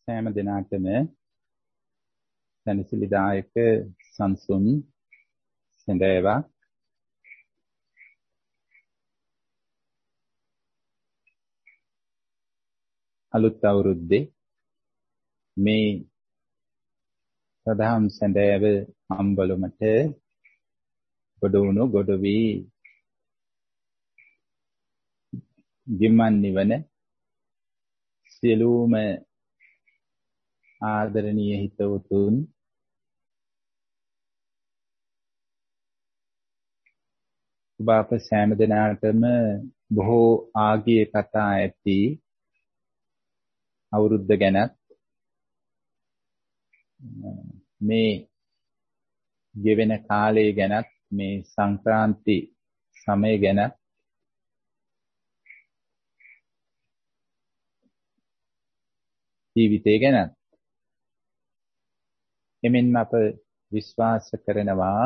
සෑම දිනකටම සැනසෙලිදායක සංසුන් සඳේවා අලුත් අවුරුද්දේ මේ සදාම් සඳේව අම්බලමට ගොඩවුණු ගොඩවි ගිම්මන් නිවන සියලුම ආදරණීය හිතවතුන් ඔබ අප සෑම දිනකටම බොහෝ ආගිය කතා ඇති අවුරුද්ද ගැනත් මේ ගෙවෙන කාලය ගැනත් මේ සංක්‍රාන්ති සමය ගැනත් ජීවිතය ගැනත් එමෙන්ම අප විශ්වාස කරනවා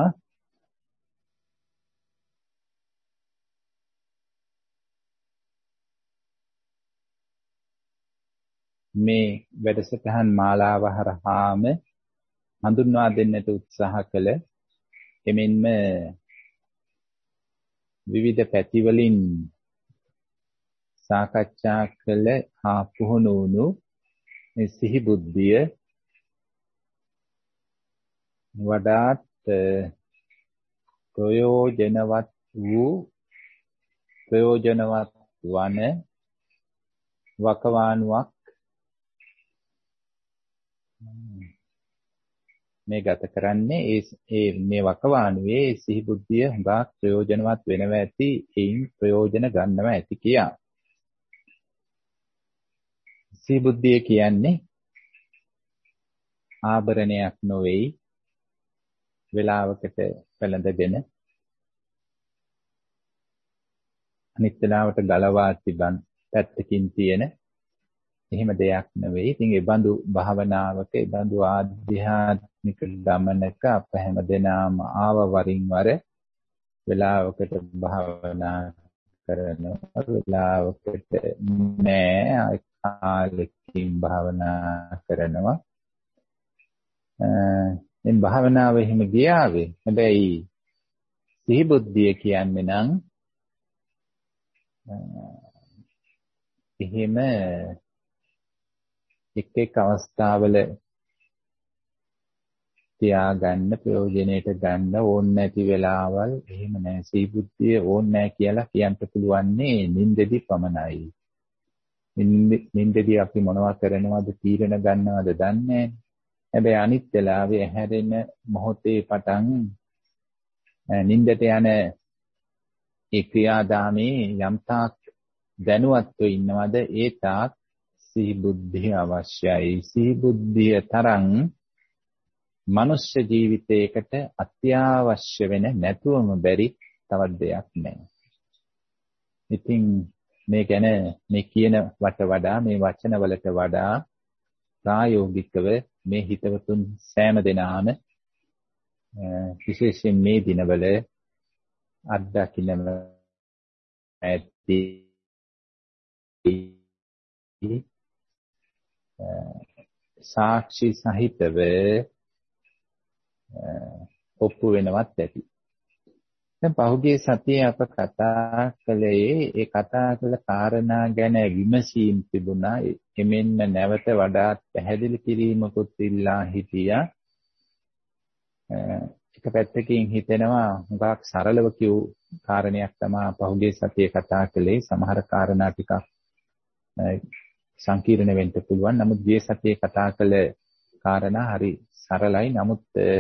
මේ වැඩසටහන් මාලාව හරහාම හඳුන්වා දෙන්නට උත්සාහ කළ එමෙන්ම විවිධ පැතිවලින් සාකච්ඡා කළ හා පුහුණු වුණු මේ සිහි බුද්ධිය වඩාත් ප්‍රයෝජනවත් වන වකවානුවක් මේ ගත කරන්නේ ඒ මේ වකවානුවේ සිහි බුද්ධිය හුඟක් ප්‍රයෝජනවත් වෙනවා ඇති ඒයින් ප්‍රයෝජන ගන්නවා ඇති කියා. සිහි බුද්ධිය කියන්නේ ආභරණයක් නොවේයි වේලාවකට පැලඳගෙන අනිත් වෙලාවට ගලවා තිබන් පැත්තකින් තියෙන එහෙම දෙයක් නෙවෙයි. ඉතින් ඒ බඳු භාවනාවක ඒ බඳු ආධ්‍යාත්මික ගමනක අප හැමදෙනාම ආව වරින් වර වේලාවකට භාවනා කරනවා වේලාවකට නෑ කාලෙකින් භාවනා කරනවා. මේ භාවනාව එහෙම ගියාවේ. හැබැයි සිහි බුද්ධිය කියන්නේ නම් එහෙම එක් අවස්ථාවල තියාගන්න ප්‍රයෝජනෙට ගන්න ඕනේ නැති වෙලාවල් එහෙම නැහැ. සිහි බුද්ධිය ඕනේ නැහැ කියලා කියන්න පුළුවන්නේ නින්දෙදි පමණයි. නින්දෙදි අපි මොනවා කරනවද තීරණ ගන්නවද දන්නේ නැහැ. හැබැයි අනිත් වෙලාවේ ඇහැරෙන මොහොතේ පටන් නින්දට යන ඒ ක්‍රියාදාමේ යම් තාක් දැනුවත්ව ඉන්නවද ඒ තාක් සිහි බුද්ධිය අවශ්‍යයි. සිහි බුද්ධිය තරම් මනුෂ්‍ය ජීවිතයකට අත්‍යවශ්‍ය වෙන නැතුවම බැරි තවත් දෙයක් නැහැ. ඉතින් මේ ගැන මේ කියන වට වඩා මේ වචනවලට වඩා ප්‍රායෝගිකව මේ හිතවතුන් සෑම දෙනාම විශේෂයෙන් මේ දිනවල අත්දකින්නම ඇති සාක්ෂි සහිතව ඔප්පු වෙනවත් ඇති. දැන් පහුගිය සතියේ අප කතා කළේ ඒ කතා කළ කාරණා ගැන විමසීම් තිබුණා. එමෙන්න නැවත වඩාත් පැහැදිලි කිරීමකුත් ඉල්ලා හිටියා. එක පැත්තකින් හිතෙනවා හුඟක් සරලව කියු කාරණයක් තමයි පහුගිය සතියේ කතා කළේ. සමහර කාරණා ටිකක් සංකීර්ණ වෙන්න පුළුවන්. නමුත් ගිය සතියේ කතා කළ කාරණා හරි සරලයි. නමුත්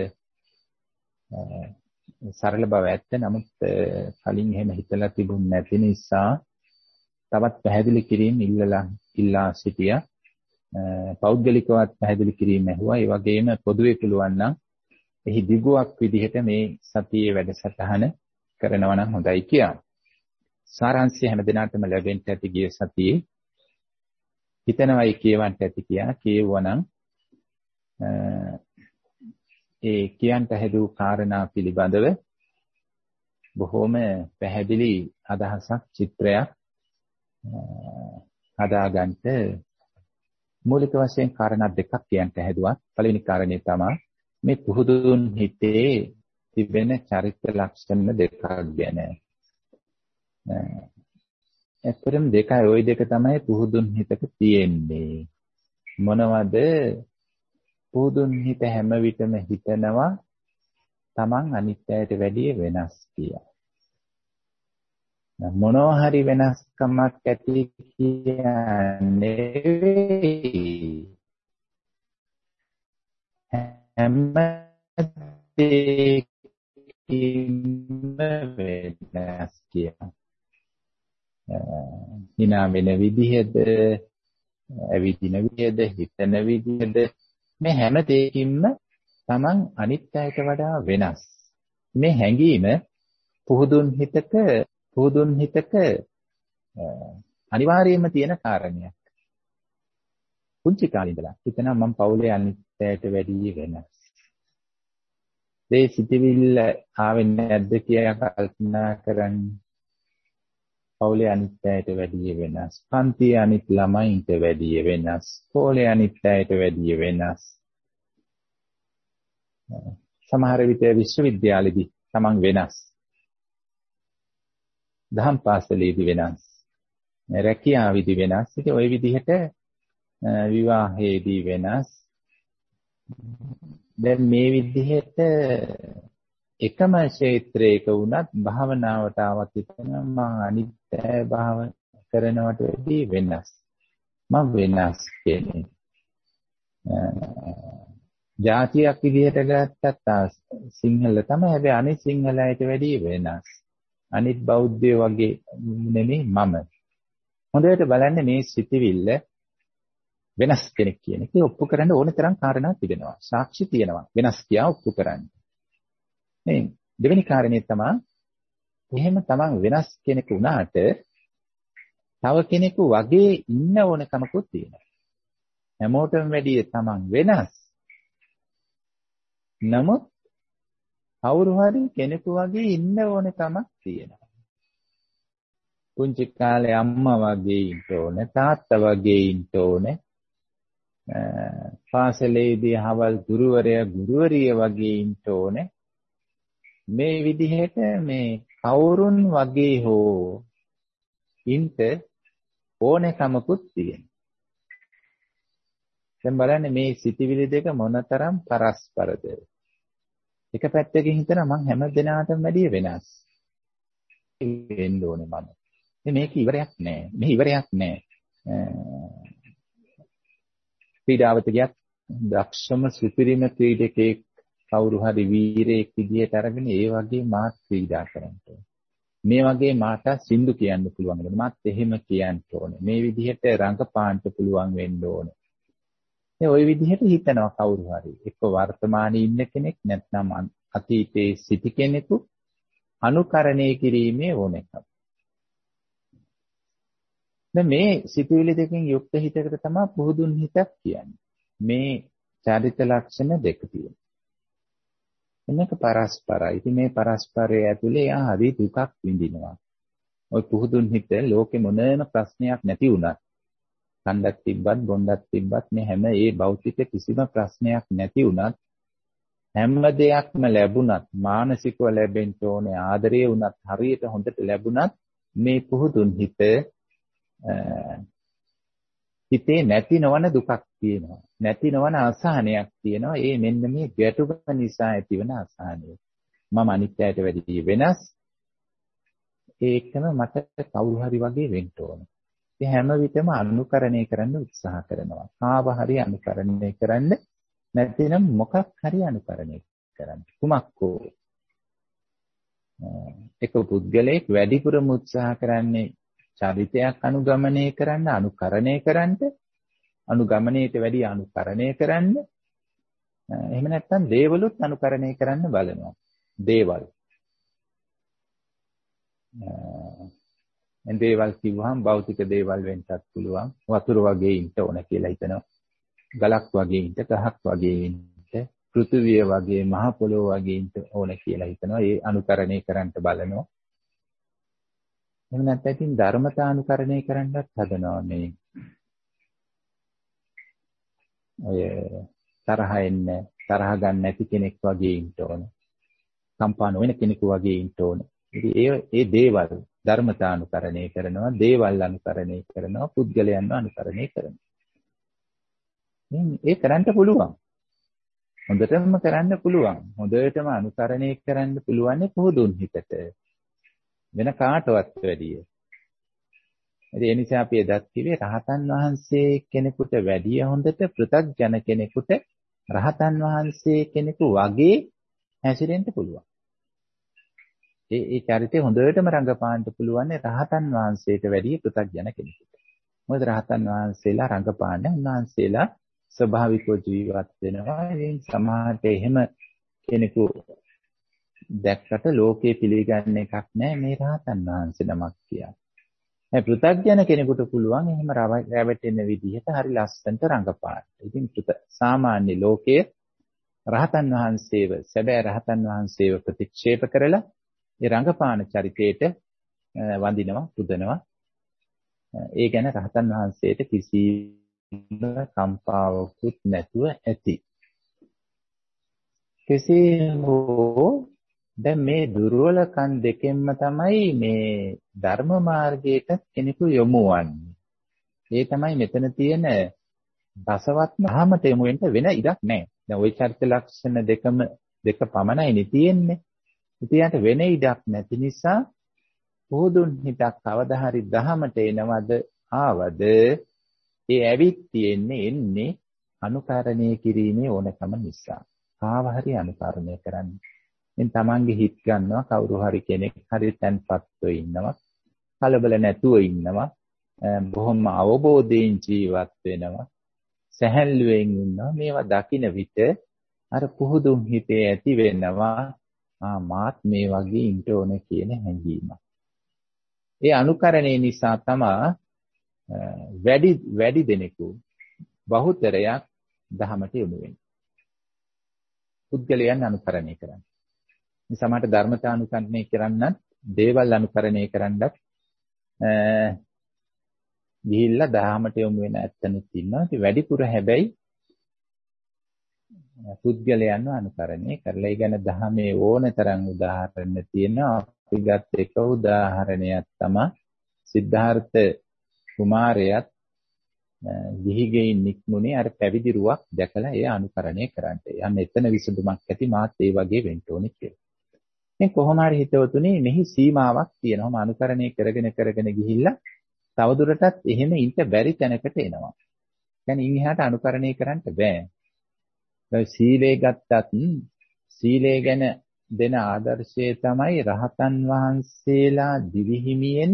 සරල බව ඇත්ත. නමුත් කලින් එහෙම හිතලා තිබුණ නැති නිසා තවත් පැහැදිලි කිරීම ඉල්ලා සිටියා. පෞද්ගලිකවත් පැහැදිලි කිරීම ඇහුවා. ඒ වගේම පොදුවේ පුළුවන් නම් එහි දිගුවක් විදිහට මේ සතියේ වැඩසටහන කරනවා නම් හොඳයි කියලා. සාරාංශය හැමදිනටම ලැබෙන්න ඇති ගිය සතියේ හිතනවායි කියවන්න ඇති කියලා කියවුවනම් ඒ කියන්ට හැදූ කාරණා පිළිබඳව බොහෝම පැහැදිලි අදහසක් චිත්‍රයක් හදාගන්න මූලික වශයෙන් කාරණා දෙකක් කියන්න හැදුවා. පළවෙනි කාරණේ තමයි මේ පුහුදුන් හිතේ තිබෙන චරිත ලක්ෂණ දෙකක් ගැන. ඇත්තටම දෙකයි, ওই දෙක තමයි පුහුදුන් හිතක තියෙන්නේ. මොනවද? පුහුදුන් හිත හැම විටම හිතනවා Taman අනිත් අයට වැඩිය වෙනස් කියලා. මොනවා හරි වෙනස්කමක් ඇති කියන්නේ හැම දෙයකින්ම වෙනස් කියලා. හිනා වෙන විදිහද, ඇවිදින විදිහද, හිතන විදිහද, මේ හැම දෙයකින්ම Taman අනිත් අයට වඩා වෙනස්. මේ හැඟීම පුහුදුන් හිතක අනිවාර්යයෙන්ම තියෙන කාරණයක්. පුංචි කාලේ ඉඳලා හිතනවා මම පවුලේ අනිත් අයට වැඩිය වෙනස්. මේ සිතිවිල්ල ආවෙ නැද්ද කියලා කල්පනා කරන්න. පවුලේ අනිත් අයට වැඩිය වෙනස්. පන්තියේ අනිත් ළමයින්ට වැඩිය වෙනස්. කෝලේ අනිත් අයට වැඩිය වෙනස්. සමහර විට විශ්වවිද්‍යාලෙදී තමන් වෙනස්. දහම් පාසලේදී වෙනස්. රැකියාවේදී වෙනස්. ඉතින් ওই විදිහට විවාහයේදී වෙනස්. දැන් මේ විදිහට එකම ක්ෂේත්‍රයක වුණත් භාවනාවට ආවත් හිතනවා මම අනිත් අය භාවනා කරනවට වැඩිය වෙනස්. මම වෙනස් කියන්නේ. ජාතියක් විදිහට ගත්තත් සිංහල තමයි. හැබැයි අනිත් සිංහලයට වැඩිය වෙනස්. අනිත් බෞද්ධයෝ වගේ නෙමෙයි මම. හොඳට බලන්න මේ සිතිවිල්ල වෙනස් කෙනෙක් කියන එක ඔප්පු කරන්න ඕන තරම් කාරණා තිබෙනවා. සාක්ෂි තියෙනවා. වෙනස් කියා ඔප්පු කරන්න. මේ දෙවෙනි කාරණේ තමයි එහෙම තමන් වෙනස් කෙනෙකු වුණාට තව කෙනෙකු වගේ ඉන්න ඕනකමකුත් තියෙනවා. හැමෝටම වැඩිය තමන් වෙනස්. නමුත් කවුරු හරි කෙනෙකු වගේ ඉන්න ඕනකමක් තියෙනවා. පුංචි කාලේ අම්මා වගේ ඉන්න ඕනේ, තාත්තා වගේ ඉන්න ඕනේ. පාසලේදී හවල් ගුරුවරිය වගේ ඉන්න ඕනේ. මේ විදිහට මේ කවුරුන් වගේ හෝ ඉන්න ඕනකමකුත් තියෙනවා. දැන් බලන්න මේ සිතිවිලි දෙක මොනතරම් පරස්පරද. එක පැත්තකින් හිතනවා මං හැම දිනාටම වැඩිය වෙනස් වෙන්න ඕනේ මම. මේක ඉවරයක් නෑ. මේ ඉවරයක් නෑ. ක්‍රීඩාවට ගියත් දක්ෂම සුපිරිම ක්‍රීඩකෙක් කවුරු හරි වීරයෙක් විදියට අරගෙන ඒ වගේ මාත් ක්‍රීඩා කරන්න ඕනේ. මේ වගේ මාට සින්දු කියන්න පුළුවන් වෙනවා. මාත් එහෙම කියන්න ඕනේ. මේ විදිහට රංගපාන්න පුළුවන් වෙන්න ඕනේ. ওই විදිහට හිතනවා කවුරු හරි. එක්ක වර්තමානයේ ඉන්න කෙනෙක් නැත්නම් අතීතයේ සිටි කෙනෙකු අනුකරණය කිරීමේ ඕනකම. දැන් මේ සිතුවිලි දෙකෙන් යුක්ත හිතකට තමයි පුහුදුන් හිතක් කියන්නේ. මේ චරිත ලක්ෂණ දෙක තියෙනවා. එන්නක පරස්පරයි. ඉතින් මේ පරස්පරය ඇතුලේ හරි දුකක් විඳිනවා. ওই පුහුදුන් හිත ලෝකෙ මොනෑම ප්‍රශ්නයක් නැති වුණත් කණ්ඩක් තිබ්බත් බොණ්ඩක් තිබ්බත් මේ හැම ඒ භෞතික කිසිම ප්‍රශ්නයක් නැති වුණත් හැම දෙයක්ම ලැබුණත් මානසිකව ලැබෙන්න ඕනේ ආදරය වුණත් හරියට හොඳට ලැබුණත් මේ පුහුදුන් හිතේ නැති නොවන දුකක් තියෙනවා. නැති නොවන අසහනයක් තියෙනවා. ඒ මෙන්න මේ ගැටුම නිසා ඇතිවන අසහනය. මම අනිත්‍යයට වැඩි වෙනස්. ඒකම මට කවුරු හරි වගේ වෙන්න ඕනේ. ඒ හැම විටම අනුකරණය කරන්න උත්සාහ කරනවා. කාව හරි අනුකරණය කරන්න නැත්නම් මොකක් හරි අනුකරණය කරන්න. කුමක්කෝ එක පුද්ගලයෙක් වැඩිපුරම උත්සාහ කරන්නේ චරිතයක් අනුගමනය කරන්න, අනුකරණය කරන්න, අනුගමනයට වැඩි අනුකරණය කරන්න. එහෙම නැත්නම් දේවලුත් අනුකරණය කරන්න බලනවා. දේවල්. දේවල් කිව්වහම භෞතික දේවල් වෙන්නත් පුළුවන්. වතුර වගේ ඉන්න ඕන කියලා හිතනවා. ගලක් වගේ ඉන්න, ගහක් වගේ ඉන්න, පෘථිවිය වගේ, මහ පොළොව වගේ ඉන්න ඕන කියලා හිතනවා. ඒ අනුකරණය කරන්න බලනවා. එහෙම නැත්නම් ඉතින් ධර්මතා අනුකරණය කරන්නත් හදනවා මේ. ඔය තරහ එන්නේ තරහ ගන්න නැති කෙනෙක් වගේ ඉන්න ඕන. කම්පා නොවන කෙනෙකු වගේ ඉන්න ඕන. ඉතින් ඒ දේවල් ධර්මතානුකරණය කරනවා, දේවල් අනුකරණය කරනවා, පුද්ගලයන්ව අනුකරණය කරනවා. ඒ කරන්න පුළුවන්. හොඳටම කරන්න පුළුවන්. හොඳටම අනුකරණය කරන්න පුළුවන් පුහුදුන් හිතට. වෙන කාටවත් වැඩිය. ඒ නිසා අපි එදත් කිව්වේ රහතන් වහන්සේ කෙනෙකුට වැඩිය හොඳට පෘථග්ජන කෙනෙකුට රහතන් වහන්සේ කෙනෙකු වගේ හැසිරෙන්න පුළුවන්. ඒ චරිතය හොඳටම රඟපාන්න පුළුවන් රහතන් වහන්සේට වැඩිය පෘථග්ජන කෙනෙකුට. මොකද රහතන් වහන්සේලා රඟපාන්නේ උන්වහන්සේලා ස්වභාවිකව ජීවත් වෙනවා. ඉතින් සමාජයේ එහෙම කෙනෙකු දැක්කට ලෝකේ පිළිගන්න එකක් නැහැ මේ රහතන් වහන්සේ නමක් කියලා. මේ පෘථග්ජන කෙනෙකුට පුළුවන් එහෙම රැවටෙන විදිහට හරි ලස්සනට රඟපාන්න. ඉතින් සාමාන්‍ය ලෝකයේ රහතන් වහන්සේව සැබෑ රහතන් වහන්සේව ප්‍රතික්ෂේප කරලා ඒ රංගපාන චරිතයට වඳිනවා පුදනවා. ඒ ගැන රහතන් වහන්සේට කිසිම කම්පාවකුත් නැතුව ඇති. කෙසේ හෝ දැන් මේ දුර්වලකම් දෙකෙන්ම තමයි මේ ධර්ම මාර්ගයට කෙනෙකු යොමු වන්නේ. ඒ තමයි මෙතන තියෙන රසවත්ම ධහමට යොමු වෙන්න වෙන ඉඩක් නැහැ. දැන් ওই චරිත ලක්ෂණ දෙක පමණයි තියෙන්නේ. ඉතින්ට වෙන ඉඩක් නැති නිසා පොදුන් හිතක් කවදා හරි ධහමට එනවද ආවද ඒ ඇවිත් එන්නේ අනුකරණය කිරීමේ ඕනකම නිසා. කාව හරි අනුකරණය කරන්න. ඉතින් තමන්ගේ හිත ගන්නවා කවුරු හරි කෙනෙක් හරි තැන්පත්ව ඉන්නවා. කලබල නැතුව ඉන්නවා. බොහොම අවබෝධයෙන් ජීවත් වෙනවා. සැහැල්ලුවෙන් ඉන්නවා. මේවා දකින විට අර පුහුදුන් හිතේ ඇති වෙනවා මාත් මේ වගේ ඉන්න ඕනේ කියන හැඟීම. ඒ අනුකරණය නිසා තමයි වැඩි දෙනෙකු බහුතරයක් ධහමට යොමු වෙන්නේ. පුද්ගලයන් අනුකරණය කරන්නේ. මේ සමහරට ධර්මතා අනුකරණය කරන්නත්, දේවල් අනුකරණය කරන්නත් ගිහිල්ලා ධහමට යොමු වෙන ඇත්තනුත් ඉන්නවා. ඒ වැඩිපුර හැබැයි පුද්ගලයන්ව අනුකරණය කරලා ඒ ගැන ධහමේ ඕනතරම් උදාහරණ තියෙනවා. අපි ගත්ත එක උදාහරණයක් තමයි සිද්ධාර්ථ කුමාරයාත් ගිහිගෙයින් නික්මුනේ අර පැවිදි රුවක් දැකලා ඒ අනුකරණය කරන්නට. යන්න එතන විසඳුමක් ඇති මාත් ඒ වගේ වෙන්න ඕනේ කියලා. මේ කොහොම හරි හිතවතුනේ මෙහි සීමාවක් තියෙනවා. අනුකරණය කරගෙන ගිහිල්ලා තවදුරටත් එහෙම ඉන්න බැරි තැනකට එනවා. يعني ඉන් එහාට අනුකරණය කරන්න බෑ. සීලය ගත්තත් සීලය ගැන දෙන ආදර්ශය තමයි රහතන් වහන්සේලා දිවිහිමියෙන්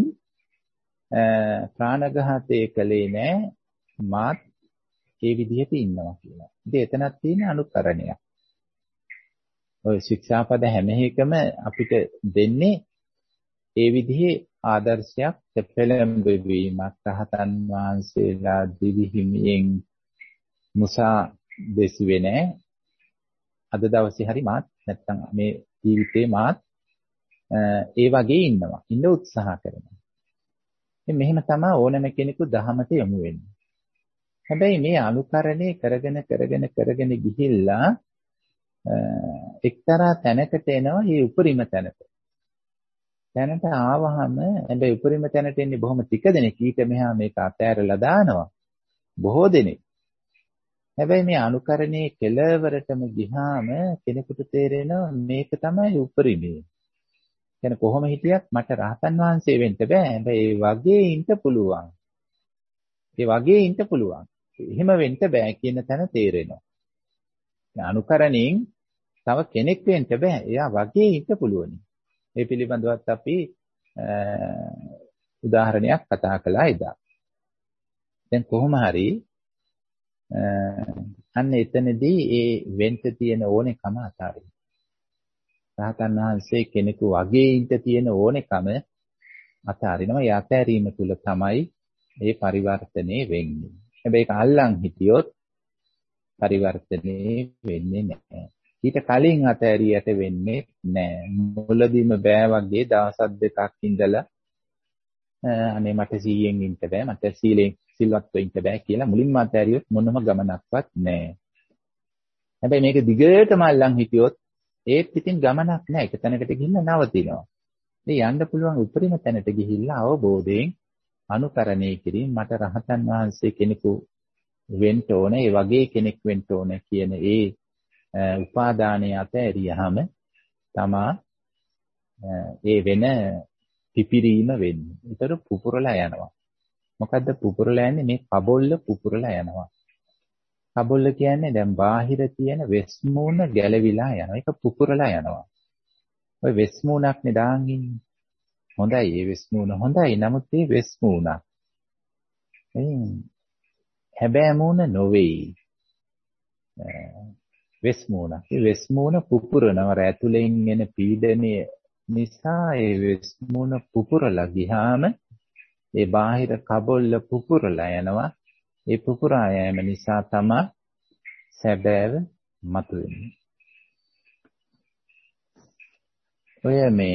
ප්‍රාණඝාතය කළේ නෑ මාත් ඒ විදිහට ඉන්නවා කියලා. ඉතින් එතනක් තියෙන අනුකරණයක්. ඔය ශික්ෂාපද හැම එකම අපිට දෙන්නේ ඒ විදිහේ ආදර්ශයක් පෙළඹවීමක්. රහතන් වහන්සේලා දිවිහිමියෙන් මුසා දෙසුවේ නෑ. අද දවසේ හරි මාත් නැත්තම් මේ ජීවිතේ මාත් ඒ වගේ ඉන්නවා. ඉන්න උත්සාහ කරනවා. ඉතින් මෙහෙම තමයි ඕනම කෙනෙකු ධහමට යොමු වෙන්නේ. හැබැයි මේ අනුකරණය කරගෙන ගිහිල්ලා එක්තරා තැනකට එනවා. මේ උපරිම තැනට. තැනට ආවහම හැබැයි උපරිම තැනට එන්නේ බොහොම ටික දෙනෙක්. ඊට මෙහා මේක අතෑරලා දානවා. බොහෝ දෙනෙක්. හැබැයි මේ අනුකරණයේ කෙලවරටම ගියාම කෙනෙකුට තේරෙනවා මේක තමයි උපරිමය. يعني කොහොම හිටියත් මට රහතන් වහන්සේ වෙන්න බෑ. හැබැයි ඒ වගේ ඉන්න පුළුවන්. එහෙම වෙන්න බෑ කියන තැන තේරෙනවා. අනුකරණයෙන් තව කෙනෙක් වෙන්න බෑ. එයා වගේ ඉන්න පුළුවන්. ඒ පිළිබඳවත් අපි උදාහරණයක් කතා කළා එදා. දැන් කොහොම හරි අන්න එතනදී ඒ වෙන්න තියෙන ඕනෙකම අතාරින්න. රහතන් වහන්සේ කෙනෙකු වගේ ඉන්න තියෙන ඕනෙකම අතාරිනවා. ඒ අතෑරීම තුල තමයි මේ පරිවර්තනය වෙන්නේ. හැබැයි ඒක අල්ලන් හිටියොත් පරිවර්තනය වෙන්නේ නැහැ. ඊට කලින් අතෑරියට වෙන්නේ නැහැ. මුලදීම බෑ වගේ දවස් දෙකක් ඉඳලා අනේ මට 100න් ඉන්න බෑ, මට සිල්වත්ව ඉන්න බෑ කියලා මුලින්ම අතහැරියොත් මොනම ගමනක්වත් නැහැ. හැබැයි මේක දිගටම අල්ලන් හිටියොත් ඒත් ඉතින් ගමනක් නැහැ. එක තැනකට ගිහිල්ලා නවතිනවා. ඉතින් යන්න පුළුවන් උපරිම තැනට ගිහිල්ලා අවබෝධයෙන් අනුකරණය කිරීම මට රහතන් වහන්සේ කෙනෙකු වෙන්න ඕන, ඒ වගේ කෙනෙක් වෙන්න ඕන කියන ඒ උපාදානයේ අතහැරියාම තමා ඒ වෙන පිපිරීම වෙන්නේ. ඒතර පුපුරලා යනවා. මොකද්ද පුපුරලා යන්නේ? මේ කබොල්ල පුපුරලා යනවා. කබොල්ල කියන්නේ දැන් බාහිර තියෙන වෙස් මූණ ගැලවිලා යනවා. ඒක පුපුරලා යනවා. ඔය වෙස් මූණක් නෙදාන් ඉන්නේ. හොඳයි, ඒ වෙස් මූණ හොඳයි. නමුත් ඒ වෙස් මූණක් හැබෑ මූණ නොවේයි. වෙස් මූණක්. ඒ වෙස් මූණ පුපුරනවා. ඇතුලෙන් එන පීඩනය නිසා ඒ වෙස් මූණ පුපුරලා ගියාම ඒ බාහිර කබොල්ල පුපුරලා යනවා. ඒ පුපුරා යෑම නිසා තමයි සැබෑව මතුවෙන්නේ. ඔය මේ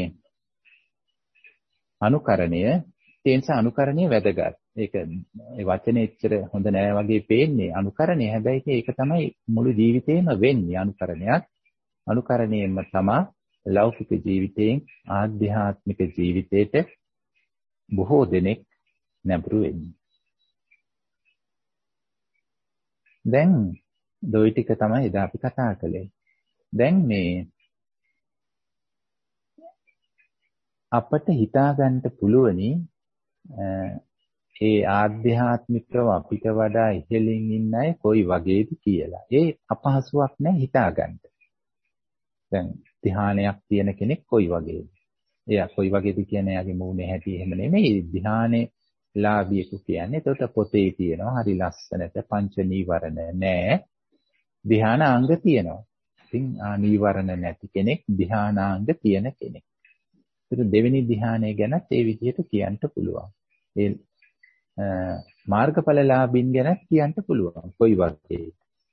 අනුකරණය, තේන්ස අනුකරණය වැදගත්. ඒක ඒ වචනේ එච්චර හොඳ නෑ වගේ පේන්නේ අනුකරණය. හැබැයි ඒක තමයි මුළු ජීවිතේම වෙන්නේ අනුකරණයක්. අනුකරණයෙන්ම තමයි ලෞකික ජීවිතයෙන් ආධ්‍යාත්මික ජීවිතයට බොහෝ දෙනෙක් නැඹුරු වෙන්නේ. දැන් දොයි ටික තමයි එදා අපි කතා කළේ. දැන් මේ අපට හිතා ගන්න පුළුවනි ඒ ආධ්‍යාත්මිකව අපිට වඩා ඉහළින් ඉන්න අය කොයි වගේද කියලා. ඒ අපහසුයක් නෑ හිතා ගන්න. දැන් ධ්‍යානයක් තියෙන කෙනෙක් කොයි වගේද? එයා කොයි වගේද කියන්නේ එයාගේ මූණේ හැටි එහෙම නෙමෙයි. ධ්‍යානේ ලාභියෙකු කියන්නේ. එතකොට පොතේ තියෙනවා හරි ලස්සනට පංච නීවරණ නෑ. ධ්‍යානාංග තියෙනවා. ඉතින් නීවරණ නැති කෙනෙක් ධ්‍යානාංග තියෙන කෙනෙක්. ඒක දෙවෙනි ධ්‍යානය ගැනත් ඒ විදිහට කියන්න පුළුවන්. ඒ මාර්ගඵලලාභින් ගැනත් කියන්න පුළුවන්. කොයි වගේ.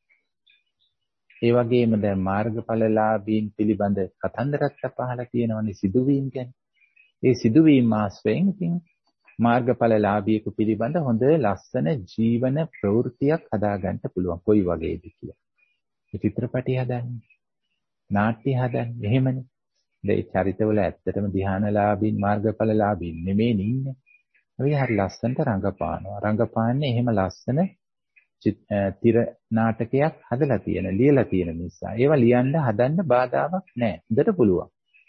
ඒ වගේම දැන් මාර්ගඵලලාභීන් පිළිබඳ කතන්දරත් පහලා තියෙනවනේ සිදුවීම් ගැන. ඒ සිදුවීම් ආශ්‍රයෙන් ඉතින් මාර්ගඵලලාභීකු පිළිබඳ හොඳ ලස්සන ජීවන ප්‍රවෘත්තියක් හදාගන්න පුළුවන්. කොයි වගේද කියලා. ඒ චිත්‍රපටි හදන්නේ, නාට්‍ය හදන්නේ එහෙමනේ. ඒ චරිතවල ඇත්තටම ධ්‍යානලාභීන් මාර්ගඵලලාභීන් නෙමෙයි ඉන්නේ. අපි හරි ලස්සනට රංගපානවා. රංගපාන්නේ එහෙම ලස්සන තිර නාටකයක් හදලා තියෙන, ලියලා තියෙන නිසා. ඒවා ලියන්න හදන්න බාධාවක් නැහැ. හොඳට පුළුවන්.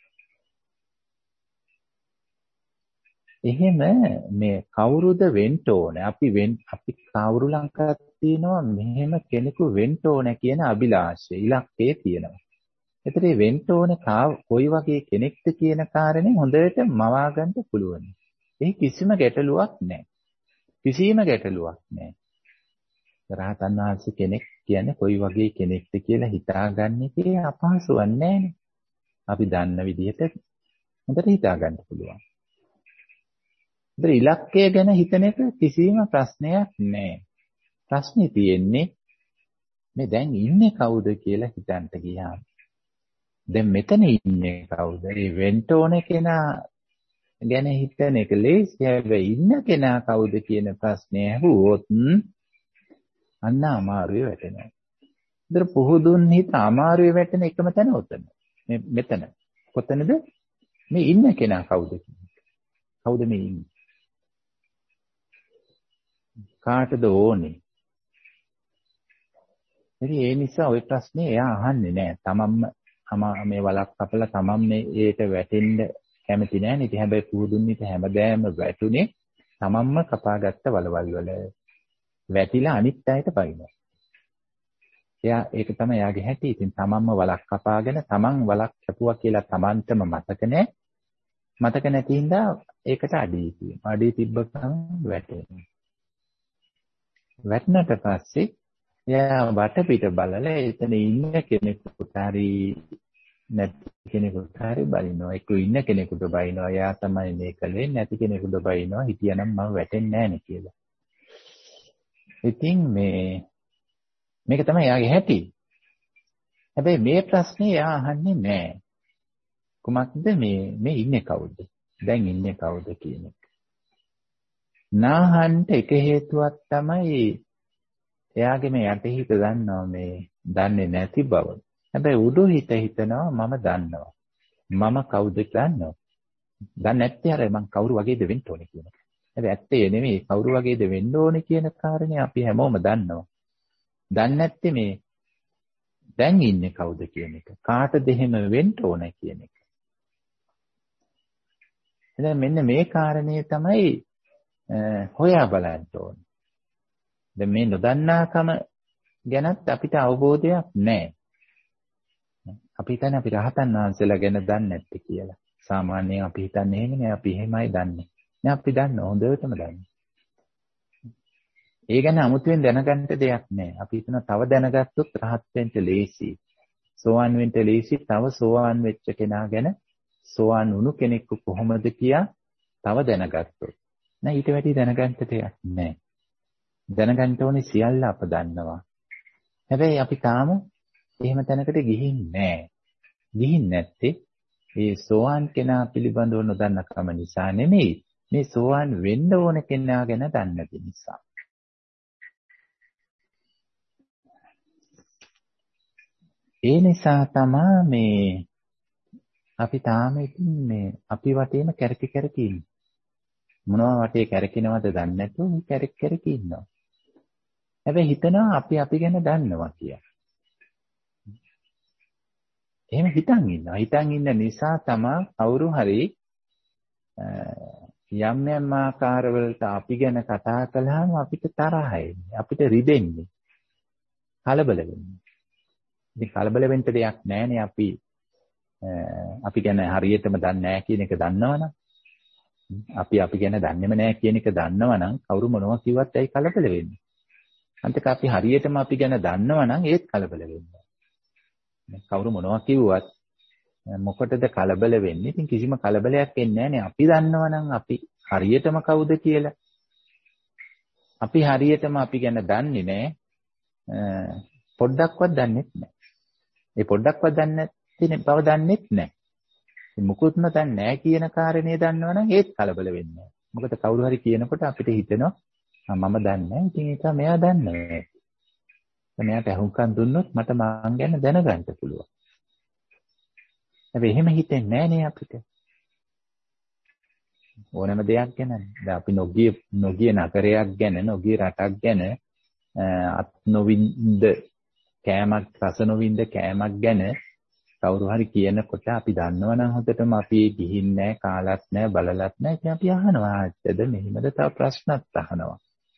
එහෙම මේ කවුරුද වෙන්න ඕනේ? අපි කවුරු ලංකාවක් තියෙනවා මෙහෙම කෙනෙකු වෙන්න ඕනේ කියන අභිලාෂය, ඉලක්කය තියෙනවා. ඒතරේ වෙන්න ඕනේ කොයි වගේ කෙනෙක්ද කියන කාරණේ හොඳට මවා ගන්න පුළුවන්. ඒ කිසිම ගැටලුවක් නැහැ. කිසිම ගැටලුවක් නැහැ. රහතන් වහන්සේ කෙනෙක් කියන්නේ කොයි වගේ කෙනෙක්ද කියලා හිතාගන්න එකේ අපහසුවක් නැහැනේ. අපි දන්න විදිහට හොඳට හිතා ගන්න පුළුවන්. ඒතර ඉලක්කය ගැන හිතන එක කිසිම ප්‍රශ්නයක් නැහැ. ප්‍රශ්නේ තියෙන්නේ මේ දැන් ඉන්නේ කවුද කියලා හිතන්න ගියාම. දැන් මෙතන ඉන්නේ කවුද? ඒ වෙන්න ඕන කෙනා ගැන හිතන එක ලේසි. හැබැයි ඉන්න කෙනා කවුද කියන ප්‍රශ්නේ අහුවොත් අන්න අමාරුවේ වැටෙනවා. ඒතර පුහුදුන් හිත අමාරුවේ වැටෙන එකම තැන උතන. මෙතන. කොතනද? මේ ඉන්න කෙනා කවුද කියන්නේ? කවුද මේ ඉන්නේ? කාටද ඕනේ? ඒ නිසා ওই ප්‍රශ්නේ එයා අහන්නේ නැහැ. තමන්ම මේ වලක් කපලා තමන් මේ ඒට වැටෙන්න කැමති නැහැ නේ. හැබැයි පුහුදුන් හිත හැමදෑම වැටුනේ තමන්ම කපාගත්ත වලවල් වල. වැටිලා අනිත් අයට බයිනවා. ඒක තමයි යාගේ හැටි. ඉතින් තමන්ම වලක් කපාගෙන තමන් වලක් කැපුවා කියලා තමන්ටම මතක නැහැ. මතක නැති හින්දා ඒකට අඩිය තියෙනවා. අඩිය තිබ්බ ගමන් වැටෙනවා. වැටුණට පස්සේ එයා වටපිට බලලා එතන ඉන්න කෙනෙකුට හරි නැති කෙනෙකුට හරි බලිනවා. ඒක ඉන්න කෙනෙකුට බයිනවා. එයා තමයි මේ කලේ, නැති කෙනෙකුට බයිනවා. හිටියනම් මම වැටෙන්නේ නැහැ නේ කියලා. ඉතින් මේක තමයි යාගේ හැටි. හැබැයි මේ ප්‍රශ්නේ යා අහන්නේ නැහැ. කුමක්ද මේ ඉන්නේ කවුද? දැන් ඉන්නේ කවුද කියන එක. නාහන්ට එක හේතුවක් තමයි එයාගේ මේ යටිහිත දන්නවා මේ දන්නේ නැති බව. හැබැයි උඩු හිත හිතනවා මම දන්නවා. මම කවුද දන්නවා. දන්නේ නැත්තේ අර මං කවුරු වගේද වෙන්න ඕනේ කියන එක. හැබැයි ඇත්තේ නෙමෙයි කවුරු වගේද වෙන්න ඕනේ කියන කාරණේ අපි හැමෝම දන්නවා. දන්නේ නැත්තේ මේ දැන් ඉන්නේ කවුද කියන එක. කාටද එහෙම වෙන්න ඕනේ කියන එක. එහෙනම් මෙන්න මේ කාරණේ තමයි හොයා බලන්න ඕනේ. දැන් මේ නොදන්නාකම ගැනත් අපිට අවබෝධයක් නැහැ. අපි හිතන්නේ අපි රහතන් වහන්සේලා ගැන දන්නේ නැත්තේ කියලා. සාමාන්‍යයෙන් අපි හිතන්නේ එහෙමනේ අපි එහෙමයි දන්නේ. නෑ අපි දන්නවා හොඳටම දන්නවා. ඒ ගැන අමුතුවෙන් දැනගන්න දෙයක් නැහැ. අපි හිතන තව දැනගත්තොත් රහත් වෙන්න ලේසි. සෝවාන් වෙන්න ලේසි. තව සෝවාන් වෙච්ච කෙනා ගැන සෝවාන් වුණු කෙනෙකු කොහොමද කියා තව දැනගත්තොත්. නෑ ඊට වැඩි දැනගන්න දෙයක් නැහැ. දැනගන්න ඕනේ සියල්ල අප දන්නවා. හැබැයි අපි තාම එහෙම තැනකට ගිහින් නැහැ. ගිහින් නැත්තේ මේ සෝවාන් කෙනා පිළිබඳව නොදන්නකම නිසා නෙමෙයි. මේ සෝවාන් වෙන්න ඕන කෙනා ගැන දන්නේ නැති නිසා. ඒ නිසා තමයි මේ අපි තාම ඉතින් මේ අපි වටේම කැරකි කැරකි ඉන්නේ. මොනවා වටේ කැරකිනවද දන්නේ නැතුව මේ කැරකි කැරකි ඉන්නවා. හැබැයි හිතනවා අපි ගැන දන්නවා කියලා. එහෙම හිතන් ඉන්නවා. හිතන් ඉන්න නිසා තමයි කවුරු හරි යම් යම් ආකාරවලට අපි ගැන කතා කළාම අපිට තරහ එන්නේ. අපිට රිදෙන්නේ. කලබල වෙන්නේ. ඉතින් කලබල වෙන්න දෙයක් නැහැනේ අපි ගැන හරියටම දන්නේ නැහැ කියන එක දන්නවනම් අපි ගැන දන්නේම නැහැ කියන එක දන්නවනම් කවුරු මොනවා කිව්වත් ඇයි කලබල වෙන්නේ? අන්තික අපි හරියටම අපි ගැන දන්නවනම් ඒත් කලබල වෙන්නේ. කවුරු මොනවා කිව්වත් මොකටද කලබල වෙන්නේ? ඉතින් කිසිම කලබලයක් එන්නේ නැහැනේ. අපි දන්නවනම් අපි හරියටම කවුද කියලා. අපි හරියටම අපි ගැන දන්නේ නැහැ. පොඩ්ඩක්වත් දන්නේ නැහැ. ඒ පොඩ්ඩක්වත් දන්නේ නැති බව දන්නේ නැහැ. මුකුත්ම දන්නේ නැහැ කියන කාරණේ දන්නවනම් ඒත් කලබල වෙන්නේ නැහැ. මොකද කවුරු හරි කියනකොට අපිට හිතෙනවා මම දන්නේ නැහැ. ඉතින් ඒක මෙයා දන්නේ නැහැ. මෙයාට අහුම්කම් දුන්නොත් මට මං ගැන දැනගන්න පුළුවන්. හැබැයි එහෙම හිතෙන්නේ නැහැ නේ අපිට. ඕනෑම දෙයක් ගැන. දැන් අපි නොගිය නගරයක් ගැන, නොගිය රටක් ගැන අත් නොවින්ද කෑමක් රස නොවින්ද කෑමක් ගැන කවුරු හරි කියනකොට අපි දන්නවනම් හොඳටම අපි ගිහින් නැහැ, කාලත් නැහැ, බලලත් නැහැ. ඉතින් අපි අහනවා ඇත්තද මෙහිමද තව ප්‍රශ්නත් අහනවා.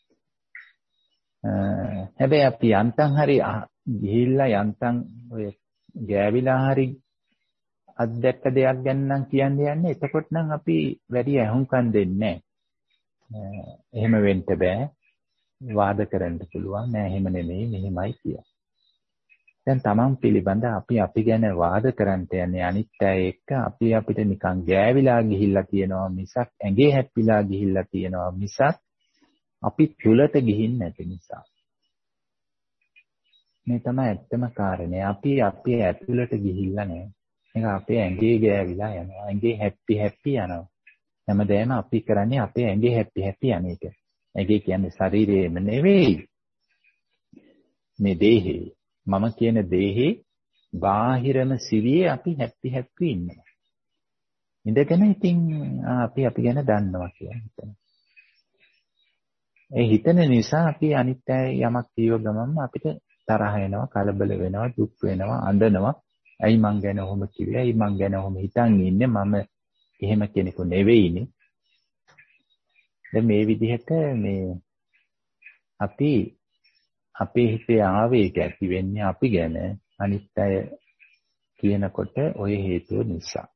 හැබැයි අපි යන්තම් හරි ගිහිල්ලා යන්තම් ඔය ගෑවිලා හරි අත්දැක්ක දෙයක් ගැන නම් කියන්නේ එතකොට නම් අපි වැඩි අහුම්කම් දෙන්නේ නැහැ. එහෙම වෙන්න බෑ. වාද කරන්න පුළුවන්. නෑ එහෙම නෙමෙයි මෙහෙමයි කියලා. දැන් තමන් පිළිබඳ අපි ගැන වාද කරන්න යන්නේ අනිත් අය එක්ක අපිට නිකන් ගෑවිලා ගිහිල්ලා තියෙනවා මිසක් ඇඟේ හැප්පිලා ගිහිල්ලා තියෙනවා මිසක් අපි තුලට ගිහින් නැති නිසා. මේ තමයි ඇත්තම කාරණේ. අපි ඇතුළට ගිහිල්ලා නැහැ. ඒක අපේ ඇඟේ ගෑවිලා යනවා. ඇඟේ හැප්පි යනවා. හැමදේම අපි කරන්නේ අපේ ඇඟේ හැප්පි යන එක. ඇඟේ කියන්නේ ශරීරයේම නෙවෙයි. මේ දේහේ. මම කියන දේහේ බාහිරම සිවියේ අපි හැප්පි ඉන්නවා. ඉඳගෙන ඉතින් අපි ගැන දන්නවා කියලා හිතනවා. ඒ හිතන නිසා අපි අනිත් අය යමක් කියව ගමන්ම අපිට තරහ එනවා, කලබල වෙනවා, දුක් වෙනවා, අඬනවා. ඇයි මං ගැන ඔහොම කිව්වේ? ඇයි මං ගැන ඔහොම හිතන් ඉන්නේ? මම එහෙම කෙනෙකු නෙවෙයිනේ. දැන් මේ විදිහට අපි අපේ හිතේ ආවේග ඇති වෙන්නේ අපි ගැන අනිත් අය කියනකොට ওই හේතුව නිසා.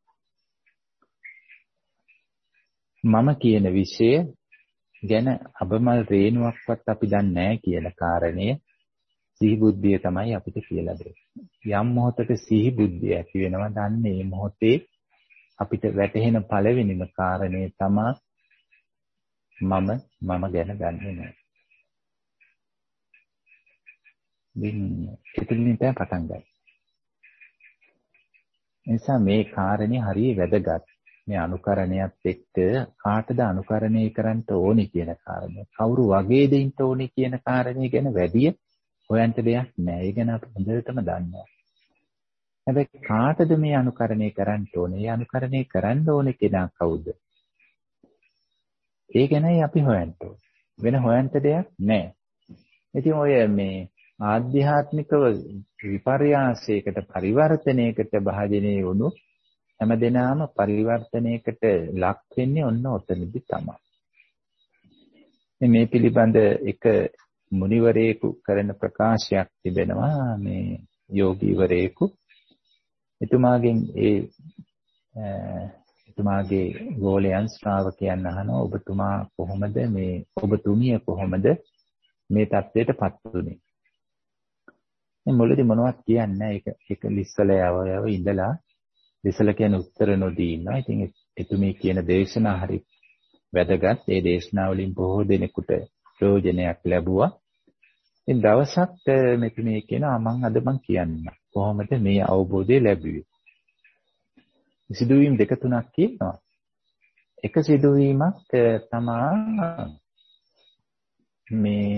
මම කියන විෂය ගැන අබමල් රේණුවක්වත් අපි දන්නේ නැහැ කියන කාරණය සිහි බුද්ධිය තමයි අපිට කියලා දෙන්නේ. යම් මොහොතක සිහි බුද්ධිය ඇති වෙනවා දන්නේ මේ මොහොතේ අපිට වැටහෙන පළවෙනිම කාරණේ තමයි මම ගැන දන්නේ නැහැ. එතනින් තමයි පටන් ගන්නේ. නිසා මේ කාරණේ හරිය වැදගත්. මේ අනුකරණයත් එක්ක කාටද අනුකරණය කරන්න ඕනේ කියන කාරණය. කවුරු වගේද ඉන්න ඕනේ කියන කාරණේ ගැන වැඩි හොයන්න දෙයක් නැහැ. ඒ ගැන අපි හොඳටම දන්නවා. හැබැයි කාටද මේ අනුකරණය කරන්න ඕනේ? ඒ අනුකරණය කරන්න ඕනේ කෙනා කවුද? ඒ ගැනයි අපි හොයන්න ඕනේ. වෙන හොයන්න දෙයක් නැහැ. ඉතින් ඔය මේ ආධ්‍යාත්මිකව විපර්යාසයකට පරිවර්තනයකට භාජනය වුණු හැමදෙනාම පරිවර්තනයකට ලක් වෙන්නේ ඔන්න ඔතනදි තමයි. මේ පිළිබඳ එක මුනිවරයෙකු කරන ප්‍රකාශයක් තිබෙනවා මේ යෝගීවරයෙකු. එතුමාගෙන් එතුමාගේ ගෝලයන් ශ්‍රාවකයන් අහනවා ඔබතුමා කොහොමද මේ ඔබතුමිය කොහොමද මේ தත්ත්වයටපත් වුනේ? මේ මුලදී මොනවත් කියන්නේ ඒක ලිස්සල යව ඉඳලා ලිස්සල කියන උත්තර නොදී ඉන්නවා. ඉතින් එතුමී කියන දේශනා හරි වැදගත්. ඒ දේශනා වලින් බොහෝ දෙනෙකුට ප්‍රයෝජනයක් ලැබුවා. ඉතින් දවසක් මෙතුමී කියනවා මම කියන්න කොහොමද මේ අවබෝධය ලැබුවේ? සිදුවීම් දෙක තුනක් කියනවා. එක සිදුවීමක් තමා මේ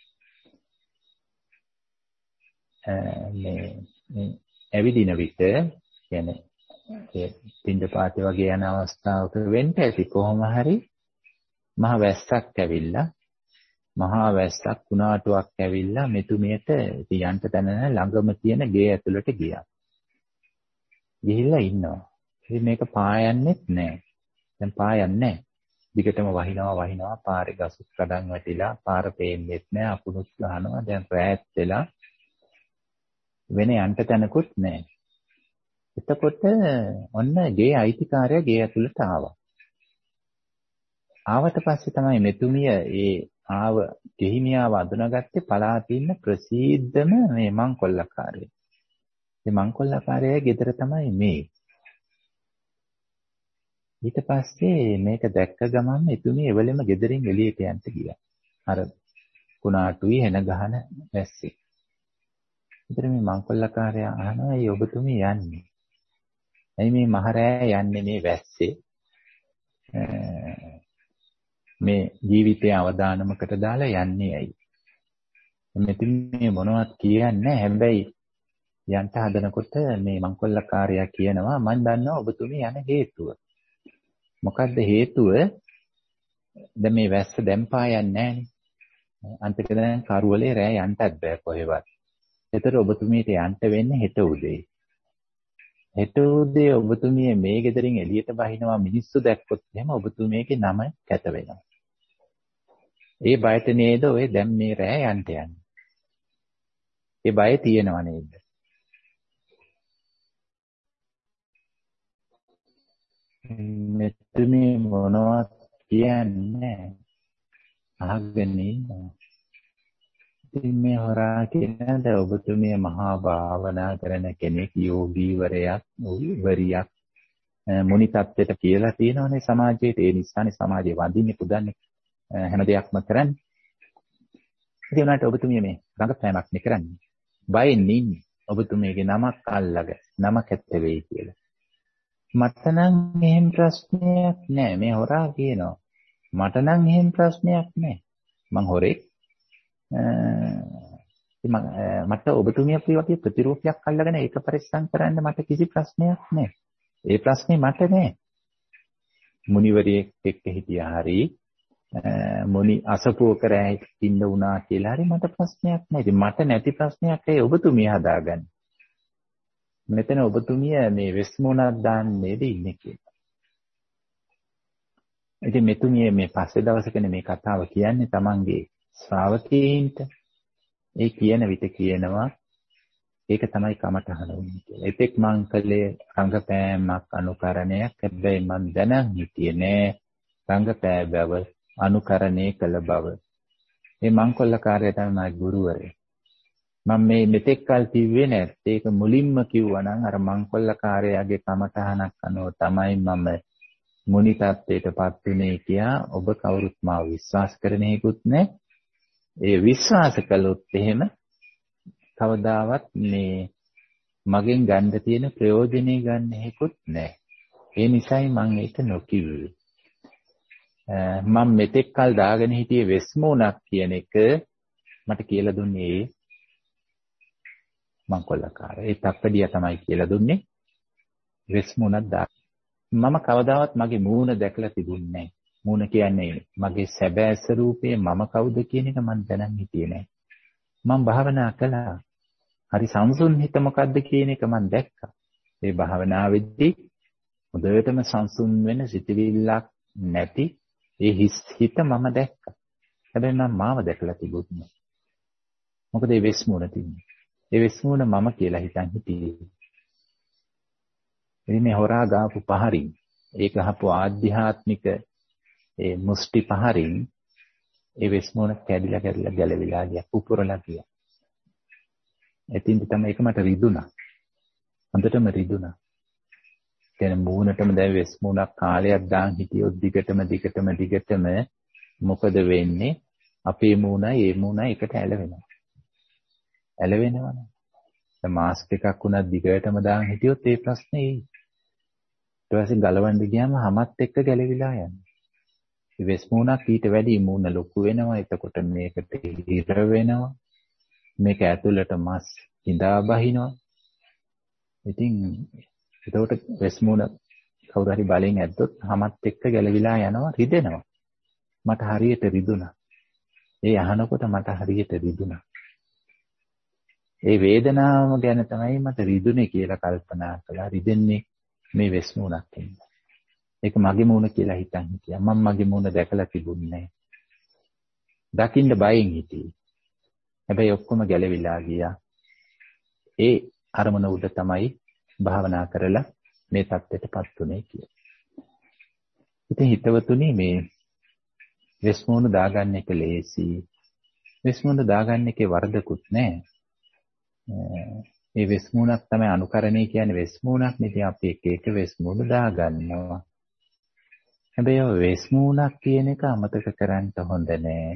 ඇවිදින විට කියන්නේ ඒ පින්දපාතේ වගේ යන අවස්ථාවක වෙන්න ඇති කොහොම හරි මහ වැස්සක් ඇවිල්ලා මහා වැස්සක් කුණාටුවක් ඇවිල්ලා මෙතුමියට යන්න තැන ළඟම තියෙන ගේ ඇතුළට ගියා. ගිහිල්ලා ඉන්නවා. ඉතින් මේක පායන්නෙත් නැහැ. දැන් පායන්නේ නැහැ. දිගටම වහිනවා පාරේ ගසුත් කඩන් වැටිලා පාර පේන්නෙත් නැහැ. අකුණුත් ගහනවා. දැන් රැත් වෙලා වෙන යන්න තැනකුත් නැහැ. එතකොට ඔන්න ගේ අයිතිකාරයා ගේ ඇතුළට ආවා. ආවට පස්සේ තමයි මෙතුමිය ආව ගෙහිමියාව අඳුනගත්තේ පලාතේ ඉන්න ප්‍රසිද්ධම මේ මංකොල්ලකාරය. මේ මංකොල්ලකාරයා ගෙදර තමයි මේ. ඊට පස්සේ මේක දැක්ක ගමන් මෙතුමිය එවලෙම ගෙදරින් එළියට යන්න ගියා. අර කුණාටුයි හෙන ගහන වැස්සේ. ඊට මේ මංකොල්ලකාරයා අහනවා "ඇයි ඔබතුමිය යන්නේ? ඇයි මේ මහරෑ යන්නේ මේ වැස්සේ? මේ ජීවිතය අවදානමකට දාලා යන්නේ ඇයි?" මෙතුමිය මොනවත් කියන්නේ හැබැයි යන්න හදනකොට මේ මංකොල්ලකාරයා කියනවා "මම දන්නවා ඔබතුමිය යන හේතුව." මොකද්ද හේතුව? දැන් මේ වැස්ස දැන් පායන්නේ නැහනේ. අන්තිමට දැන් කරුවලේ රෑ යන්නත් බෑ කොහෙවත්. ඒතර ඔබතුමියට යන්න වෙන්නේ හෙට උදේ. හෙට උදේ ඔබතුමිය මේ ගෙදරින් එළියට බහිනවා මිනිස්සු දැක්කොත් එහෙම ඔබතුමියගේ නම කැත වෙනවා. ඒ බයට නේද ඔය දැන් මේ රෑ යන්න යන්නේ. ඒ බය තියෙනව නේද? මෙතුමිය මොනවත් කියන්නේ අහගෙන ඉන්නවා. ඉතින් මේ හොරා කියනද ඔබතුමිය මහා භාවනා කරන කෙනෙක් යෝගීවරයක් වරියක් මුනි tattete කියලා තියෙනවනේ සමාජයේ. ඒ නිසානේ සමාජයේ වඳින්නේ පුදන්නේ හැම දෙයක්ම කරන්නේ. ඉතින් උනාට ඔබතුමිය මේ රංගපෑමක් නේ කරන්නේ. බයෙන් ඉන්නේ. ඔබතුමියගේ නමක් අල්ලගෙන නමක් ඇත්ත වෙයි කියලා. මට නම් එහෙම ප්‍රශ්නයක් නෑ. මේ හොරා කියනවා. මට නම් එහෙම ප්‍රශ්නයක් නෑ. මං හොරෙක්. මට ඔබතුමිය වගේ ප්‍රතිරූපයක් අල්ලගෙන ඒක පරිස්සම් කරන්න මට කිසි ප්‍රශ්නයක් නෑ. ඒ ප්‍රශ්නේ මට නෑ. මුනිවරියෙක් එක්ක හිටියා හරි මුනි අසපුවක රැ ඉන්න වුණා කියලා හරි මට ප්‍රශ්නයක් නෑ. ඉතින් මට නැති ප්‍රශ්නයක් ඒ ඔබතුමිය හදාගන්න. මෙතන ඔබතුමිය මේ වෙස්මුණක් දාන්නේ ඉන්නේ කියලා. ඉතින් මෙතුමිය මේ පස්සේ දවසකනේ මේ කතාව කියන්නේ තමන්ගේ ශ්‍රාවකීන්ට. ඒ කියන විට කියනවා ඒක තමයි කමටහන වුනේ කියලා. ඒත් මං කළේ රංගපෑමක් අනුකරණයක්. හැබැයි මං දැනන් හිටියේ නෑ රංගපෑ බව අනුකරණය කළ බව. මේ මංකොල්ලකාරය තමයි ගුරුවරයා. මම මේ මෙතෙක් කල් කිව්වේ නැත්තේ ඒක මුලින්ම කිව්වා නම් අර මංකොල්ලකාරයාගේ කමටහනක් අනුව තමයි මම මුනි tatteyටපත් වුනේ කියා ඔබ කවුරුත් මාව විශ්වාස කරන හේකුත් නැහැ. ඒ විශ්වාස කළොත් එහෙම කවදාවත් මේ මගෙන් ගන්න තියෙන ප්‍රයෝජනෙ ගන්න හේකුත් නැහැ. ඒ නිසායි මම ඒක නොකිව්වේ. මම මෙතෙක් කල් දාගෙන හිටියේ වෙස්මුණක් කියන එක මට කියලා දුන්නේ මංකොල්ලකාර. ඒ තප්පඩිය තමයි කියලා දුන්නේ වෙස්මුණක් දා. මම කවදාවත් මගේ මූණ දැකලා තිබුණේ නැහැ. මූණ කියන්නේ මගේ සැබෑ ස්වරූපය මම කවුද කියන එක මම දැනන් හිටියේ නැහැ. මම භාවනා කළා. හරි සංසුන් හිත මොකද්ද කියන එක මම දැක්කා. ඒ භාවනාවේදී හොඳටම සංසුන් වෙන සිතවිල්ලක් නැති ඒ හිත මම දැක්කා. හැබැයි මම මාව දැකලා තිබුණේ නැහැ. මොකද ඒ වෙස්මුණ තින්නේ. ඒ වෙස්මුණ මම කියලා හිතන් හිටියේ. එන්නේ හොරා ගාපු පහරින් ඒ ගහපු ආධ්‍යාත්මික ඒ මුස්ටි පහරින් ඒ වෙස්මුණ කැඩිලා ගැලවිලා ගියා. පුපුරලා ගියා. එතින්දි තමයි ඒක මට රිදුනා. හොඳටම රිදුනා. දැන් මූණටම දැන් වෙස්මුණක් කාලයක් දාන් හිටියොත් දිගටම මොකද වෙන්නේ? අපේ මූණයි ඒ මූණයි එකට ඇලවෙනවා. ඇලවෙනවනේ. දැන් මාස්ක් එකක් උනත් දිගටම දාන් හිටියොත් ඒ ප්‍රශ්නේ එයි. ඊට පස්සේ ගලවන්න ගියාම හැමත් එක්ක ගැලවිලා යනවා. ඒ වෙස්මුණක් ඊට වැඩි මූණ ලොකු වෙනවා. එතකොට මේකට හිර වෙනවා. මේක ඇතුළට මස් ඉඳා බහිනවා. ඉතින් එතකොට වෙස්මුණ කවුරු හරි බලෙන් ඇද්දොත් හැමත් එක්ක ගැලවිලා යනවා, රිදෙනවා. මට හරියට රිදුනා. ඒ අහනකොට මට හරියට රිදුනා. ඒ වේදනාව ගැන තමයි මට රිදුනේ කියලා කල්පනා කළා. රිදෙන්නේ මේ වෙස්මුණක් නිසා. ඒක මගේ මූණ කියලා හිතන් හිටියා. මම මගේ මූණ දැකලා තිබුණේ නැහැ. දකින්න බයෙන් හිටියේ. හැබැයි ඔක්කොම ගැලවිලා ගියා. ඒ අරමුණ උඩ තමයි භාවනා කරලා මේ தත්ත්වයටපත් උනේ කියලා. ඉතින් හිතවතුනි මේ වෙස්මුණ දාගන්න එක ලේසි. වෙස්මුණ දාගන්න එකේ වරදකුත් නැහැ. මේ වෙස්මුණක් තමයි අනුකරණය කියන්නේ වෙස්මුණක් නෙදී අපි එක වෙස්මුණ දාගන්නවා. හැබැයි ඔය වෙස්මුණක් කියන එක අමතක කරන්න හොඳ නෑ.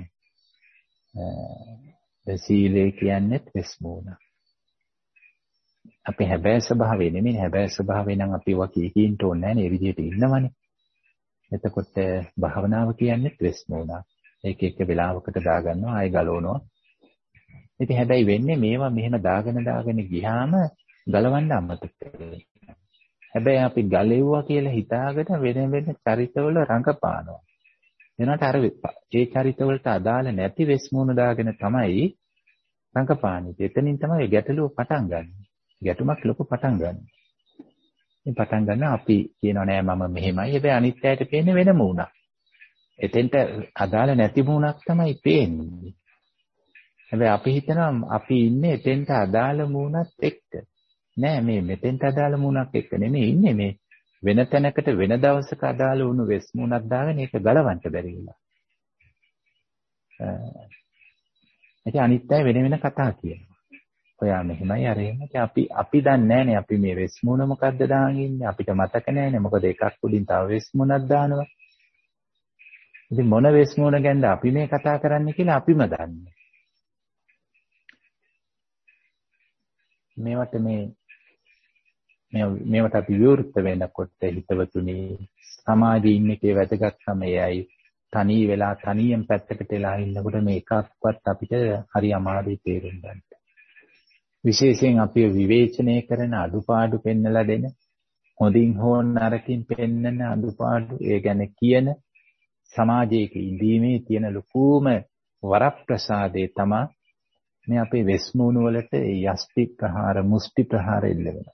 සීලය කියන්නේ වෙස්මුණ. අපි හැබෑ ස්වභාවය නෙමෙයි හැබෑ ස්වභාවය නම් අපි වකීකින්ට ඕනේ නෑනේ ඒ විදිහට ඉන්නවනේ. එතකොට භාවනාව කියන්නේ වෙස්මුණ. ඒක එක වෙලාවකට දාගන්නවා ආයෙ ගලවනවා. ඉතින් හැබැයි වෙන්නේ මේවා මෙහෙම දාගෙන ගියාම ගලවන්න අමතක වෙනවා. හැබැයි අපි ගලෙව්වා කියලා හිතාගෙන වෙන චරිතවල රඟපානවා. එනකට අර ඒ චරිතවලට අදාළ නැති වෙස්මුණ දාගෙන තමයි රඟපාන්නේ. එතනින් තමයි ගැටලුව පටන් ගන්න. ගැටුමක් ලොකු පටන් ගන්න. මේ පටන් ගන්න අපි කියනවා නෑ මම මෙහෙමයි. හැබැයි අනිත් අයට පේන්නේ වෙන මූණක්. එතෙන්ට අදාළ නැති මූණක් තමයි පේන්නේ. හැබැයි අපි හිතනවා අපි ඉන්නේ එතෙන්ට අදාළ මූණත් එක්ක. නෑ මේ මෙතෙන්ට අදාළ මූණක් එක්ක නෙමෙයි ඉන්නේ මේ වෙන තැනකට වෙන දවසක අදාළ වුණු වෙස් මූණක් දාගෙන ඒක ගලවන්න බැරි වෙලා. ඉතින් අනිත් අය වෙන කතා කියනවා. ඔයා මෙහෙමයි අර එහෙමයි අපි දන්නේ නෑනේ අපි මේ වෙස් මූණ මොකද්ද දාගෙන ඉන්නේ අපිට මතක නෑනේ මොකද එකක් උඩින් තව වෙස් මූණක් දානවා. ඉතින් මොන වෙස් මූණ ගැනද අපි මේ කතා කරන්නේ කියලා අපිම දන්නේ. මේවට අපි විවෘත වෙනකොට හිතවතුනි සමාජයේ ඉන්න එකේ වැදගත්කම එයයි තනි වෙලා තනියෙන් පැත්තකට වෙලා ඉන්නකොට මේ එකක්වත් අපිට හරි අමාරුයි තේරුම් ගන්න. විශේෂයෙන් අපි විවේචනය කරන අඩුපාඩු පෙන්නලා දෙන හොඳින් හෝ නරකින් පෙන්නන අඩුපාඩු ඒ ගැන කියන සමාජයක ඉඳීමේ තියෙන ලොකුම වරප්‍රසාදේ තමයි මේ අපේ වෙස්මුණු වලට යස්ති ප්‍රහාර මුස්ටි ප්‍රහාර එල්ල වෙනවා.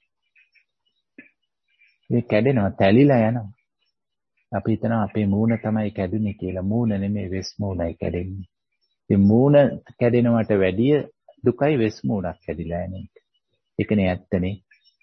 මේ කැඩෙනවා තැලිලා යනවා. අපි හිතනවා අපේ මූණ තමයි කැඩුනේ කියලා. මූණ නෙමෙයි වෙස්මුණයි කැඩෙන්නේ. ඉතින් මූණ කැඩෙනවට වැඩිය දුකයි වෙස්මුණක් කැඩිලා යන එක. ඒකනේ ඇත්තනේ.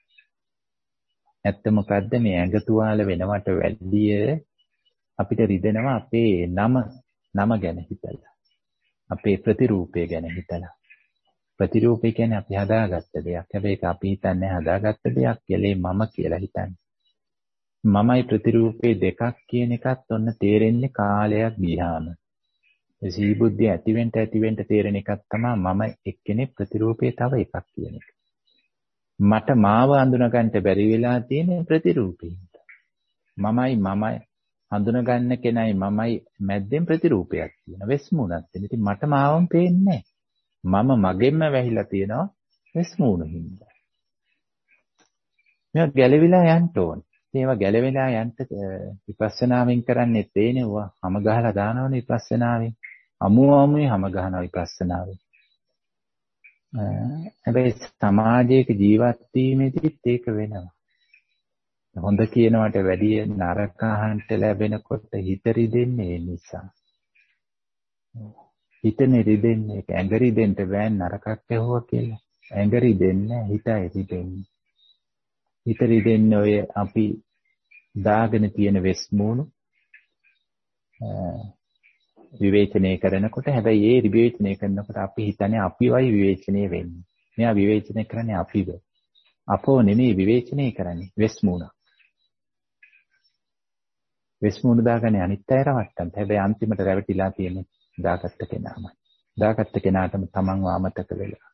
ඇත්ත මොකද්ද මේ ඇඟ තුවාල වෙනවට වැඩිය අපිට රිදෙනවා අපේ නම ගැන හිතලා. අපේ ප්‍රතිරූපය ගැන හිතලා. ප්‍රතිරූපය කියන්නේ අපි හදාගත්ත දෙයක්. හැබැයි ඒක අපි හිතන්නේ හදාගත්ත දෙයක් කියලා මම කියලා හිතන්නේ. මමයි ප්‍රතිරූපේ දෙකක් කියන එකත් ඔන්න තේරෙන්නේ කාලයක් ගියාම. ඒ සීබුද්ධිය ඇතිවෙන්න තේරෙන එකක් තමයි මම එක්කෙනෙක් ප්‍රතිරූපේ තව එකක් කියන එක. මට මාව අඳුන ගන්නට බැරි වෙලා තියෙන ප්‍රතිරූපේ. මමයි හඳුන ගන්න කෙනයි මමයි මැද්දෙන් ප්‍රතිරූපයක් තියෙනවා. වෙස් මූණක් තියෙන. ඉතින් මට මාවම පේන්නේ මම මගෙන්ම වැහිලා තියෙනවා වෙස් මූණ හින්දා. මේවා ගැලවිලා යන්න ඕන. ඒවා ගැලවිලා යන්න විපස්සනාවෙන් කරන්නේ තේනවා. හැම ගහලා දානවනේ විපස්සනාවෙන්. අමුමේ හැම ගහනවා විපස්සනාවෙන්. හැබැයි සමාජයක ජීවත් වීමේදීත් ඒක වෙනවා. හොඳ කියනවට වැඩිය නරක අහන්න ලැබෙනකොට හිත රිදෙන්නේ ඒ නිසා. හිත නෙරිදෙන්නේ ඇඟ රිදෙන්න බෑ නරකක් ඇහුවා කියලා. ඇඟ රිදෙන්නේ හිතයි රිදෙන්නේ. හිත රිදෙන්නේ ඔය අපි දාගෙන තියෙන වෙස් මූණු විවේචනය කරනකොට හැබැයි ඒ විවේචනය කරනකොට අපි හිතන්නේ අපිවයි විවේචනය වෙන්නේ. මෙයා විවේචනය කරන්නේ අපිව. අපෝ නෙමෙයි විවේචනය කරන්නේ වෙස් මූණ. වෙස් මූණ දාගන්නේ අනිත් අය රවට්ටන්න. හැබැයි අන්තිමට රැවටිලා තියෙන්නේ දාගත්ත කෙනාමයි. දාගත්ත කෙනාටම තමන්ව අමතක වෙලා.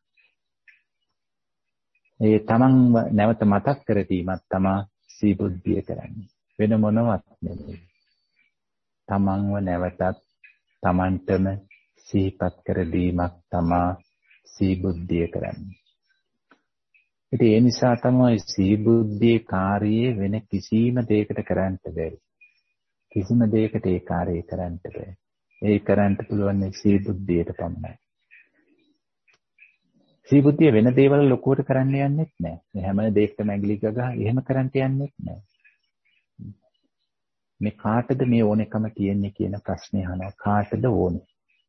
ඒ තමන්ව නැවත මතක් කර දීමක් තමා සීබුද්ධිය කරන්නේ. වෙන මොනවත් නෙමෙයි. තමන්ව නැවතත් තමන්ටම සිහිපත් කර දීමක් තමා සීබුද්ධිය කරන්නේ. ඉතින් ඒ නිසා තමයි සීබුද්ධියේ කාර්යය වෙන කිසිම දෙයකට කරන්න බැරි. කිසිම දෙයකට ඒ කාර්යය කරන්න බෑ. ඒ කරන්න පුළුවන් සීබුද්ධියට පමණයි. සීබුද්ධිය වෙන දේවල් ලොකුවට කරන්න යන්නෙත් නෑ. මේ හැම දෙයකටම ඇඟිලි ගගා එහෙම කරන්න යන්නෙත් නෑ. මේ කාටද මේ ඕනෙකම තියෙන්නේ කියන ප්‍රශ්නේ අහනවා. කාටද ඕනේ?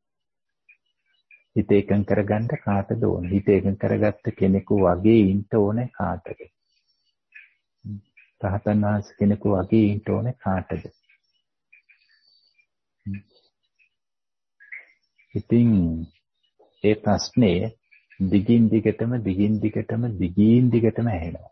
හිත එකඟ කරගන්න කාටද ඕනේ? හිත එකඟ කරගත්ත කෙනෙකු වගේ ඉන්න ඕනේ කාටද? රහතන් වහන්සේ කෙනෙකු වගේ ඉන්න ඕනේ කාටද? ඉතින් ඒ ප්‍රශ්නේ දිගින් දිගටම ඇහෙනවා.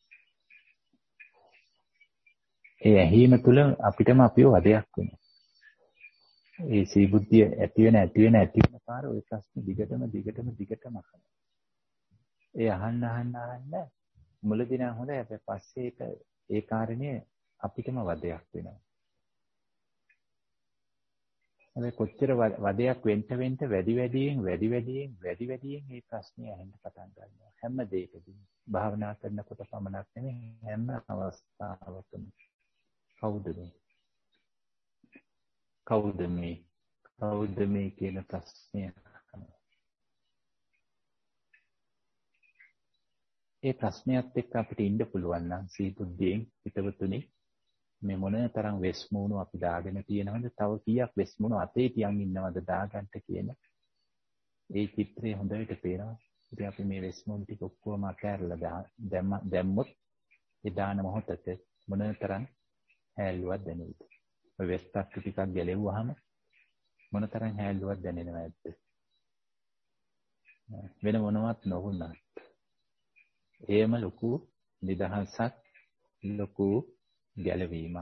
ඒ ඇහිම තුළ අපිටම අපිව වදයක් වෙනවා. ඒ සීබුද්ධිය ඇති වෙන පාර ওই ප්‍රශ්න දිගටම අහනවා. ඒ අහන්න මුලදී නම් හොඳයි. හැබැයි පස්සේ ඒ කාරණේ අපිටම වදයක් වෙනවා. හැබැයි කොච්චර වදයක් වෙන්න වැඩි වැඩියෙන් මේ ප්‍රශ්නේ අහෙන්න පටන් ගන්නවා. හැම දෙයකදීම භාවනා කරනකොට පමණක් නෙමෙයි හැම අවස්ථාවකම. කවුද මේ කියන ප්‍රශ්නය අහනවා. ඒ ප්‍රශ්නයත් එක්ක අපිට ඉන්න පුළුවන් නම් සීබුද්ධියෙන් හිතවතුනි මේ මොන තරම් වෙස්මුණු අපි දාගෙන තියෙනවද? තව කීයක් වෙස්මුණු අතේ තියන් ඉන්නවද දාගන්න කියන ඒ චිත්‍රය හොඳට පේනවා. ඉතින් අපි මේ වෙස්මුණු ටික ඔක්කොම අතහැරලා දැම්මොත් ඒ දාන මොහොතට මොන තරම් හැල්ලුවක් දැනෙයිද? ඔය වෙස්ටක් ටිකක් ගැලෙව්වහම මොන තරම් හැල්ලුවක් දැනෙනවද? වෙන මොනවත් නොවුණත් එහෙම ලොකු නිදහසක් ලොකු ගැලවීමක්.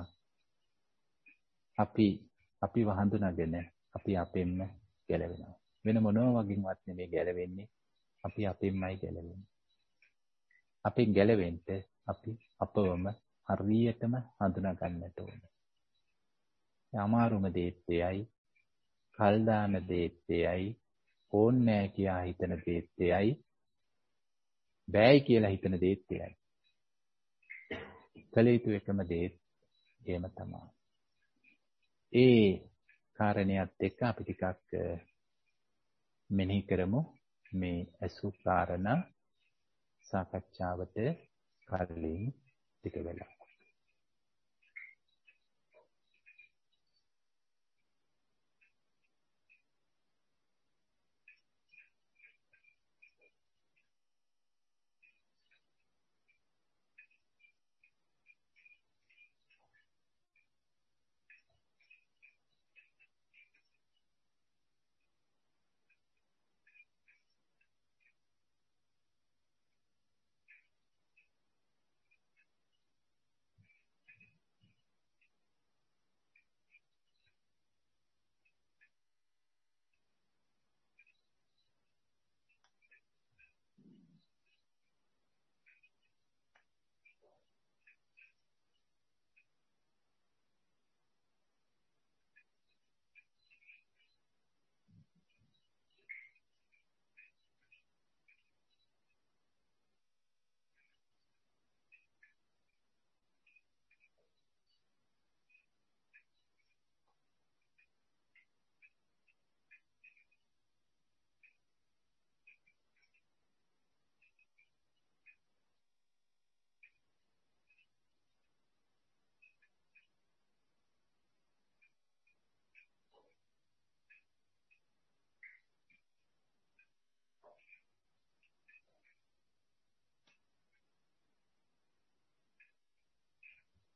අපි වහඳුනාගෙන අපි අපෙන්ම ගැලවෙනවා. වෙන මොනවා වගේවත් නෙමෙයි ගැලවෙන්නේ. අපි අපෙන්මයි ගැලවෙන්නේ. අපෙන් ගැලවෙන්න අපි අපවම හරියටම හඳුනා ගන්නට ඕනේ. අමාරුම දේත් එයයි, කල් දාන දේත් එයයි, ඕන්නේ නැහැ කියා හිතන දේත් එයයි, බෑයි කියලා හිතන දේත් එයයි. කළ යුතු එකම දේත් එහෙම තමයි. ඒ කාරණියත් එක්ක අපි ටිකක් මෙනෙහි කරමු මේ අසු කාරණා සාකච්ඡාවට කලින් ටික වෙලා.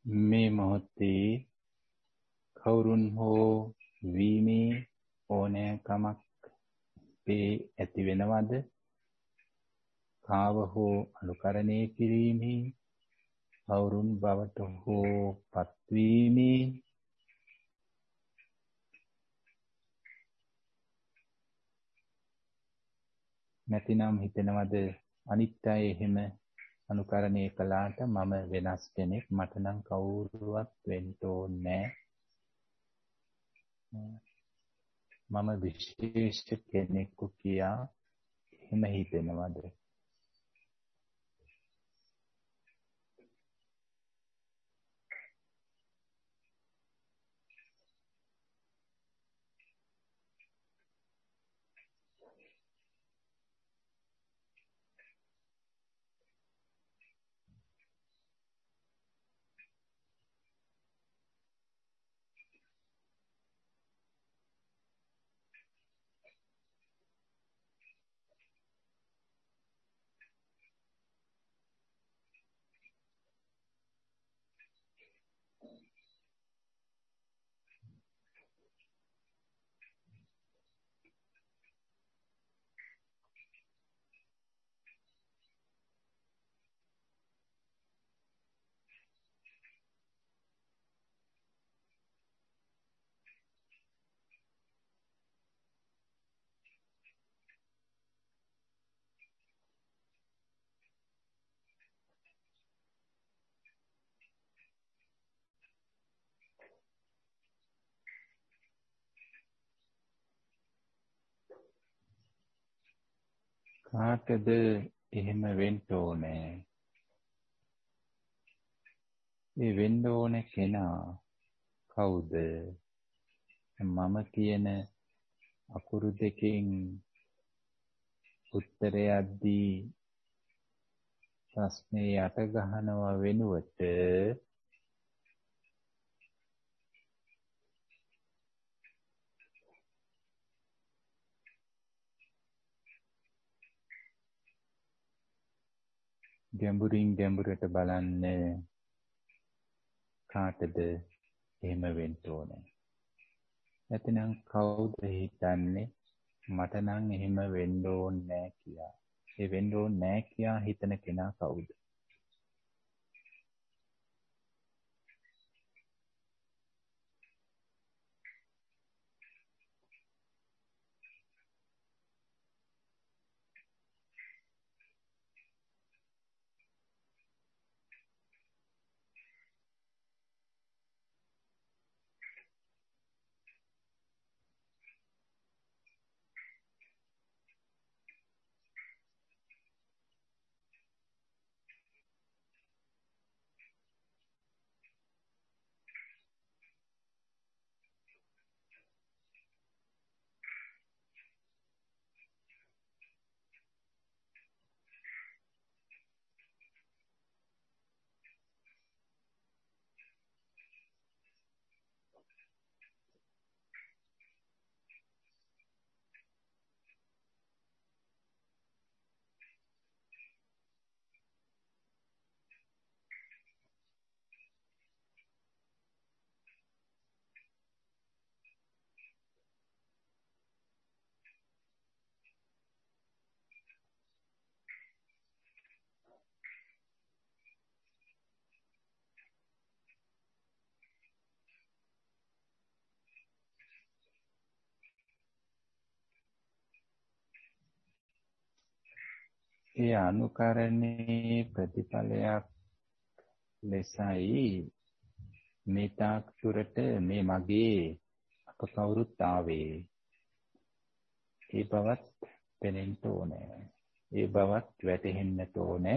මේ මොහොතේ කවුරුන් හෝ වීමේ ඕනෑකමක් පේ ඇති වෙනවද? කාව හෝ අනුකරණය කිරීමේ කවුරුන් බවට හෝ පත්වීමේ නැතිනම් හිතනවද අනිත් අය එහෙම අනුකරණය කළාට මම වෙනස් කෙනෙක් මට නම් කවුරුවත් වෙන්න ඕනේ මම විශේෂ කෙනෙකු කියා එහෙම හිතනවද? කාටද එහෙම වෙන්න ඕනේ? ඒ වෙන්න ඕනේ කෙනා කවුද? මම කියන අකුරු දෙකෙන් උත්තරයක් දී ප්‍රශ්නේ යට ගහනව වෙනුවට ගැඹුරින් ගැඹුරට බලන්න කාටද එහෙම වෙන්න ඕනේ? නැතිනම් කවුද හිතන්නේ මට නම් එහෙම වෙන්න ඕනේ නැහැ කියලා? ඒ වෙන්න ඕනේ නැහැ කියා හිතන කෙනා කවුද? ඒ අනුකරණයේ ප්‍රතිඵලයක් ලෙසයි මේ තාක් දුරට මේ මගේ අප කවුරුත් ආවේ. ඒ බවත් පෙනෙන්න ඕනේ. ඒ බවත් වැටහෙන්නට ඕනේ.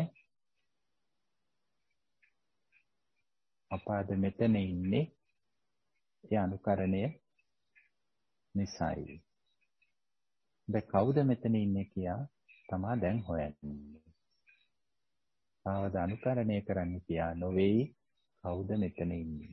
අප අද මෙතන ඉන්නේ ඒ අනුකරණය නිසායි. දැන් කවුද මෙතන ඉන්නේ කියා තමා දැන් හොයන්නේ. කාවද අනුකරණය කරන්න කියා නොවේයි කවුද මෙතන ඉන්නේ.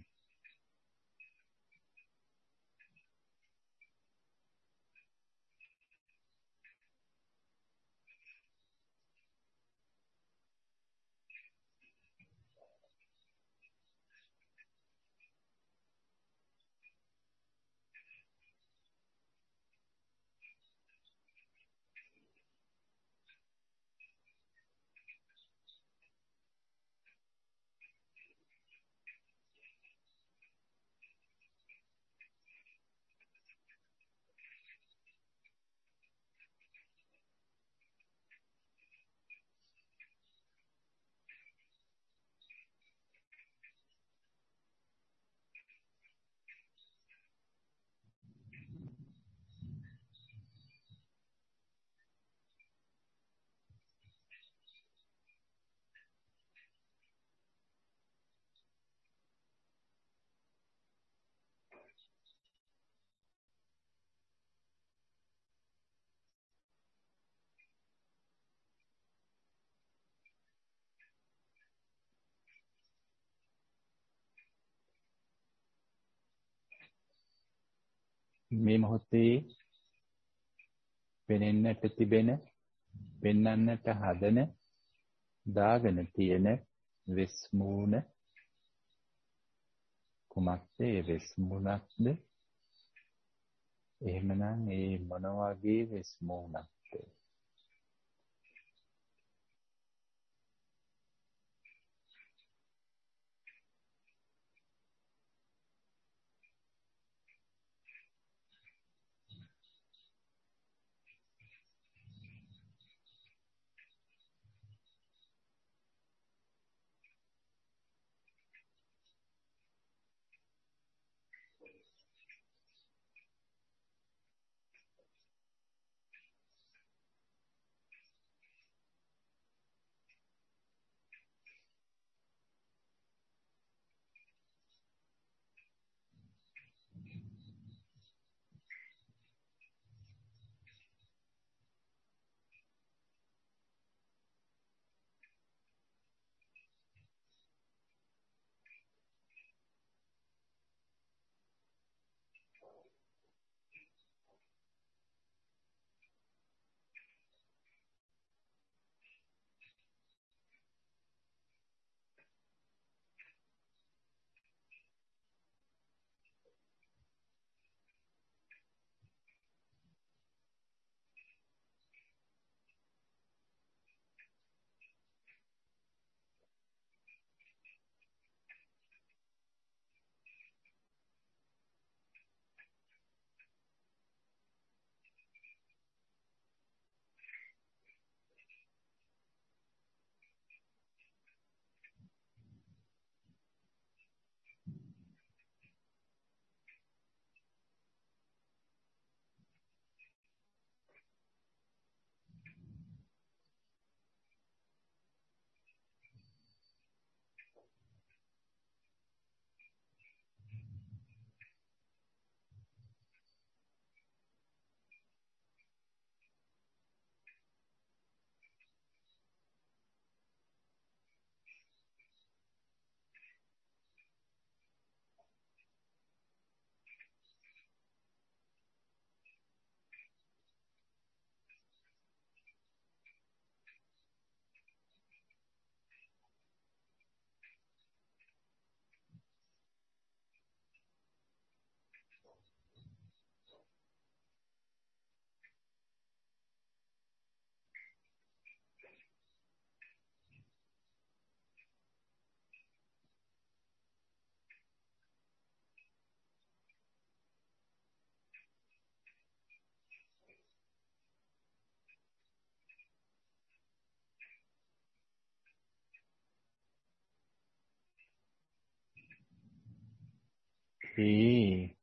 මේ මොහොතේ පෙනෙන්නට තිබෙන, පෙන්වන්නට හදන, දාගෙන තියෙන වෙස් මූණ කුමක්ද? ඒ වෙස් මූණක්ද? එහෙමනම් ඒ මොන වගේ වෙස් මූණක්ද? ඒ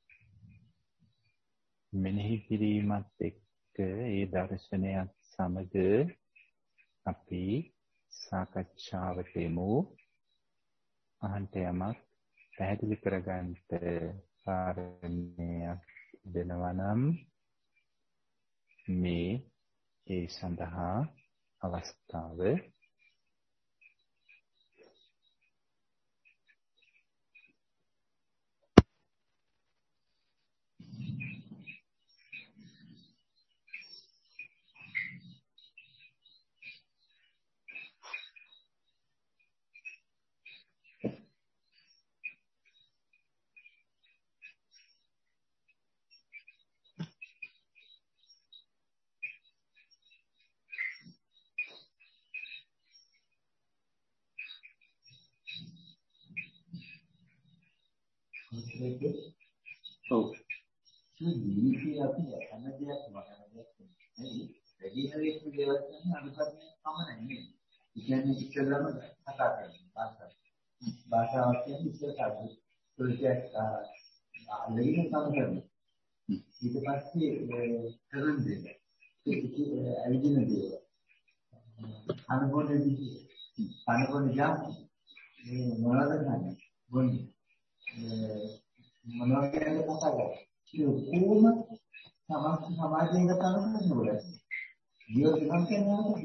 මෙනෙහි කිරීමත් එක්ක ඒ දර්ශනයත් සමග අපි සාකච්ඡාවට යමු. අහන්ට යමක් පැහැදිලි කරගන්න කාරණයක් දෙනවා නම් මේ ඒ සඳහා අවස්ථාව ඔව්. ජීවිතය අපි හැම දෙයක්ම නෙයි රෙගිනරේට් දේවල් කරන අනුකරණය පමණයි නෙයි. ඒ කියන්නේ ඉස්සෙල්ලාම කතා කරනවා භාෂාවක් කියන්නේ ඉස්සෙල්ලා ප්‍රොජෙක්ට් ලෙයින් සමහරවිට ඊට පස්සේ කරන දේ ඒක ඇවිදින දේ අනුගොන જાති මේ මොනවද කියන්නේ ගොන්නේ මොනවා කියන්නේ කතා කරන්නේ ඒ කොහොම සමාජයෙන් කතා කරනවද ජීවිතයක් කියනවා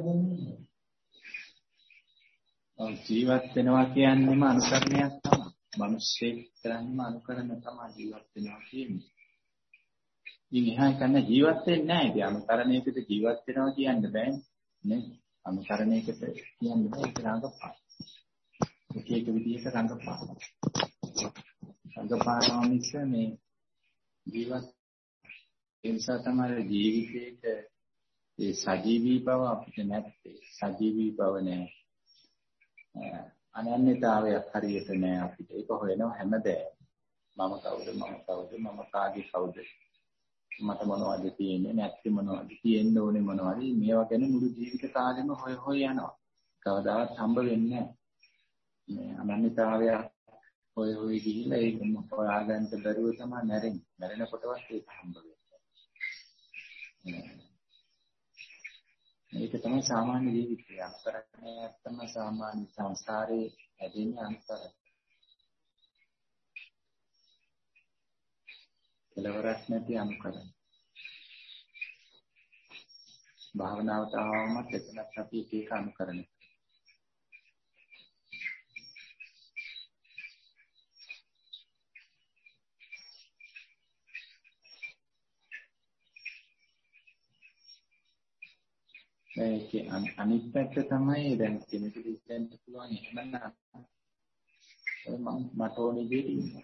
ජීවත් වෙනවා කියන්නේම අනුකරණයක් තමයි. මිනිස්සේ කරන්නේ අනුකරණ තමයි ජීවත් වෙනවා කියන්නේ. ඉතින් එහා කරන ජීවත් වෙන්නේ නැහැ. ඉතින් අනුකරණයකට ජීවත් වෙනවා කියන්න බෑනේ. නේ? අනුකරණයකට කියන්න බෑ ඒක රංගපාන. එක විදිහට රංගපාන. රංගපානවා මිස මේ ජීවත් ඒ නිසා තමයි ජීවිතේට ඒ සජීවී බව අපිට නැත්තේ. සජීවී බව නැහැ. අනන්‍යතාවයක් හරියට නැහැ අපිට. ඒක හොයනවා හැමදේම. මම කවුද මම කාගේ කවුද? මට මොනවද තියෙන්නේ නැත්නම් මොනවද තියෙන්න ඕනේ මොනවද මේවා ගැන මුළු ජීවිත කාලෙම හොය යනවා. කවදාවත් හම්බ වෙන්නේ නැහැ. මේ අනන්‍යතාවය හොය ගිහිල්ලා ඒක හොයාගන්න බැරුව තමයි මැරෙන්නේ. මැරෙනකොටවත් ඒක හම්බ වෙන්නේ. මේක තමයි සාමාන්‍ය ජීවිතය. අනුකරණය තමයි සාමාන්‍ය සංසාරේ ඇදෙන්නේ අනුකරණය. කෙලවරක් නැති අනුකරණය. භාවනාවට ආවමත් එතනත් අපි ඒක අනුකරණය. මේකේ අනිත් පැත්ත තමයි දැන් කෙනෙකුට ඉස්සෙන්න පුළුවන් එහෙමනම් මට ඕනේ දෙයක් ඉන්නවා.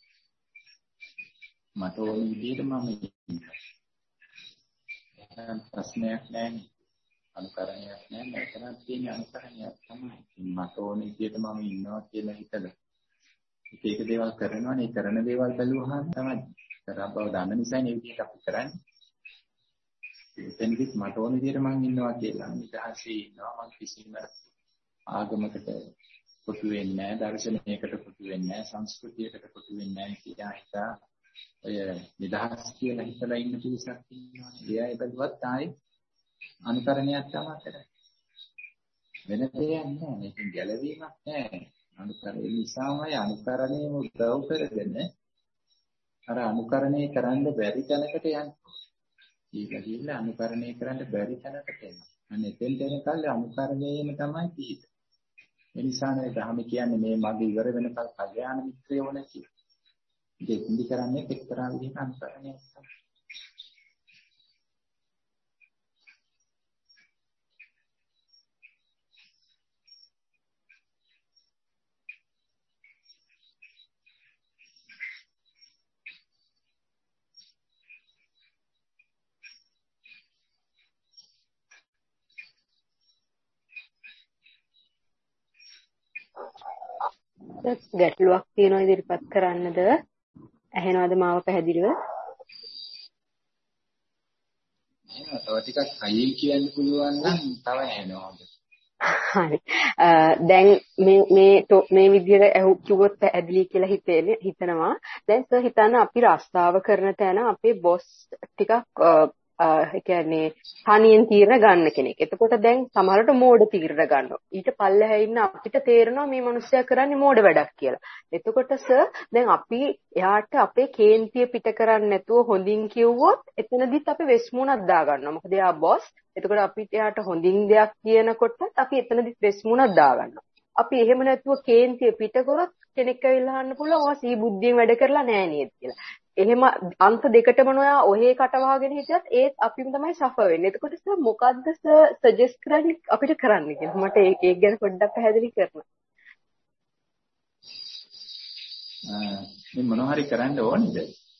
මට ඕනේ විදිහට මම ඉන්නවා. එහෙනම් ප්‍රශ්නයක් නැහැ. අනුකරණයක් නැහැ. මේකනම් තියෙන අනුකරණයක් තමයි. මට ඕනේ විදිහට මම ඉන්නවා කියලා හිතලා. ඒක දේවල් කරනවනේ කරන දේවල් බැලුවහම තමයි කරා බව දන්න නිසා නේ විදිහට අපි කරන්නේ. එතනදිත් මට ඕන විදිහට මං ඉන්නවා කියලා නිදහසේ ඉන්නවා මං කිසිම ආගමකට කොටු වෙන්නේ නැහැ දර්ශනයකට කොටු වෙන්නේ නැහැ සංස්කෘතියකට කොටු වෙන්නේ නැහැ කියලා හිතා ඔය නිදහස් කියලා හිතලා ඉන්න පිරිසක් ඉන්නවා. ඒ අය බැලුවත් ආයේ අනුකරණයක් තමයි කරන්නේ. වෙන දෙයක් නැහැ. මේකෙන් ගැලවීමක් නැහැ. අනුකරණය නිසාමයි අනුකරණයම උදව් කරගෙන අර අනුකරණය කරන්න බැරි තැනකට යන්නේ. ඒක ගිහිල්ලා අනුකරණය කරන්න බැරි තැනකට එනවා. අන්න එතෙන් දෙනකල් අනුකරණයම තමයි තියෙන්නේ. ඒ නිසා නේ ධර්ම කියන්නේ මේ මගේ ඉවර වෙනකල් කල්යාණ මිත්‍රයෝ නැති. ඒක ඉඳි කරන්නේ එක්තරා විදිහක අනුකරණයක් තමයි. ගැටලුවක් තියෙනවා ඉදිරිපත් කරන්නද? ඇහෙනවද මාව පැහැදිලිව? එහෙනම් තව ටිකක් කයින් කියන්න පුළුවන් නම් තව ඇහෙනවා. හරි. දැන් මේ විදිහට කිව්වොත් පැහැදිලි කියලා හිතනවා. දැන් සර් හිතන්න අපි රස්තාව කරන තැන අපේ බොස් ටිකක් ඒ කියන්නේ තනියෙන් තීරණ ගන්න කෙනෙක්. එතකොට දැන් සමහරවිට මෝඩ තීරණ ගන්නවා. ඊට පල්ලෙහා ඉන්න අපිට තේරෙනවා මේ මිනිස්සයා කරන්නේ මෝඩ වැඩක් කියලා. එතකොට සර් දැන් අපි එයාට අපේ කේන්තිය පිට කරන්නේ නැතුව හොඳින් කිව්වොත් එතනදිත් අපි වෙස්මුණක් දා ගන්නවා. මොකද එයා බොස්. එතකොට අපිට එයාට හොඳින් දෙයක් කියනකොට අපි එතනදිත් වෙස්මුණක් දා ගන්නවා. අපි එහෙම නැතුව කේන්තිය පිට කරොත් කෙනෙක් ඇවිල්ලා අහන්න පුළුවන් ඔයා සී බුද්ධියෙන් වැඩ කරලා නැහැ නේද කියලා. එහෙම අන්ත දෙකටම නොයා ඔහේ කටවහගෙන හිටියත් ඒත් අපිම තමයි සෆර් වෙන්නේ. එතකොට සර් මොකද්ද සර් සජෙස්ට් කරන්නේ අපිට කරන්න කියලා. මට ඒක ගැන පොඩ්ඩක් පැහැදිලි කරන්න. මේ මොනවා හරි කරන්න ඕනේද?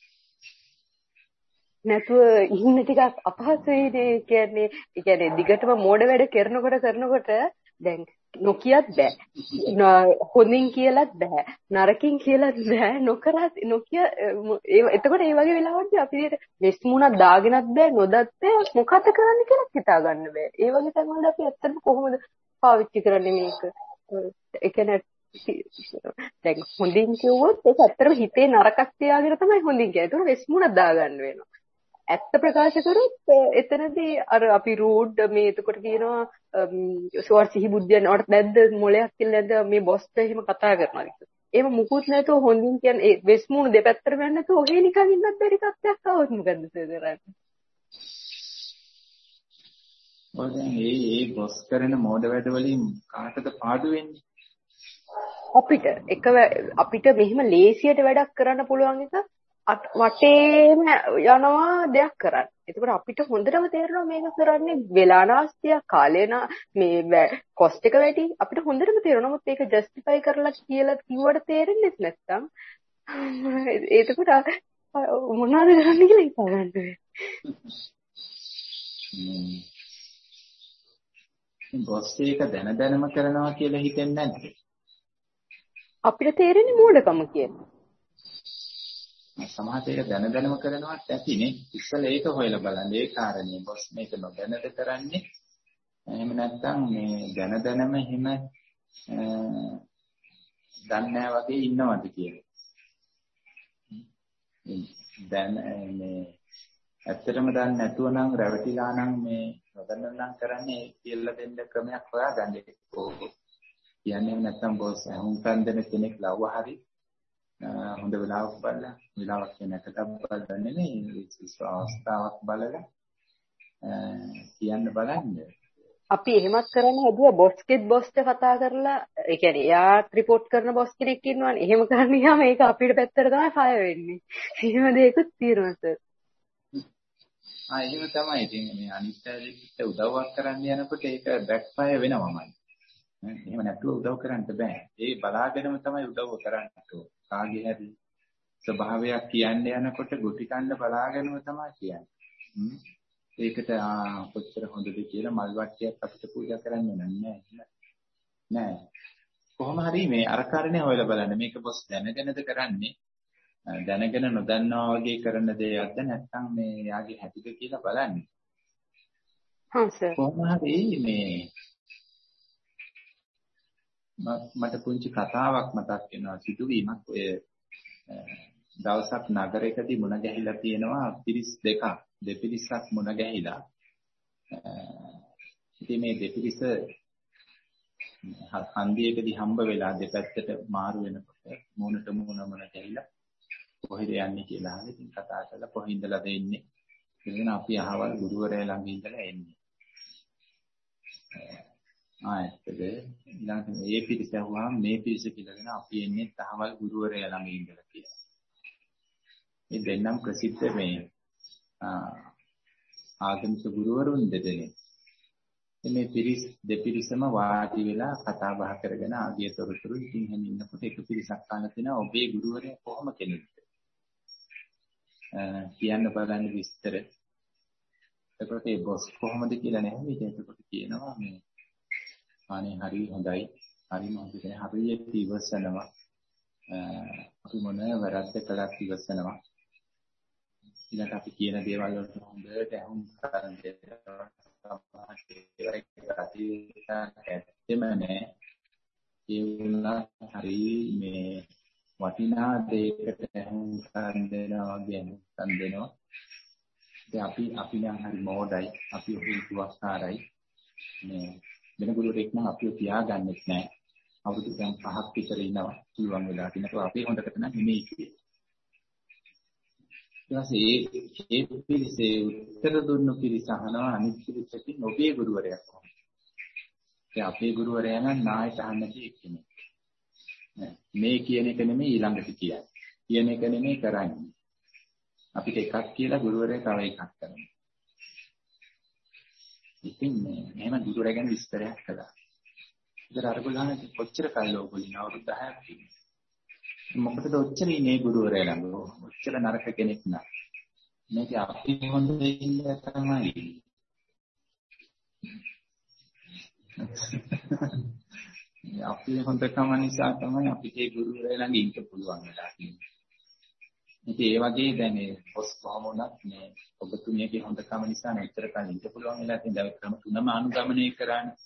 නැතුව ඉන්න ටිකක් අපහසුයි නේ. ඒ කියන්නේ දිගටම මෝඩ වැඩ කරනකොට දැන් නොකියත් බෑ. හොඳින් කියලාත් බෑ. නරකින් කියලාත් බෑ. නොකිය එතකොට ඒ වගේ වෙලාවන්දී අපි වෙස්මුණක් දාගෙනත් බෑ නොදත් බෑ මොකද කරන්න කියලා හිතා ගන්න බෑ. ඒ වගේ තැන්වල අපි ඇත්තටම කොහොමද පාවිච්චි කරන්නේ මේක? ඒ කියන්නේ දැන් හොඳින් කිව්වොත් ඒක ඇත්තටම හිතේ නරකක් තියාගෙන තමයි හොඳින් කියන්නේ. ඒක වෙස්මුණක් දාගන්න වෙනවා. ඇත්ත ප්‍රකාශ කරොත් එතනදී අර අපි රූඩ් මේ එතකොට කියනවා සෝර් සිහි බුද්ධිය නෝට නැද්ද මොලයක් කියලා නැද්ද මේ බොස්ට එහෙම කතා කරනවා කියලා. එහෙම මුකුත් නැතුව හොඳින් කියන්නේ ඒ වෙස්මුණු දෙපැත්තට වෙන්නේ නැතුව ඔහේ නිකන් ඉන්නත් බැරි තත්ත්වයක් આવොත් මොකද්ද කරන්නේ? ඔය දැන් මේ බොස් කරන මෝඩ වැඩ වලින් කාටද පාඩු වෙන්නේ? අපිට මෙහිම ලේසියට වැඩක් කරන්න පුළුවන් එක වටේම යනවා දෙයක් කරන්න. එතකොට අපිට හොඳටම තේරෙනවා මේක කරන්නේ වෙලා නාස්තිය කාලේ මේ කොස්ට් එක වැඩි. අපිට හොඳටම තේරෙනවා. නමුත් ඒක ජස්ටිෆයි කරලා කියලා කිව්වට තේරෙන්නේ නැත්නම් එතකොට මොනවද කරන්නේ කියලා හිතන්නේ. බොස් එක දැනම කරනවා කියලා හිතෙන්නේ නැද්ද? අපිට තේරෙන්නේ මූඩකම කියලා. සමහර ඒක දැනම කරනවත් ඇතිනේ. ඉස්සෙල්ලා ඒක හොයලා බලන්න. ඒ කාරණේ බොස් මේක නොදැනද කරන්නේ. එහෙම නැත්නම් මේ දැනම එහෙම දන්නේ වගේ ඉන්නවද කියලා. දැන් මේ ඇත්තටම දන්නේ නැතුව නම් රැවටිලා නම් මේ නොදන්න නම් කරන්නේ කියලා දෙන්න ක්‍රමයක් හොයාගන්න ඕක. කියන්නේ නැත්නම් බොස් හුඟක් දෙන කෙනෙක් ලව්ව හරි හොඳ වෙලාවක් බලලා වෙලාවක් නැකතක් බලලා නෙමෙයි අවස්ථාවක් බලලා කියන්න බලන්න. අපි එහෙමත් කරන්න හැදුවා බොස්ට කතා කරලා ඒ කියන්නේ එයාත් රිපෝට් කරන බොස් කෙනෙක් ඉන්නවනේ. එහෙම කරන්න ගියාම ඒක අපිට පැත්තට තමයි ෆයර් වෙන්නේ. එහෙම දෙයක්ත් තියෙනවා සර්. එහෙම තමයි. ඉතින් මේ අනිත් පැත්තට උදව්වක් කරන්න යනකොට ඒක බෑක් ෆයර් වෙනවමයි. එහෙම නැතුව උදව් කරන්න බෑ. ඒ බලාගෙනම තමයි උදව් කරන්න ඕනේ. කාගේ හරි ස්වභාවයක් කියන්න යනකොට ගුටි කන්න බලාගෙනම තමයි කියන්නේ. ඒකට කොච්චර හොඳද කියලා මල් වට්ටියක් අපිට පූජා කරන්න නෑ. කොහොම හරි මේ අර කාරණේ හොයලා බලන්න. මේක බොස් දැනගෙනද කරන්නේ? දැනගෙන නොදන්නවා වගේ කරන දෙයක්ද නැත්නම් මේ යාගේ හැටිද කියලා බලන්න. හා සර්. කොහොම හරි මේ මට පුංචි කතාවක් මතක් වෙනවා සිදුවීමක්. ඔය දවසක් නගරයකදී මුණ ගැහිලා තියෙනවා පිරිස් දෙපිරිසක් මුණ ගැහිලා. ඉතින් මේ දෙපිරිස හන්දියකදී හම්බ වෙලා දෙපැත්තට මාරු වෙනකොට මුණට මුණ ගැහිලා කොහෙද යන්නේ කියලා අහලා ඉතින් කතා කරලා කොහෙ ඉඳලාද එන්නේ කියන අපි අහවල් ගුරුවරයා ළඟ ඉඳලා එන්නේ. ඇත්තද ඊළඟට මේ පිරිස වහම මේ පිරිස කියලාගෙන අපි එන්නේ අහවල් ගුරුවරයා ළඟ ඉඳලා කියලා. මේ දෙන්නම් ප්‍රසිද්ධ මේ ආගමික ගුරුවරුන් දෙදෙනෙක්. මේ දෙපිරිසම වාඩි වෙලා කතා බහ කරගෙන ආගිය තොරතුරු ඉතින් එහෙම ඉන්නකොට එක පිරිසක් අහලා තිනවා ඔබේ ගුරුවරයා කොහොම කෙනෙක්ද? කියන්න බලන්න විස්තර. එතකොට ඒ බොස් කොහොමද කියලා නැහැ. ඒකකොට කියනවා මේ අනේ හරි හොඳයි. හරිම හොඳයි. හරියට ඉවසනවා. අපි මොන වැරද්ද කළත් ඉවසනවා. ඊළඟට අපි කියන දේවල් වලට හොඳට අහුම් කරන් දෙනවා. ඇත්තෙම නෑ. ඒ වුණා හරි මේ වටිනා දෙයකට අහුම් කරන් දෙනවා වගේ අහුම් දෙනවා. ඉතින් අපි නම් හරි මොඩයි. අපි උතුවස්කාරයි. මේ වෙන ගුරුවරයෙක් නම් අපිව තියාගන්නෙත් නෑ. අවුරුදු දැන් 5ක් විතර ඉන්නවා. පුළුවන් වෙලා තිනකොට අපි හොඳකට නම් නෙමෙයි කියේ. ඊපස්සේ ඒ පිළිසේ උත්තර දුන්නු පිළිස අහනවා අනිත් පිළිසකින් ඔබේ ගුරුවරයා කොහොමද? ඒ අපේ ගුරුවරයා නම් නායට අහන්නදී එක්කෙනෙක්. මේ කියන එක නෙමෙයි ඊළඟට කියන්නේ. කියන එක නෙමෙයි කරන්නේ. අපිට එකක් කියලා ගුරුවරයා තව එකක් කරනවා. ඉතින් එහෙම ගුරුවරයා ගැන විස්තරයක් කළා. ඉතින් අරගොල්ලන් කොච්චර කාලෙ ඕගොල්ලෝ අවුරුදු 10ක් ඉන්නේ. මොකටද ඔච්චර ඉන්නේ ගුරුවරයා ළඟ? ඔච්චර නරක කෙනෙක් නෑ. මේක අපි හොඳ ඉන්න තමයි. අපි හොඳකම නිසා තමයි අපිට ඒ ගුරුවරයා ළඟ ඉන්න පුළුවන් වෙලා තියෙන්නේ. ඉතින් ඒ වගේ දැන් මේ පොස් කොහොම වුණත් මේ ඔබතුමියගේ හොඳකම නිසා මෙච්චර කල් ඉන්න පුළුවන් වෙලා තියෙන දවස් ක්‍රම තුනම අනුගමනය කරන්නේ.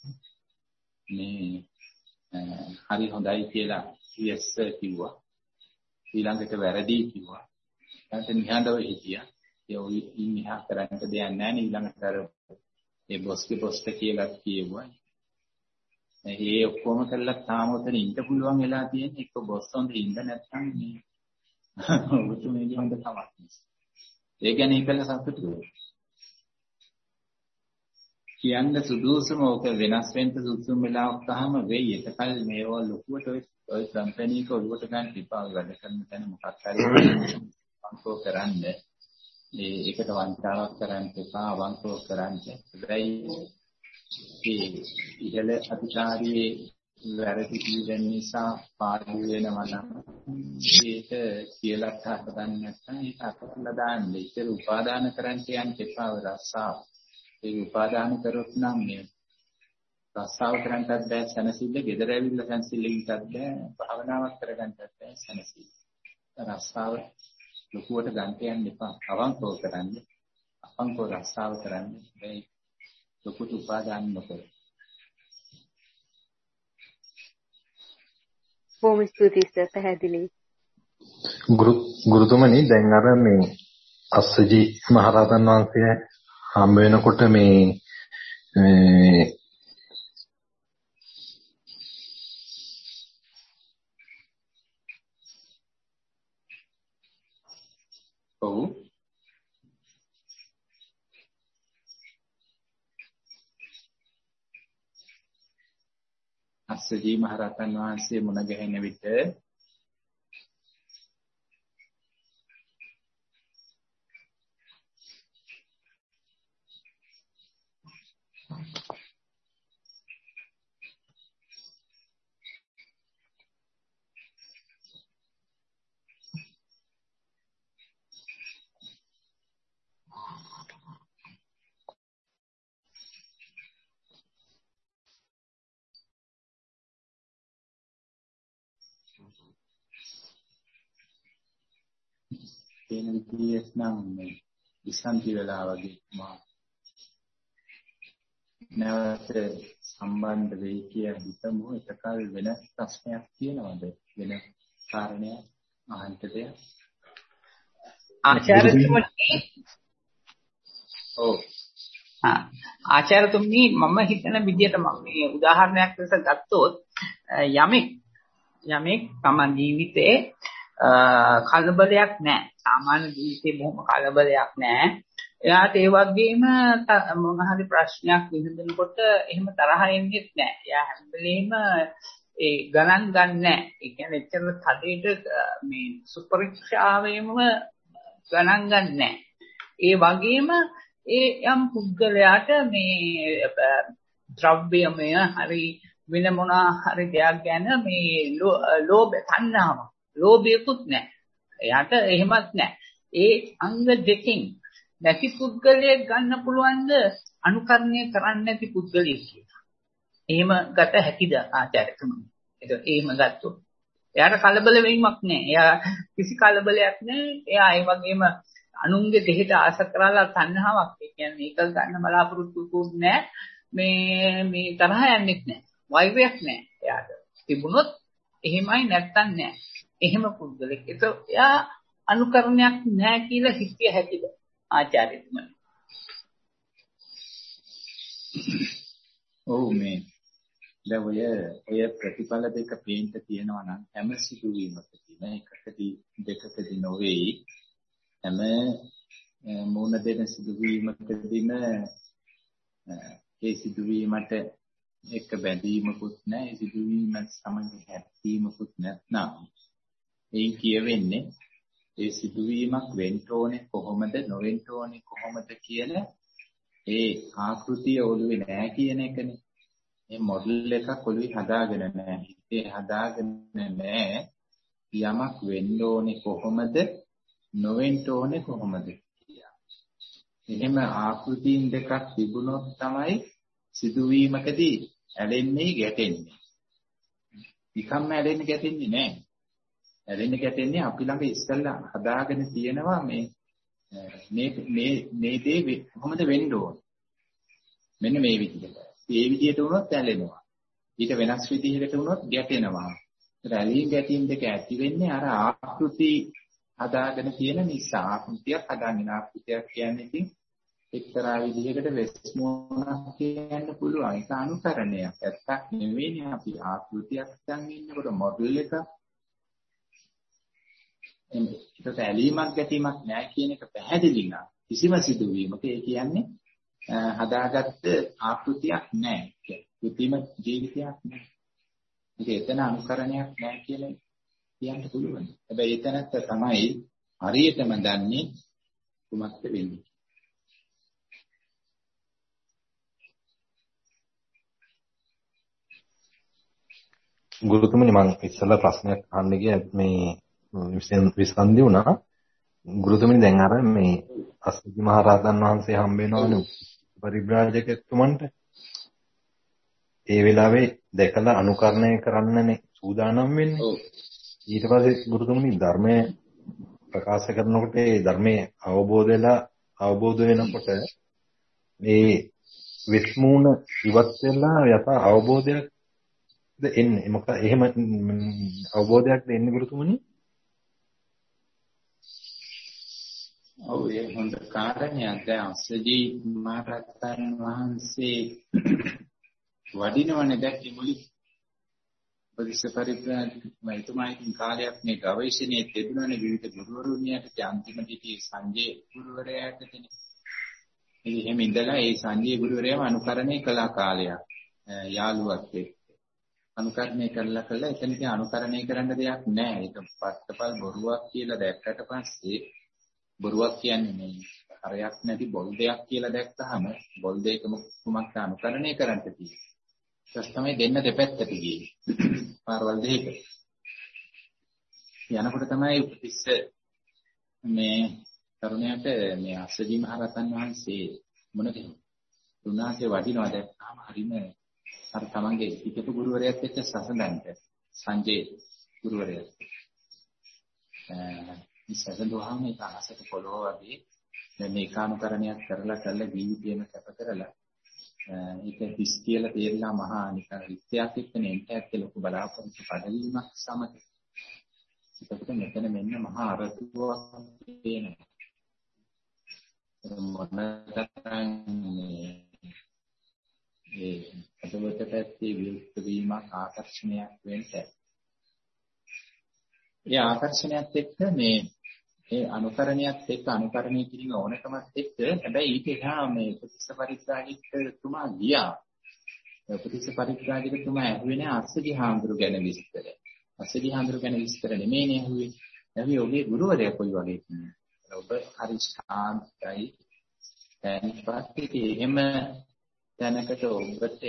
මේ හරි හොඳයි කියලා yes කිව්වා. ඊළඟට වැරදි කිව්වා. ඊට නිහඬව හිටියා. ඒ ඉන්හිහා කරන්න දෙයක් නැහැ නේ. ඊළඟට අර ඒ බොස්ට කියලා කියෙව්වා. ඒ ඔක්කොම කළා තාම උතන ඉන්න පුළුවන් වෙලා තියෙන්නේ. එක්ක බොස් හොඳ ඉන්න නැත්නම් මේ ඔබතුමීගේ හොඳ කමක් නෑ. ඒ ගැන ඉකල සතුටු වෙනවා. කියන්න සුදුසුම ඕක වෙනස් වෙන්න සුදුසුම වෙලාවක් තහම වෙයි. ඒකල් මේවා ලොකුවට ඔය කම්පැනි එක ඔලුවට ගන්න ඉපා වැඩ කරන තැන මොකක් හරි අංකෝ කරන්න. ඒකට වංචාවක් කරන්න එපා, අවංකව කරන්න. හැබැයි ඒ ඉහළ අධිකාරියේ වැරදි කියන නිසා පාඩු වෙනවා නම් ඒක කියලා හදන්න නැත්නම් ඒක අතට දාන්න. ඒක උපාදාන කරන්න යන්න එපා රස්සාව. ඒක උපාදාන කරොත් නම් මේ රස්සාව කරන්නත් බෑ සනසිල්ල, ගෙදර ඇවිල්ලා සනසිල්ලකින්ත් බෑ, භාවනාවක් කරගන්නත් බෑ සනසිල්ල. රස්සාව ලොකුවට ගන්න යන්න එපා. අවංකව කරන්න. අවංකව රස්සාව කරන්න. ඒ ලොකුට උපාදාන නොකර. බොහොම ස්තුතියි සර්, පැහැදිලි. ගුරුතුමනි දැන් අර මේ අස්සජි මහරහතන් වහන්සේ හම් වෙනකොට මේ ඔව් අස්සජි මහරහතන් වහන්සේ මුණ ගැහෙන විට කියන විදිහට නම් මේ විසන්ති වෙලා වගේ මා නැවත සම්බන්ධ වෙයි කියලා හිතමු. ඒකල් වෙන ප්‍රශ්නයක් තියෙනවද? වෙන කාරණයක් අහන්න දෙයක්? ආචාර්යතුමනි මම හිතන විදිහට මම මේ උදාහරණයක් ලෙස ගත්තොත් යමෙක් තම ජීවිතේ කලබලයක් නැහැ. සාමාන්‍ය ජීවිතේ බොහොම කලබලයක් නැහැ. එයාට ඒ වගේම මොන හරි ප්‍රශ්නයක් විසඳනකොට එහෙම තරහ එන්නේ නැහැ. එයා හැම වෙලේම ඒ ගණන් ගන්නෑ. ඒ කියන්නේ එච්චර කඩේට මේ සුපරීක්ෂාවෙම ගණන් ගන්නෑ. ඒ වගේම ඒ යම් පුද්ගලයාට මේ ද්‍රව්‍යමය හරි වෙන මොනවා හරි දෙයක් ගැන මේ ලෝභ තණ්හාව ලෝභයකුත් නැහැ. එයාට එහෙමත් නැහැ. ඒ අංග දෙකෙන් නැති පුද්ගලයෙක් ගන්න පුළුවන්ද අනුකරණය කරන්නේ නැති පුද්ගලයෙක් කියලා. එහෙම ගත හැකිද ආචාර්යතුමනි? ඒක එහෙම ගත්තොත් එයාට කලබල වෙීමක් නැහැ. එයා කිසි කලබලයක් නැහැ. එයා ඒ වගේම අනුන්ගේ දෙහිට ආස කරලා තණ්හාවක් ඒ කියන්නේ ඒක ගන්න බලාපොරොත්තුකුත් නැහැ. මේ තරහ යන්නේත් නැහැ. වෛරයක් නැහැ. එයාට තිබුණොත් එහෙමයි නැත්තම් නැහැ. එහෙම පුද්ගලෙක්. ඒක එයා අනුකරණයක් නැහැ කියලා හිතිය හැකිද ආචාර්යතුමනි? ඔව් මේ දැන් ඔය ප්‍රතිඵල දෙක පේන්න තියෙනවා නම් හැම සිදුවීමකදීම එකකදී දෙකකදී නොවේයි. හැම මොන දෙන සිදුවීමකදීම ඒ සිදුවීමට එක බැඳීමකුත් නැහැ. ඒ සිදුවීමත් සමග හැප්පීමකුත් නැත්නම් ඒ කියවෙන්නේ ඒ සිදුවීමක් වෙන්න ඕනේ කොහොමද නොවෙන්න ඕනේ කොහොමද කියන ඒ ආකෘතිය ඔළුවේ නැහැ කියන එකනේ. මේ මොඩල් එකක් ඔළුවේ හදාගෙන නැහැ. හිතේ හදාගෙන නැහැ. යමක් වෙන්න ඕනේ කොහොමද නොවෙන්න ඕනේ කොහොමද කියලා. එහෙම ආකෘතීන් දෙකක් තිබුණොත් තමයි සිදුවීමකදී ඇලෙන්නේ ගැටෙන්නේ. නිකම්ම ඇලෙන්නේ ගැටෙන්නේ නැහැ. ඇලෙන්නේ ගැටෙන්නේ අපි ළඟ ඉස්සෙල්ලා හදාගෙන තියෙනවා මේ දේ කොහොමද වෙන්න ඕනේ. මෙන්න මේ විදිහට. මේ විදිහට වුණොත් ඇලෙනවා. ඊට වෙනස් විදිහකට වුණොත් ගැටෙනවා. රැලීම් ගැටීම් දෙක ඇති වෙන්නේ අර ආකෘති හදාගෙන තියෙන නිසා. ආකෘතියක් හදාගෙන ආකෘතියක් කියන්නේ ඉතින් එක්තරා විදිහකට වෙස්මෝනක් කියන්න පුළුවන්. ඒක අනුකරණයක්. ඇත්තක් නෙවෙයිනේ අපි ආකෘතියක් දැන් ඉන්නකොට මොඩල් එක ඒකට ඇලීමක් ගැටීමක් නැහැ කියන එක පැහැදිලි නා. කිසිම සිදුවීමක ඒ කියන්නේ හදාගත්ත ආකෘතියක් නැහැ. කෘතිම ජීවිතයක් නැහැ. ඒක එතන අනුකරණයක් නැහැ කියලා කියන්න පුළුවන්. හැබැයි එතනත් තමයි හරියටම දන්නේ කුමක්ද වෙන්නේ. ගුරුතුමනි මම ඉස්සෙල්ලා ප්‍රශ්නයක් අහන්න ගියා මේ විසන්දි වුණා. ගුරුතුමනි දැන් අර මේ අස්සජි මහ රහතන් වහන්සේ හම්බ වෙනවනේ පරිබ්‍රාජකතුමන්ට. ඒ වෙලාවේ දැකලා අනුකරණය කරන්නනේ සූදානම් වෙන්නේ. ඊට පස්සේ ගුරුතුමනි ධර්මයේ ප්‍රකාශ කරනකොට ඒ ධර්මයේ අවබෝධ වෙනකොට මේ විස්මූණ ඉවත් වෙලා යථා අවබෝධයක්ද එන්නේ. මොකද එහෙම අවබෝධයක්ද එන්නේ ගුරුතුමනි? ඔව් ඒ හොඳ කාරණයක්. දැන් අස්සජී මහ රහතන් වහන්සේ වඩිනවනේ දැක්කේ මුලින් පරිසපරිප්‍රාජිකතුමායින් කාලයක් මේ ගවේෂණයේ තිබුණානේ විවිධ ගුරුවරුන්ට අන්තිමට ඉති සංජේ ගුරුවරයාට දෙන්නේ. ඉතින් එහෙම ඉඳලා ඒ සංජේ ගුරුවරයාම අනුකරණය කළ කාලයක් යාළුවක් එක්ක අනුකරණය කළා එතනදී අනුකරණය කරන්න දෙයක් නැහැ. ඒක පත්තපල් බොරුවක් කියලා දැක්කට පස්සේ බොරුවක් කියන්නේ මේ හරයක් නැති බොල් දෙයක් කියලා දැක්කහම බොල් දෙයක කුමක්ද අනුකරණය කරන්න තියෙන්නේ. ඊට තමයි දෙන්න දෙපැත්තට ගියේ. පාරවල් දෙක. යනකොට තමයි උපතිස්ස මේ තරුණයාට මේ අස්සජි මහ රහතන් වහන්සේ මොන දෙන්නේ. උන්වහන්සේ වඩිනවා දැක්කම හරිම අර තමන්ගේ පිටු ගුරුවරයාත් එක්ක සසඳන්ට සංජේ ගුරුවරයා. ඉස්සෙල්ලාම ඒක අහසට පොළොව වගේ මේ ඒකානුකරණයක් කරලා ජීවිතේම කැප කරලා ඒක හිස් කියලා තේරලා මහා නිකන් රිත්‍යක් එක්කනේ එන්ටත් ලොකු බලාපොරොත්තු පදවීමක් සමග. ඒකට මෙතන මෙන්න මහා අරතුවක් තියෙනවා. මොනතරම් ඒ අදවත පැත්තේ විරුද්ධ වීමක් ආකර්ෂණයක් වෙන්න. ඒ ආකර්ෂණයත් එක්ක මේ අනුකරණයත් එක්ක අනුකරණය කිරීම ඕනකමත් එක්ක හැබැයි ඊට එහා මේ උපතිස්ස පරිත්‍රාජිකතුමා ගියා. උපතිස්ස පරිත්‍රාජිකතුමා ඇහුවේ අස්සජි හාමුදුරු ගැන විස්තර. අස්සජි හාමුදුරු ගැන විස්තර නෙමෙයිනේ ඇහුවේ. ඇහුවේ ඔබේ ගුරුවරයා කොයි වගේ කෙනෙක්ද? ඔබ හරි ශාන්තයි. දැන්පත් එහෙම දැනකට ඔබට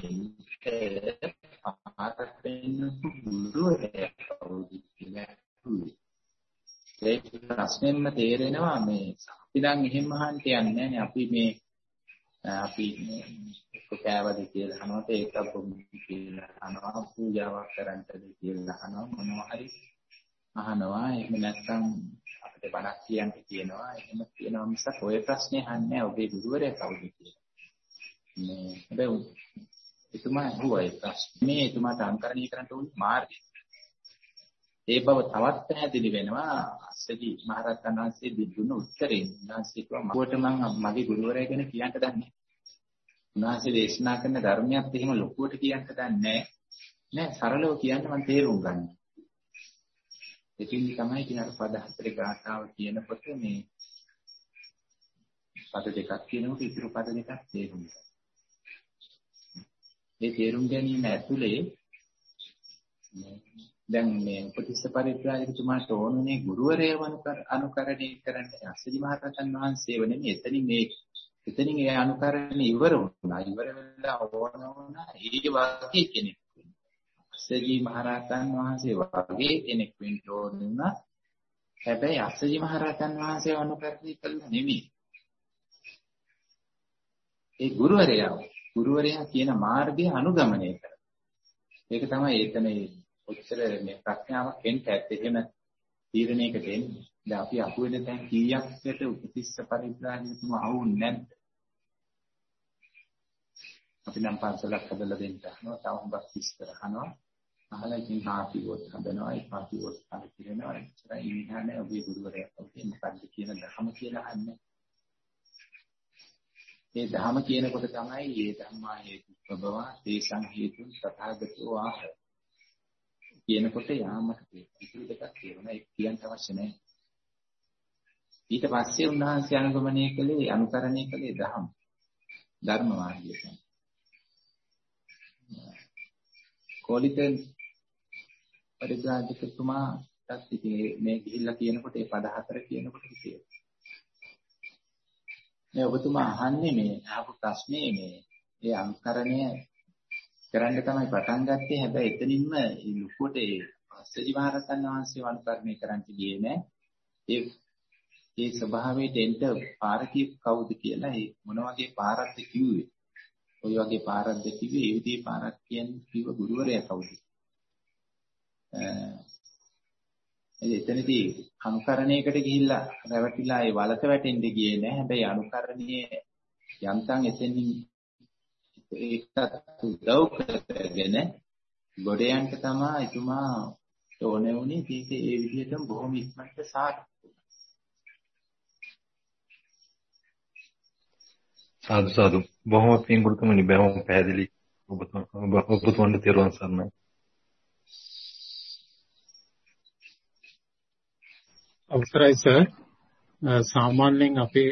ආතපෙන්න ගුරුවරයා කවුද කියලා. ඒ ප්‍රශ්නෙන්න තේරෙනවා මේ අපි දැන් එහෙම අහන්න යන්නේ නැහැ. අපි කෑවද කියලා අහනවා, ඒක බොමු කියලා අහනවා, පූජාවක් කරන්නද කියලා අහනවා, මොනවා හරි අහනවා. එහෙම නැත්නම් අපිට බණක් කියනවා. එහෙම කියනවා මිසක් ඔය ප්‍රශ්නේ අහන්නේ නැහැ ඔබේ ගුරුවරයා කවුද කියලා. මේ හැබැයි එතුමා අහුවා ඒ ප්‍රශ්නේ එතුමාට අනුකරණය කරන්න ඕනේ මාර්ගය. ඒ බව තවත් පැහැදිලි වෙනවා අස්සජි මහ රහතන් වහන්සේ දුන්න උත්තරේ. උන්වහන්සේ කිව්වා මට මගේ ගුරුවරයා ගැන කියන්න දන්නේ. උන්වහන්සේ දේශනා කරන ධර්මයක් එහෙම ලොකුවට කියන්න දන්නේ නැහැ. සරලව කියන්න මම තේරුම් ගන්න. ඒකින් තමයි ඉතින් අර පද හතරේ ගාථාව කියනකොට මේ පද දෙකක් කියනකොට ඉතුරු පද දෙකක් තේරුම් ගන්න. මේ තේරුම් ගැනීම ඇතුලේ දැන් මේ උපතිස්ස පරිත්‍රාජකතුමාට ඕනුනේ ගුරුවරයව අනුකරණය කරන්න. අස්සජි මහ රහතන් වහන්සේ වෙන්නේ එතනින් ඒ අනුකරණය ඉවර වුණා. ඉවර වෙලා ඕනවා ඒ වගේ කෙනෙක්. අස්සජි මහ රහතන් වහන්සේ වගේ කෙනෙක් වෙන්න ඕන. හැබැයි අස්සජි මහ රහතන් වහන්සේ අනුකරණය කළා නෙමෙයි. ඒ ගුරුවරයා කියන මාර්ගය අනුගමනය කරනවා. ඒක තමයි එතන ඔච්චර මේ ප්‍රඥාවක් එන්න ඇත්ත එහෙම තීරණයකට එන්නේ. දැන් අපි අහුවෙන තැන් කීයක්කට උපතිස්ස පරිත්‍රාජිකතුමා අහුන්නේ නැද්ද? අපි නම් පාසලක් හදලා දෙන්න අහනවා, තව හුඟක් විස්තර අහනවා. අහලා ඉතින් පාටි වොත් හදනවා, ඒ පාටි වොත් හරි කියනවා. ඒතරයි ඉන්නේ ඔබේ ගුරුවරයා කවුද මොකද්ද කියන ධර්ම කියලා අහන්නේ. මේ ධර්ම කියනකොට තමයි මේ ධම්මා හේතු ප්‍රබවා තේසං හේතු තථාගතෝ ආහ කියනකොට යාමට ඉතුරු දෙකක් කියනවා. ඒක කියන්න අවශ්‍ය නැහැ. ඊට පස්සේ උන්වහන්සේ අනුගමනය කළේ අනුකරණය කළේ ධම්ම. ධර්ම මාර්ගය කියන්නේ. කෝලිත පරිබ්‍රාජකතුමාට ඉතින් මේ ගිහිල්ලා කියනකොට ඒ පද හතර කියනකොට කිව්වා. මේ ඔබතුමා අහන්නේ මේ අහපු ප්‍රශ්නේ ඒ අනුකරණය කරන්න තමයි පටන් ගත්තේ. හැබැයි එතනින්ම ලොකුට ඒ අස්සජි මහරහතන් වහන්සේ අනුකරණය කරන්න ගියේ නෑ. ඒ ස්වභාවයට එන්න පාර කවුද කියලා ඒ මොන වගේ පාරක්ද කිව්වේ. ඔය වගේ පාරක්ද කිව්වේ ඒ විදිහේ පාරක් කියන්නේ කිව්ව ගුරුවරයා කවුද? එතනදී අනුකරණයකට ගිහිල්ලා රැවටිලා ඒ වලක වැටෙන්න ගියේ නෑ. හැබැයි අනුකරණයේ යන්තම් එතනින් ඒකට උදව් කරගෙන ගොඩ යන්න තමයි එතුමා ඕනේ වුණේ. ඒක ඒ විදිහටම බොහොම ඉක්මනට සාර්ථක වුණා. සාදු බොහොම පිං ගුරුතුමනි බොහොම පැහැදිලි ඔබතුමන්ට තෙරුවන් සරණයි. අවසරයි සර්. සාමාන්‍යයෙන් අපේ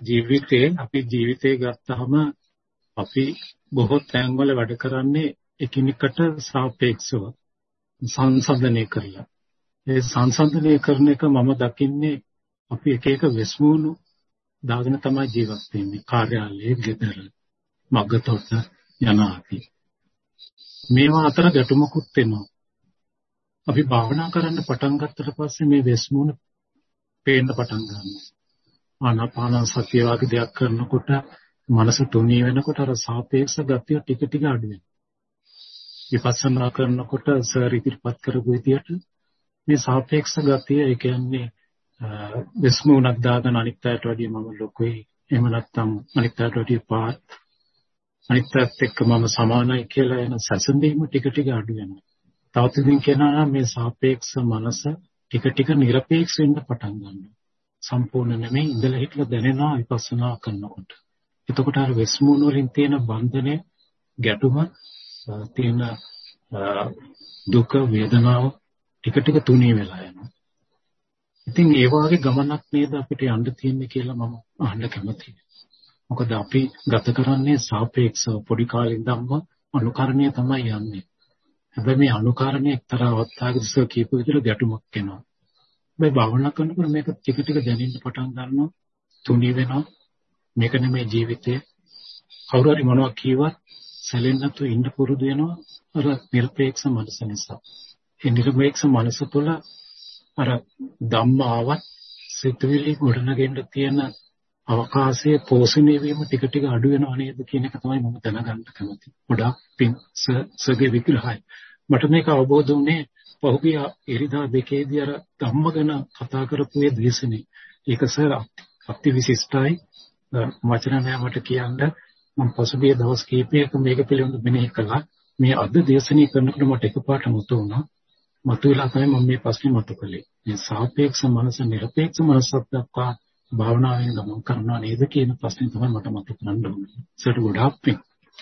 ජීවිතේ ගත්තාම අපි බොහෝ තැන්වල වැඩ කරන්නේ එකිනෙකට සාපේක්ෂව සංසන්දනය කරලා. ඒ සංසන්දනය කරන එක මම දකින්නේ අපි එක එක වෙස්මුණු දාගෙන තමයි ජීවත් වෙන්නේ. කාර්යාලයේ, ගෙදර, මගතොට යනාදී. මේවා අතර ගැටුමකුත් වෙනවා. අපි භාවනා කරන්න පටන් ගත්තට පස්සේ මේ වෙස්මුණු පේන්න පටන් ගන්නවා. ආනාපාන සතිය වගේ දෙයක් කරනකොට මනස තුනී වෙනකොට අර සාපේක්ෂ ගතිය ටික ටික අඩු වෙනවා. විපස්සනා කරනකොට සර් ඉදිරිපත් කරපු විදියට මේ සාපේක්ෂ ගතිය ඒ කියන්නේ විස්මුණක් දාගෙන අනිත් අයට වැඩිය මම ලොකුයි. එහෙම නැත්නම් අනිත් අයට වැඩිය පාත්. අනිත් අයත් එක්ක මම සමානයි කියලා එන සැසඳීම ටික ටික අඩු වෙනවා. තවත් ඉතින් කියනවා මේ සාපේක්ෂ මනස ටික ටික নিরপেক্ষ වෙන්න පටන් ගන්නවා. සම්පූර්ණ නෙමෙයි ඉඳලා හිටලා දැනෙනවා විපස්සනා කරනකොට. එතකොට අර වෙස්මුණු වලින් තියෙන බන්ධනය, ගැටුම, තියෙන දුක, වේදනාව ටික ටික තුනී වෙලා යනවා. ඉතින් ඒ වගේ ගමනක් නේද අපිට යන්න තියෙන්නේ කියලා මම අහන්න කැමතියි. මොකද අපි ගත කරන්නේ සාපේක්ෂව පොඩි කාලේ ඉඳන්ම අනුකරණය තමයි යන්නේ. හැබැයි මේ අනුකරණය එක්තරා අවස්ථාවකදී සර් කියපු විදිහට ගැටුමක් එනවා. හැබැයි භාවනා කරනකොට මේක ටික ටික දැනෙන්න පටන් ගන්නවා, තුනී වෙනවා. මේක නෙමෙයි ජීවිතය. කවුරු හරි මොනවා කිව්වත් සැලෙන්නේ නැතුව ඉන්න පුරුදු වෙනවා අර নিরপেক্ষ මනස නිසා. ඒ নিরপেক্ষ මනස තුළ අර ධම්මාවත් සිතුවිලි ගොඩනගෙන්න තියෙන අවකාශයේ පෝෂණය වීම ටික ටික අඩු වෙනව නේද කියන එක තමයි මම දැනගන්න කැමතියි. ගොඩාක් පිං සර්ගේ විග්‍රහය. මට මේක අවබෝධ වුණේ පහුගිය ඉරිදා දෙකේදී අර ධම්ම ගැන කතා කරපු ඒ දේශනේ. ඒක සර් අති විශිෂ්ටයි. වචන නෑ මට කියන්න. මම පසුගිය දවස් කීපයක මේක පිළිබඳව මෙනෙහි කළා. මේ අද දේශනේ කරනකොට මට එකපාරට මතු වුණා. මතුවලා තමයි මම මේ ප්‍රශ්නේ මතු කළේ. මේ සාපේක්ෂ මනස, নিরপেক্ষ මනසක් දක්වා භාවනාවෙන් ගමන් කරනවා නේද කියන ප්‍රශ්නේ තමයි මට මතු කරන්න ඕනේ. සර් ගොඩාක් පිං.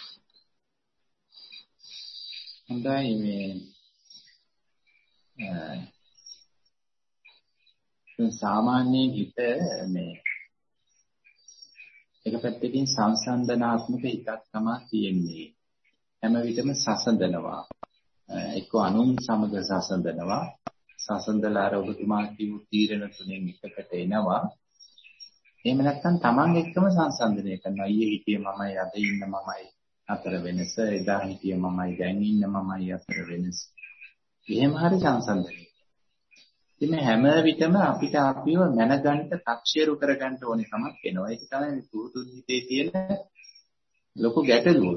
හොඳයි මේ සාමාන්‍යයෙන් හිත මේ එක පැත්තකින් සංසන්දනාත්මක හිතක් තමයි තියෙන්නේ. හැම විටම සසඳනවා. එක්ක අනුන් සමග සසඳනවා. සසඳලා අර ඔබතුමා කියපු තීරණ තුනෙන් එකකට එනවා. එහෙම නැත්නම් Taman එක්කම සංසන්දනය කරනවා. ඊයේ හිටියේ මමයි, අද ඉන්න මමයි අතර වෙනස, එදා හිටියේ මමයි, දැන් ඉන්න මමයි අතර වෙනස. එහෙම හරි සංසන්දනය. ඉතින් මේ හැම විටම අපිට අපිව මනගන්න, තක්ෂේරු කරගන්න ඕනේ කමක් වෙනවා. ඒක තමයි පුරුදු හිතේ තියෙන ලොකු ගැටලුව.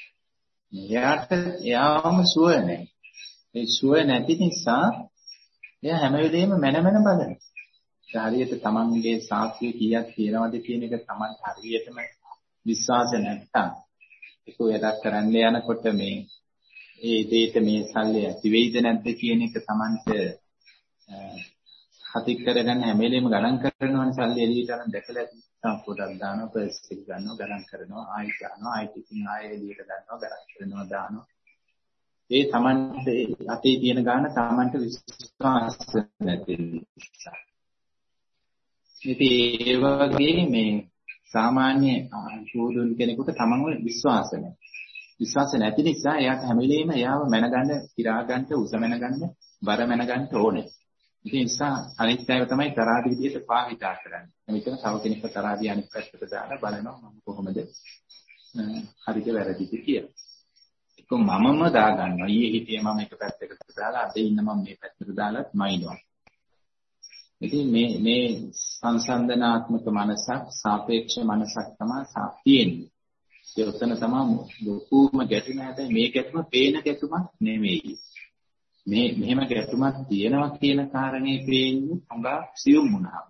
එයාම සුව නැහැ. ඒ සුව නැති නිසා එයා හැම වෙලෙම මන බලනවා. හරියට තමන්ගේ සාක්ෂිය කීයක් තියනවද කියන එක තමන් හරියටම විශ්වාස නැත්තම් ඒක වැඩක් කරන්න යනකොට මේ ඒ දෙයට මේ සල්ලි ඇති වෙයිද නැද්ද කියන එක තමන්ට හතික් කරගන්න හැම වෙලෙම ගණන් කරනවනේ. සල්ලි එළියට අරන් දැකලා පොඩක් දානවා, පර්ස් එක ගන්නවා, ගණන් කරනවා, ආයෙ දානවා, ආයෙ ටිකින් ආයෙ එළියට ගන්නවා, ගණන් කරනවා, දානවා. ඒ තමන්ට අතේ තියෙන ගාන තමන්ට විශ්වාස නැති නිසා. ඉතින් ඒ වගේ මේ සාමාන්‍ය පුදුන් කෙනෙකුට තමන්ව විශ්වාස නැහැ. විශ්වාස නැති නිසා එයාට හැම වෙලෙම එයාව මැනගන්න, කිරා ගන්න, උස මැනගන්න, බර මැනගන්න ඕනේ. ඒ නිසා අනිත් අයව තමයි තරහාදී විදියට පාවිච්චි කරන්නේ. මෙතන තව කෙනෙක්ව තරහාදී අනිත් පැත්තට දාලා බලනවා මම කොහොමද හරිද වැරදිද කියලා. ඒක මමම දාගන්නවා. ඊයේ හිටියේ මම එක පැත්තකට දාලා අද ඉන්න මම මේ පැත්තට දාලාත් මයින්නවා. ඉතින් මේ සංසන්දනාත්මක මනසක්, සාපේක්ෂ මනසක් තමයි තියෙන්නේ. ඒ උතන තමයි ලොකුම ගැටුම. හැබැයි මේ ගැටුම පේන ගැටුමක් නෙමෙයි. මෙහෙම ගැටුමක් තියෙනවා කියන කාරණේ පේන්නේ හොඟා සියුම් වුණා.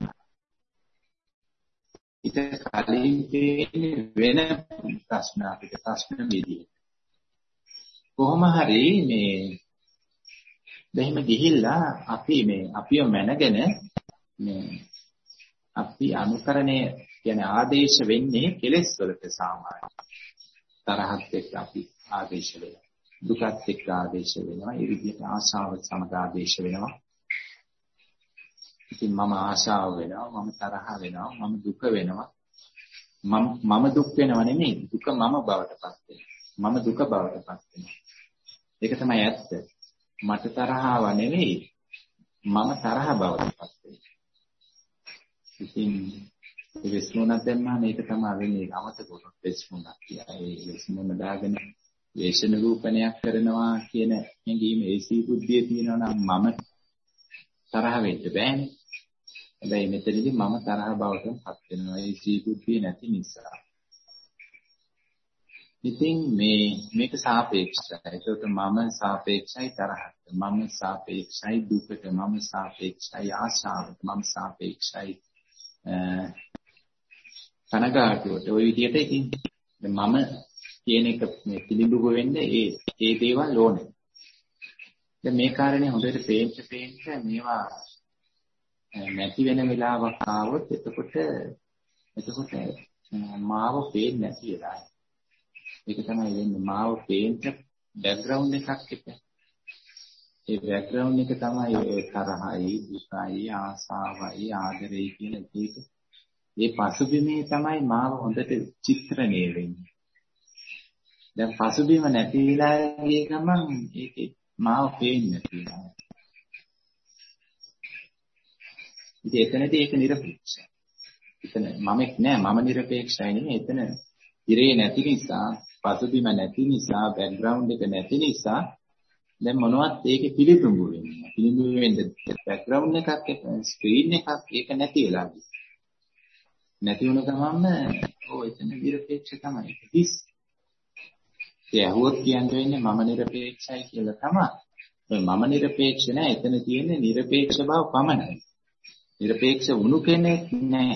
ඊට කලින් පේන්නේ වෙන ප්‍රශ්න අපිට ප්‍රශ්න මෙදී. කොහොම හරි මේ දෙහිම ගිහිල්ලා අපිව මැනගෙන මේ අපි අනුකරණය කියන්නේ ආදේශ වෙන්නේ කෙලෙස් වලට සාමාන්‍ය. තරහත් එක්ක අපි ආදේශ වෙනවා. දුකත් එක්ක ආදේශ වෙනවා. ඒ විදිහට ආශාවත් සමග ආදේශ වෙනවා. ඉතින් මම ආශාව වෙනවා, මම තරහ වෙනවා, මම දුක වෙනවා. මම දුක් වෙනව නෙමෙයි, දුක මම බවටපත් වෙනවා. මම දුක බවටපත් වෙනවා. ඒක තමයි ඇත්ත. මට තරහව නෙමෙයි, මම තරහ බවටපත් වෙනවා. ඉතින් ඒ විශ්මුණක් දැම්මා මේක තමයි වෙන්නේ. අමතක වුණොත් විශ්මුණක් කියලා. ඒ විශ්මුණ දාගෙන වේශ නිරූපණයක් කරනවා කියන හැඟීම ඒසී බුද්ධිය තියෙනවා නම් මම තරහ වෙන්න බෑනේ. හැබැයි මෙතනදී මම තරහ බවට පත් වෙනවා ඒසී බුද්ධිය නැති නිසා. ඉතින් මේක සාපේක්ෂයි. ඒකට මම සාපේක්ෂයි තරහට. මම සාපේක්ෂයි දුකට. මම සාපේක්ෂයි ආශාවට. මම සාපේක්ෂයි කනගාටුවට. ওই විදිහට ඉතින් මම කියන එක මේ පිළිඹු වෙන්නේ ඒ දේවල් ඕනේ. දැන් මේ කාරණේ හොඳට පේන්න මේවා නැති වෙන වෙලාවක් ආවොත් එතකොට මාව පේන්නේ නැති වෙලා. ඒක තමයි වෙන්නේ. මාව පේන්න බෑග්ග්‍රවුන්ඩ් එකක් එක. ඒ බෑග්ග්‍රවුන්ඩ් එක තමයි ඔය තරහයි, දුකයි, ආසාවයි, ආදරේ කියන එක. මේ පසුබිමේ තමයි මාව හොඳට චිත්‍රණය වෙන්නේ. දැන් පසුබිම නැති වෙලා ගිය ගමන් ඒකේ මාව පේන්නේ නැහැ. ඉතින් එතනදී ඒක නිර්පේක්ෂයි. එතන මමෙක් නෑ, මම නිර්පේක්ෂයි නෙමෙයි. එතන ඉරේ නැති නිසා, පසුබිම නැති නිසා, බෑග්ග්‍රවුන්ඩ් එක නැති නිසා දැන් මොනවත් ඒකේ පිළිතුරු වෙන්නේ. පිළිතුරු වෙන්නේ බෑග්ග්‍රවුන්ඩ් එකක්, ස්ක්‍රීන් එකක් ඒක නැති වෙලා ගියා. නැති වුණ ගමන් එතන නිර්පේක්ෂ තමයි. හිස්. ඒ අහුවත් කියන්නේ මම නිර්පේක්ෂයි කියලා තමයි. මම නිර්පේක්ෂ නෑ. එතන තියෙන්නේ නිර්පේක්ෂ බව පමණයි. නිර්පේක්ෂ වුණු කෙනෙක් නෑ.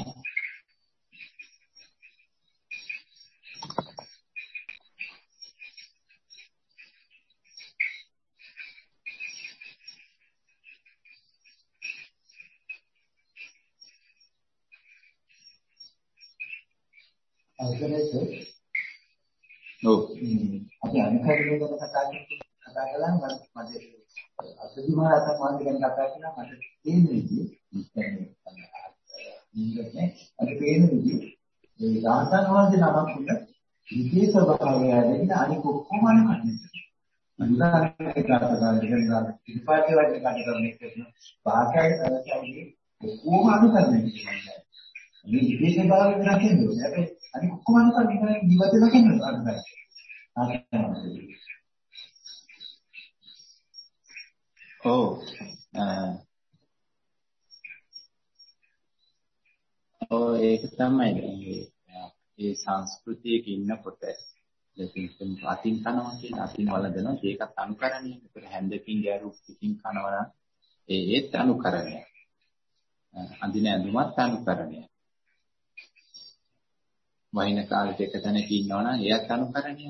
අපි අනිකරණය ගැන කතා කළා මම අසදි මහරහතන් වහන්සේ ගැන කතා කළා මට තේරෙන්නේ අද පේන විදිහ ඒ රහතන් වහන්සේ නමක් උන විශේෂ ස්වභාවය ඇතින අනික ඔක්කොම අනකන්නේ. අනිවාර්යයෙන් කාටද ගන්න ඉතිපාටේ වගේ කාටද කරන වාක්‍යය තමයි ඔක්කොම අනුකරණය කරන්නේ. මේ විශේෂ ස්වභාවය වෙනස් වෙනවා. අනික ඔක්කොම අනුකරණය ජීවිතේ නැගෙනවා අනිවාර්යයෙන්. ඒක තමයි ඒ සංස්කෘතියක ඉන්නකොට දෙකින් අතින් කනවා කියන අතින් වලදනවා ඒකත් අනුකරණය. ඒකට හැන්දකින් ගැරුක් පිටින් කනවා නම් ඒත් අනුකරණය. අඳින ඇඳුමත් අනුකරණය. වහින කාලෙට එක තැනක ඉන්නවා නම් ඒත් අනුකරණය.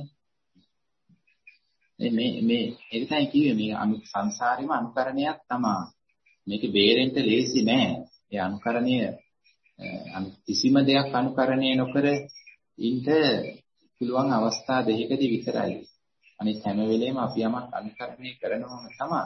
මේ ඒක තමයි කිව්වේ මේ සංසාරෙම අනුකරණයක් තමයි. මේක බේරෙන්න ලේසි නෑ. ඒ අනුකරණය කිසිම දෙයක් අනුකරණය නොකර ඉන්න පුළුවන් අවස්ථා දෙකකදී විතරයි. අනිත් හැම වෙලේම අපි යමක් අනුකරණය කරනවම තමයි.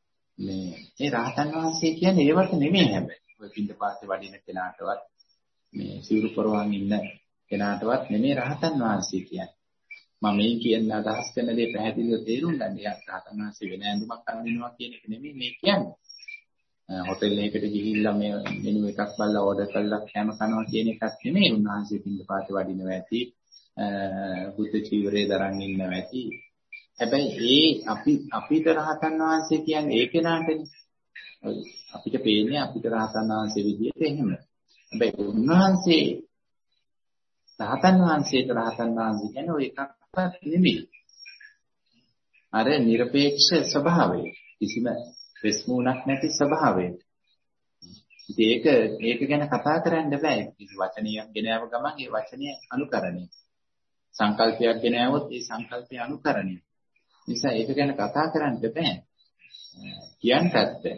මේ රහතන් වහන්සේ කියන්නේ ඒවට නෙමෙයි හැබැයි. ඔය පින්දපාතේ වඩින කෙනාටවත් මේ සිවුරු පොරවන් ඉන්න කෙනාටවත් නෙමෙයි රහතන් වහන්සේ කියන්නේ. මම මේ කියන අදහස් කරන දේ පැහැදිලිව තේරුම් ගන්න. යා රහතන් වහන්සේ වෙන ඇඳුමක් අඳිනවා කියන එක නෙමෙයි මේ කියන්නේ. හොටෙල් එකකට ගිහිල්ලා මේ මෙනු එකක් බලලා ඕඩර් කරලා කෑම කනවා කියන එකක් නෙමෙයි. උන්වහන්සේ පිටපාතේ වඩිනවා ඇති. බුද්ධ චීවරේ දරන් ඉන්නවා ඇති. හැබැයි අපිට රහතන් වහන්සේ කියන්නේ ඒ කෙනාටනේ. අපිට පේන්නේ අපිට රහතන් වහන්සේ විදිහට එහෙම. හැබැයි උන්වහන්සේ රහතන් වහන්සේට රහතන් වහන්සේ කියන්නේ ඔය එකක්වත් නෙමෙයි. අර নিরপেক্ষ ස්වභාවය. කිසිම වෙස්මුණක් නැති ස්වභාවය. ඉතින් ඒක ගැන කතා කරන්න බෑ. කිසි වචනයක් ගෙනාව ගමන් ඒ වචනය අනුකරණය. සංකල්පයක් ගෙනාවොත් ඒ සංකල්පය අනුකරණය. නිසා ඒක ගැන කතා කරන්න බෑ. කියන්නත් බෑ.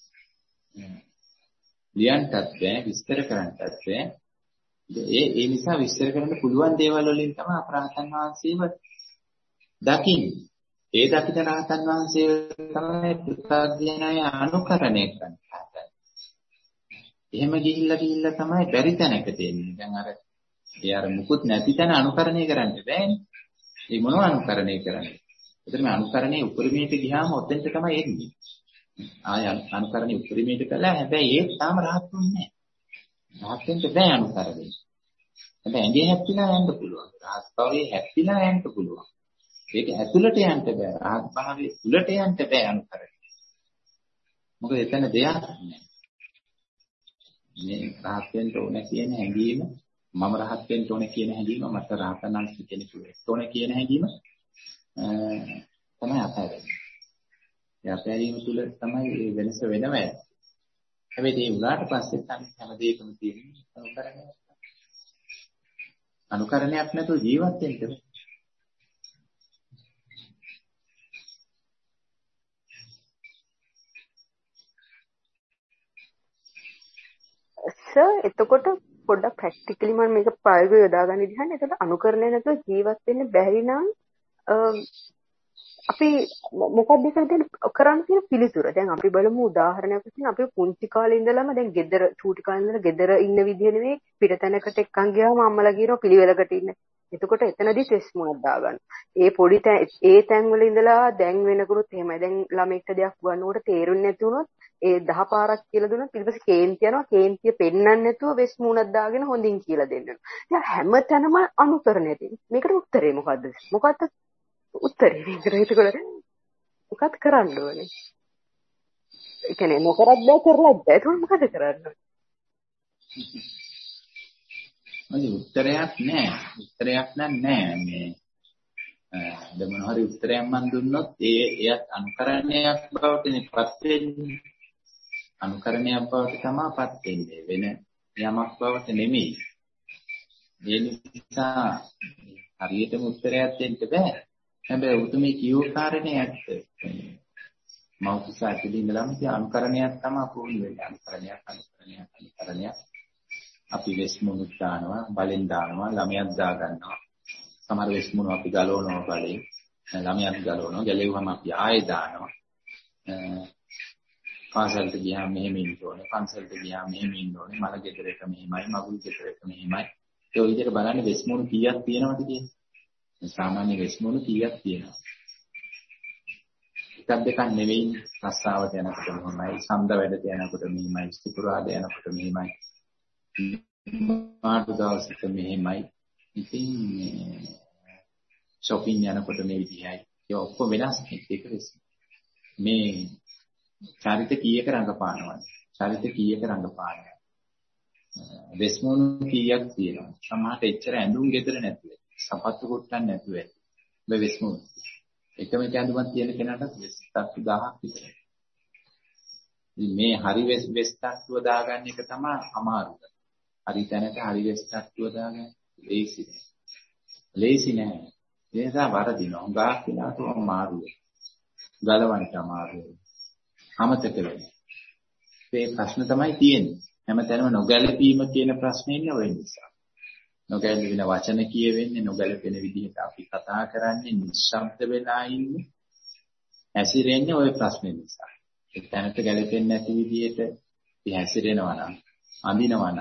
ලියන්නත් බෑ, විස්තර කරන්නත් බෑ. ඒ නිසා විස්තර කරන්න පුළුවන් දේවල් වලින් තමයි අපරාතන් වහන්සේව දකින්නේ. ඒ දකින රහතන් වහන්සේ තමයි පුත්‍රඥය අනුකරණය කරන්නේ. එහෙම ගිහිල්ලා තමයි බැරි තැනකට එන්නේ. දැන් අර මුකුත් නැති තැන අනුකරණය කරන්න බෑනේ. ඒ මොනව අනුකරණය කරන්නේ? එතන මේ අනුකරණයේ උපරිමයට ගියාම ඔතෙන්ට තමයි එන්නේ. ආය අනුකරණයේ උපරිමයට කළා. හැබැයි ඒක තාම රහත් වෙන්නේ නැහැ. රහත් වෙන්න බෑ අනුකරණය. හැබැයි ඇඟේ හැප්පිලා යන්න පුළුවන්. රහත් භාවයේ හැප්පිලා යන්න පුළුවන්. ඒක ඇතුළට යන්න බෑ. රහත් භාවයේ උලට යන්න බෑ අනුකරණය. මොකද එතන දෙයක් නැහැ. මේ රහත් වෙන්න ඕන කියන හැඟීම, මම රහත් වෙන්න ඕන කියන හැඟීම, මට රහතන් වහන්සේ කෙනෙකුට ඕන කියන හැඟීම තමයි අතහැරෙන්නේ. ඒ අතහැරීම තුළ තමයි වෙනස වෙනවද? හැබැයි ඒ උනාට පස්සේ තමයි හැම දෙයකම තියෙන්නේ අනුකරණයක්. අනුකරණයක් නැතුව ජීවත් වෙන්න බෑ. සර් එතකොට පොඩ්ඩක් ප්‍රැක්ටිකලි මම මේක ප්‍රයෝගය යොදා ගන්න ඉතින් එතකොට අනුකරණය නැතුව ජීවත් වෙන්න බැරි නම් අපි මොකක්ද කරන්න තියෙන පිළිතුර? දැන් අපි බලමු උදාහරණයක් වශයෙන් අපි පුංචි කාලේ ඉඳලම දැන් ගෙදර චූටි කාලේ ඉඳලා ගෙදර ඉන්න විදිහ නෙවෙයි පිටතැනකට එක්කන් ගියාම අම්මලා කියනවා පිළිවෙලකට ඉන්න. එතකොට එතනදී ස්ට්‍රෙස් මොනක් දාගන්න. ඒ පොඩි ඒ තැන් වල ඉඳලා දැන් වෙනකරුත් එහෙමයි. දැන් ළමෙක්ට දෙයක් ගන්නකොට තේරුන්නේ නැති වුණොත් ඒ 10 පාරක් කියලා දුන්නොත් ඊට පස්සේ කේන්ති යනවා. කේන්තිය පෙන්නන්නේ නැතුව වෙස් මූණක් දාගෙන හොඳින් කියලා දෙන්න. දැන් හැම තැනම අනුකරණය තියෙනවා. මේකට උත්තරේ මොකද්ද? මොකද්ද උත්තරේ? මේකට ඒකවල මොකක්ද කරන්න ඕනේ? ඒ කියන්නේ මොකරක් බෑ කරලා බෑ. ඒක මොකද කරන්න ඕනේ? අනේ උත්තරයක් නෑ. උත්තරයක් නෑ මේ මොන හරි උත්තරයක් මන් දුන්නොත් එයත් අනුකරණයක් බවට නිපත් වෙන්නේ. අනුකරණයක් බවට තමයිපත් වෙන්නේ. වෙන යමක් බවට නෙමෙයි. ඒ නිසා හරියටම උත්තරයක් දෙන්න බෑ. හැබැයි උතුමේ කියෝ කාරණේ ඇත්ත. මෞතුසාකදී ඉඳලාම කිය අනුකරණයක් තමයි පුහුණු වෙන්නේ. අනුකරණයක්. අපි වෙස්මුණු දානවා, බලෙන් දානවා, ළමයක් දා ගන්නවා. සමහර වෙස්මුණු අපි ගලවනවා බලෙන්. ළමයක් ගලවනවා, ගැලෙවුවම අපි ආයෙ දානවා. පාසලට ගියාම මෙහෙම ඉන්න ඕනේ, පන්සලට ගියාම මෙහෙම ඉන්න ඕනේ, මල ගෙදරක මෙහෙමයි, මගුල් ගෙදරක මෙහෙමයි. ඒ විදිහට බලන්න වෙස්මුණු කීයක් තියෙනවද කියන්නේ. සාමාන්‍ය වෙස්මුණු කීයක් තියෙනවද? එකක් දෙකක් නෙවෙයි. රස්සාවට යනකොට මෙහෙමයි, සඳ වැඩට යනකොට මෙහෙමයි, සිකුරාද යනකොට මෙහෙමයි. මාට දවසක මෙහෙමයි. ඉතින් shopping යනකොට මේ විදිහයි. ඒ ඔක්කොම වෙනස් එක මේ චරිත කීයක රංගපානවද? චරිත කීයක රංගපානවද? වෙස්මුණු කීයක් තියෙනවද? සමහරට එච්චර ඇඳුම් ගෙදර නැතුව, සපත්තු කොට්ටක් නැතුව. මේ වෙස්මුණු එකම ඇඳුමක් තියෙන කෙනාට වෙස් තත්තු 1000ක් විතරයි. මේ හරි වෙස් තත්තුව දාගන්න එක තමයි අමාරුද. හරි තැනට හරි වෙස් තත්තුව දාගන්න ලේසි නෑ. ඒ නිසා වරදිනවා. උගාක් වෙලාට අමාරුයි. ගලවන්න අමාරුයි. අමතක වෙනවා. මේ ප්‍රශ්න තමයි තියෙන්නේ. හැමතැනම නොගැලපීම කියන ප්‍රශ්නේ ඉන්නේ ඔය නිසා. නොගැලපෙන වචන කියවෙන්නේ, නොගැලපෙන විදිහට අපි කතා කරන්නේ, නිශ්ශබ්ද වෙලා ඉන්නේ. හැසිරෙන්නේ ওই ප්‍රශ්නේ නිසා. ඒ තැනට ගැලපෙන්නේ නැති විදිහට අපි හැසිරෙනවා නම්, අඳිනවා නම්,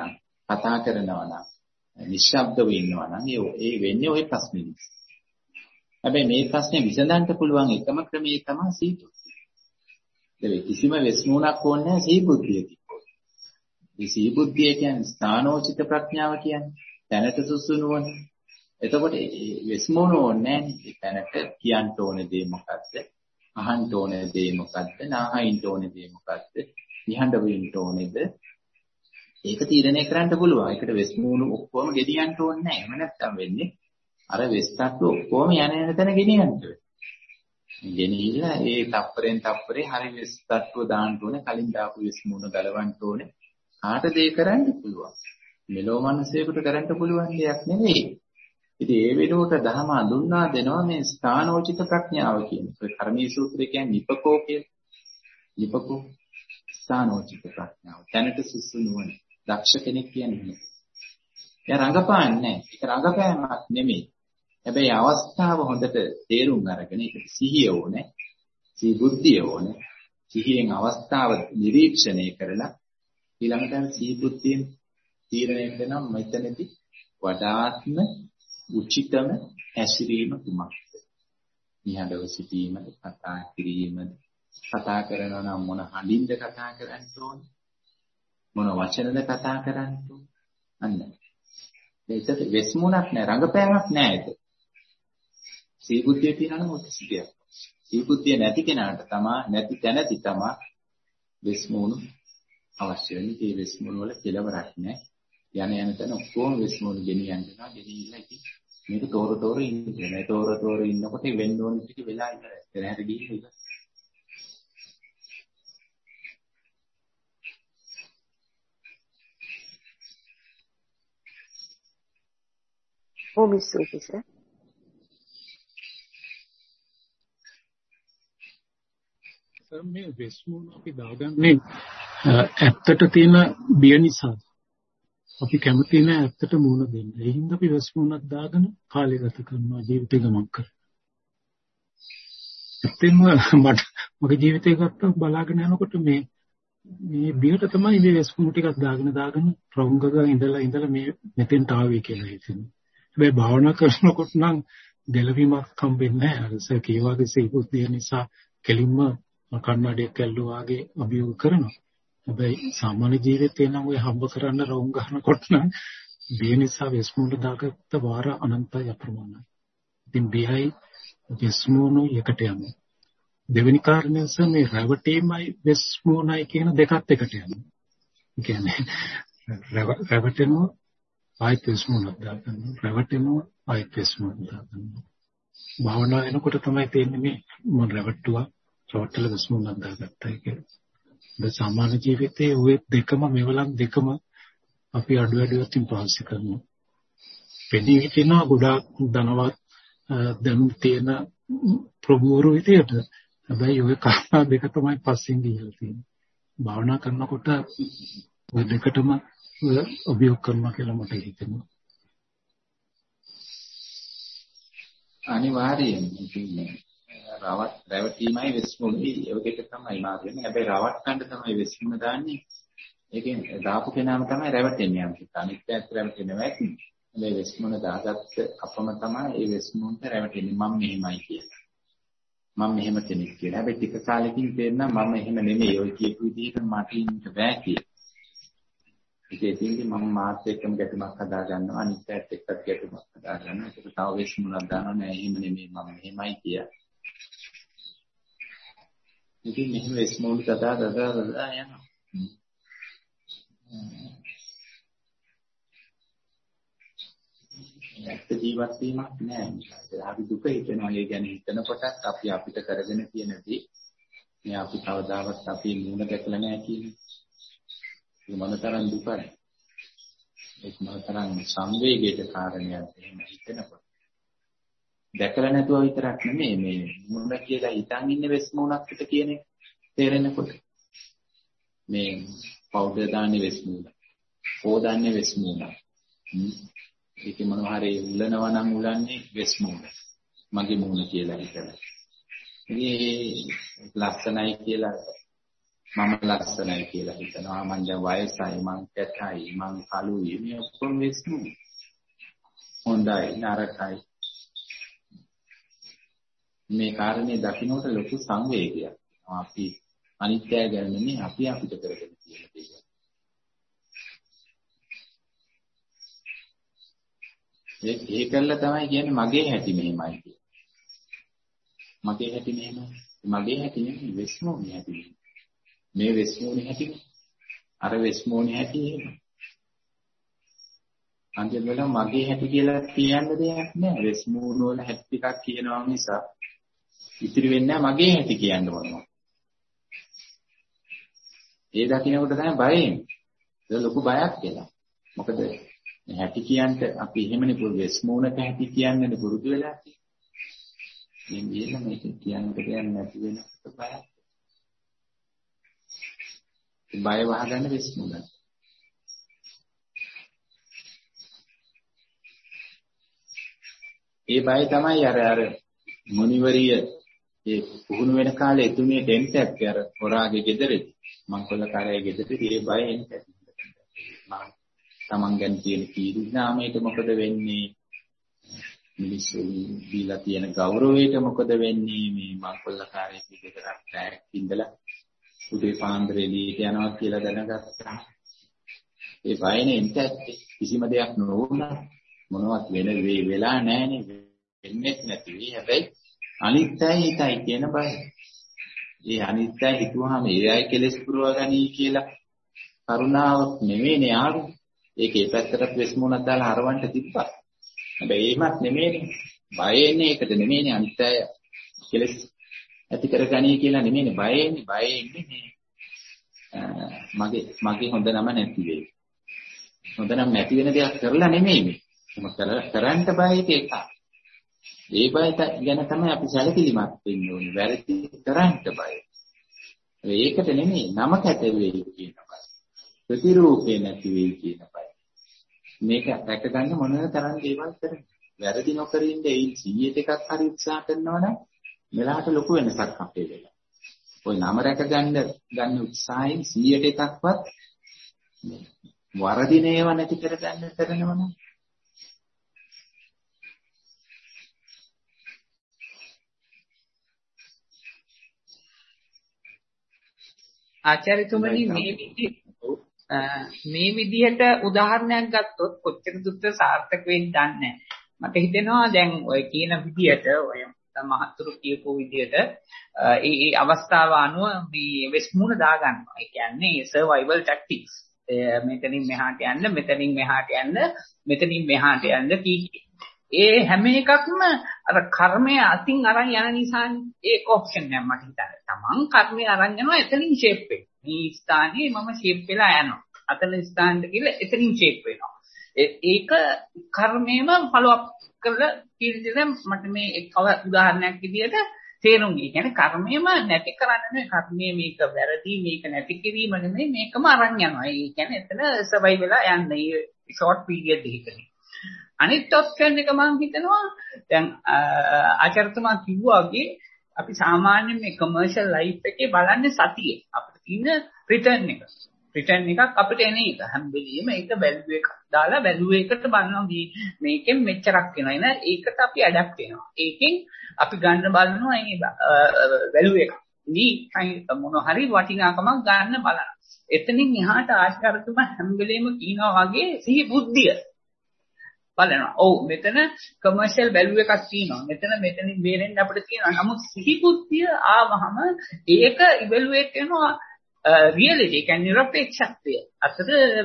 කතා කරනවා නම් නිශ්ශබ්දව ඉන්නවා නම් ඒ වෙන්නේ ওই ප්‍රශ්නේ නිසා. හැබැයි මේ ප්‍රශ්නේ විසඳන්න පුළුවන් එකම ක්‍රමය තමයි සීබුද්ධිය. ඒ කිසිම වෙස්මුණක් ඕනේ නැහැ සීබුද්ධිය තිබ්බොත්. මේ සීබුද්ධිය කියන්නේ ස්ථානෝචිත ප්‍රඥාව කියන්නේ දැනට සුසුනුවන. එතකොට වෙස්මුණ ඕනේ නැහැ. දැනට කියන්න ඕනේ දේ මොකද්ද? අහන්න ඕනේ දේ මොකද්ද? නාහින්න ඕනේ දේ මොකද්ද? නිහඬව ඉන්න ඕනේද? ඒක තීරණය කරන්න පුළුවන්. ඒකට වෙස්මුණු ඔක්කොම ගෙනියන්න ඕනේ නැහැ. එහෙම නැත්නම් වෙන්නේ අර වෙස්ටත් ඔක්කොම යන තැන ගෙනියන්න ඕනේ. ගෙනිහිල්ලා ඒ තප්පරෙන් තප්පරේ හරි වෙස්ටත්ව දාන්න ඕනේ. කලින් දාපු වෙස්මුණු ගලවන්න ඕනේ. කාටද ඒ කරන්න පුළුවන්? මෙලෝ මිනිසෙකුට කරන්න පුළුවන් දෙයක් නෙවෙයි. ඉතින් ඒ වෙනුවට ධර්ම හඳුන්වා දෙනවා මේ ස්ථානෝචිත ප්‍රඥාව කියන්නේ. ඒ කර්මී සූත්‍රය කියන්නේ නිපකෝ කියලා. නිපකෝ ස්ථානෝචිත ප්‍රඥාව. දැනට සුසු නුවණ. දක්ෂ කෙනෙක් කියන්නේ. එයා රංගපාන්නේ නැහැ. ඒක රංගපෑමක් නෙමෙයි. හැබැයි අවස්ථාව හොඳට තේරුම් අරගෙන ඒක සිහිය ඕනේ. සිහි බුද්ධිය ඕනේ. සිහියෙන් අවස්ථාව නිරීක්ෂණය කරලා ඊළඟට සිහි බුද්ධියෙන් තීරණය කරනවා මෙතනදී වඩාත්ම උචිතම හැසිරීම කුමක්ද? නිහඬව සිටීමද, කතා කිරීමද? කතා කරනවා නම් මොන හඬින්ද කතා කරන්න ඕනේ? මොන වචනද කතා කරන්න ඕනේ? අන්න. ඒකට වෙස්මුණක් නෑ, රංගපෑමක් නෑ ඒක. සීබුද්ධිය තියනවා නම් ඔක සිටියක්. සීබුද්ධිය නැති කෙනාට නැති තැනදී තමයි වෙස්මුණු අවශ්‍ය වෙන්නේ. ඒ වෙස්මුණු වල කෙලවරක් නෑ. යන තැන ඔක්කොම වෙස්මුණු ගෙනියන්නවා. ගෙනිහිල්ලා ඉතින් මේක තෝර ඉන්නේ. මේ තෝර ඉන්නකොට වෙන්න ඕන ටික වෙලා ඉවරයි. පෙරහැර ගිහින් ඉවරයි. Miss Sufi sir. සර් මේ වෙස්මුණ අපි දාගන්නේ ඇත්තට තියෙන බිය නිසා. අපි කැමති නැහැ ඇත්තට මුණ දෙන්න. ඒ හින්දා අපි වෙස්මුණක් දාගෙන කාලය ගත කරනවා ජීවිතය ගමන් කරනවා. ඇත්තෙන්ම මගේ ජීවිතය ගත්තා බලාගෙන යනකොට මේ බියට තමයි මේ වෙස්මුණ ටිකක් දාගෙන රොංගක ඉඳලා මේ මෙතෙන්ට ආවේ කියලා හිතෙනවා. හැබැයි භාවනා කරනකොට නම් ගැළවීමක් හම්බෙන්නේ නැහැ. අර සර් කීවාගේ සීබුද්ධිය නිසා කෙලින්ම කන්නඩියක් ඇල්ලුවා වගේ අභියෝග කරනවා. හැබැයි සාමාන්‍ය ජීවිතේ නම් ඔය හම්බ කරන්න රවුම් ගන්නකොට නම් බිය නිසා වෙස්මුණ දාගත්ත වාර අනන්තයි අප්‍රමාණයි. ඉතින් බියයි වෙස්මුණු එකට යනවා. දෙවෙනි කාරණය මේ රැවටීමයි වෙස්මුණයි කියන දෙකත් එකට යනවා. ඒ කියන්නේ රැවටෙනවා ආයත වෙස්මුණක් දාගන්නවා. රැවටෙනවා ආයත වෙස්මුණක් දාගන්නවා. භාවනා වෙනකොට තමයි තේරෙන්නේ මේ මම රැවටුවා රවට්ටල වෙස්මුණක් දාගත්තා කියලා. සාමාන්‍ය ජීවිතයේ ওই දෙකම මෙවලම් දෙකම අපි අඩුවටින් පාවිච්චි කරනවා. පෙනී හිටිනවා ගොඩාක් ධනවත් දැනුම් තියෙන ප්‍රභූවරු විදියට. හැබැයි ওই කාරණා දෙක තමයි පස්සෙන් ගියලා තියෙන්නේ. භාවනා කරනකොට ওই දෙකටම අභියෝග කරනවා කියලා මට හිතෙනවා. අනිවාර්යයෙන් ඉන්නේ. රැවටීමයි වෙස්මුණුයි ඔය දෙක තමයි මාර්ගනේ. හැබැයි රවට්ටන්න තමයි වෙස්මුණ දාන්නේ. ඒකෙන් දාපු කෙනාම තමයි රැවටෙන්නේ යම් කිසි. අනිත් පැත්ත රැවටෙන්නේ නැහැ. හැබැයි වෙස්මුණ දාගත්ත අපම තමයි ඒ වෙස්මුණට රැවටෙන්නේ. මම මෙහෙමයි කියලා. මම මෙහෙම කෙනෙක් කියලා. හැබැයි ටික කාලෙකින් තේරෙනවා මම එහෙම නෙමෙයි. ඔය කියපු විදිහට මට ඉන්න බෑ කියලා. ඒකෙන්දී මම මාත් එක්කම ගැටුමක් හදා ගන්නවා. අනිත් පැත්ත එක්කත් ගැටුමක් හදා ගන්නවා. ඒක තව වෙස්මුණක් දානවා නෑ එහෙම නෙමෙයි මම මෙහෙමයි කියලා. ඉතින් මෙහෙම වෙස්මුණු දදා යනවා. ඇත්ත ජීවත් වීමක් නෑ. අපි දුක හිතනවා. ඒ කියන්නේ හිතනකොටත් අපි අපිට කරගෙන තියෙන දේ මේ අපි කවදාවත් අපි මුණ දැකලා නෑ කියන්නේ. ඒ මොනතරම් දුකද? ඒක මොනතරම් සංවේගයක කාරණයක් එහෙම හිතනකොට. දැකලා නැතුව විතරක් නෙමෙයි මේ මුණ කියලා හිතන් ඉන්න වෙස්මුණක් පිට කියන එක තේරෙනකොට. මේ පෞඩර් දාන්නේ වෙස්මුණ. හොදන්නේ වෙස්මුණ. ඒක මොනවා හරි උලනවා නම් උලන්නේ වෙස්මුණ. මගේ මූණ කියලා හිතලා. ඉතින් ලස්සනයි කියලා මම ලස්සනයි කියලා හිතනවා. මම දැන් වයසයි, මං කැතයි, මං කළුයි. මේ ඔක්කොම වෙස්මු. හොඳයි, නරකයි. මේ කාරණේ දකින්නට ලොකු සංවේගයක්. අපි අනිත්‍යය ගැන නෙමෙයි අපි අපිට කරගෙන තියෙන දේ. ඒකල්ල තමයි කියන්නේ මගේ හැටි මෙහෙමයි කියලා. මගේ හැටි මෙහෙමයි. මගේ හැටි නෙමෙයි වෙස්මෝනේ හැටි. මේ වෙස්මෝනේ හැටි. අර වෙස්මෝනේ හැටි එහෙම. අන්තිමට මගේ හැටි කියලා කියන්න දෙයක් නැහැ. වෙස්මෝන වල හැටි ටිකක් කියනවා නිසා ඉතිරි වෙන්නේ මගේ හැටි කියන්න ඕනවා. ඒ දකින්නකොට තමයි බය එන්නේ. ඒක ලොකු බයක් කියලා. මොකද හැටි කියන්න අපි එහෙමනේ පුරුදු වෙස්මෝනට හැටි කියන්නේ පුරුදු වෙලා තියෙන්නේ. මේ විදිහට මේක කියන්නට දෙයක් නැති වෙනකොට බයක්. බය වහගන්න වෙස්මෝන. ඒ බය තමයි අර මුනිවරිය ඒ පුහුණු වෙන කාලේ එතුමිය ටෙන්ට් එකක් අර හොරාගේ ගෙදරදී මංකොල්ලකාරයේ ගෙදරදී ඒ බය එන්නේ. මම තමන් ගැන තියෙන කීර්තිනාමයට මොකද වෙන්නේ? මිනිස්සු දීලා තියෙන ගෞරවයට මොකද වෙන්නේ? මේ මංකොල්ලකාරයේ ගෙදරක් ටැක් ඉඳලා උදේ පාන්දර එළියට යනවා කියලා දැනගත්තා. ඒ බයනේ එන්නේ කිසිම දෙයක් නොවුණා. මොනවත් වෙලා නැහනේ. වෙන්නේ නැති වෙයි. හැබැයි අනිත්‍යයි හිතයි කියන බය. ඒ අනිත්‍යයි හිතුවාම ඒ අය කෙලෙස් පුරවගනී කියලා කරුණාවක් නෙමෙයිනේ ආරු. ඒකේ පැත්තට වෙස්මුණක් දාලා හරවන්න තිබ්බා. හැබැයි ඒමත් නෙමෙයිනේ. බය එන්නේ ඒකට නෙමෙයිනේ අනිත්‍යය කෙලෙස් ඇති කරගනී කියලා නෙමෙයිනේ බය එන්නේ. බය එන්නේ මගේ හොඳ නම නැති වෙයි. හොඳ නම නැති වෙන දෙයක් කරලා නෙමෙයි මේ. කරන්න බය ඒක. ඒ බය ගැන තමයි අපි සැලකිලිමත් වෙන්න ඕනේ. වැරදි කරන්න බය. ඒකට නෙමෙයි නම කැට වෙයි කියන බය. ප්‍රතිරූපේ නැති වෙයි කියන බය. මේක රැක ගන්න මොනවාද තරම් දේවල් කරන්නේ. වැරදි නොකර ඉන්න ඒ 100ට එකක් හරි උත්සාහ කරනවා නම් මෙලහට ලොකු වෙනසක් අපේ වෙලා. ඔය නම රැක ගන්න උත්සාහයෙන් 100ට එකක්වත් වරදින ඒවා නැති කරගන්න කරනවා නම් ආචාර්යතුමනි මේ විදිහට උදාහරණයක් ගත්තොත් කොච්චර දුරට සාර්ථක වෙයිද දන්නේ නැහැ. මට හිතෙනවා දැන් ඔය කියන විදිහට ඔය මහතුරු කියපු විදිහට ඒ අවස්ථාව අනුව මේ වෙස්මුණ දාගන්නවා. ඒ කියන්නේ survival tactics. මෙතනින් මෙහාට යන්න, මෙතනින් මෙහාට යන්න, මෙතනින් මෙහාට යන්න කී. ඒ හැම එකක්ම අර කර්මය අතින් අරන් යන නිසා ඒක ඔප්ෂන් එකක් මට හිතන්නේ. Taman කර්මය අරන් යනවා එතනින් ෂේප් වෙනවා. මේ ස්ථානේ මම ෂේප් වෙලා යනවා. අතන ස්ථානට ගිහලා එතනින් ෂේප් වෙනවා. ඒක කර්මයේම ෆලෝ අප් කරලා කීර්තියෙන් මට මේ එක උදාහරණයක් විදිහට තේරුම් ගියේ. කියන්නේ කර්මයේම නැති කරන්න නෙවෙයි කර්මයේ මේක වැරදි මේක නැති කිරීම නෙමෙයි මේකම අරන් යනවා. ඒ කියන්නේ එතන සර්වයිව් වෙලා යන්නේ ෂෝට් පීරියඩ් එකකදී. අනිත් ඔප්ෂන් එක මම හිතනවා දැන් ආචාර්යතුමා කිව්වා වගේ අපි සාමාන්‍යයෙන් මේ කමර්ෂල් ලයිෆ් එකේ බලන්නේ සතියේ අපිට තියෙන රිටර්න් එක. රිටර්න් එකක් අපිට එන එක හැම වෙලෙම ඒක වැල්යු එකක් දාලා වැල්යු එකට බලනවා මේකෙන් මෙච්චරක් වෙනවා නේ ඒකට අපි ඇඩැප්ට් වෙනවා. ඒකෙන් අපි ගන්න බලනවා මේ වැල්යු එක. ඉතින් මොන හරි වටිනාකමක් ගන්න බලනවා. එතනින් එහාට ආචාර්යතුමා හැම වෙලෙම කියනවා වගේ සිහි බුද්ධිය බලනවා. ඔව් මෙතන කමර්ෂල් වැල්යු එකක් තියෙනවා. මෙතනින් බේරෙන්න අපිට තියෙනවා. නමුත් සිහි බුද්ධිය ආවහම ඒක ඉවැලුවේට් වෙනවා රියැලිටි කියන්නේ නිරපේක්ෂත්වය. අතට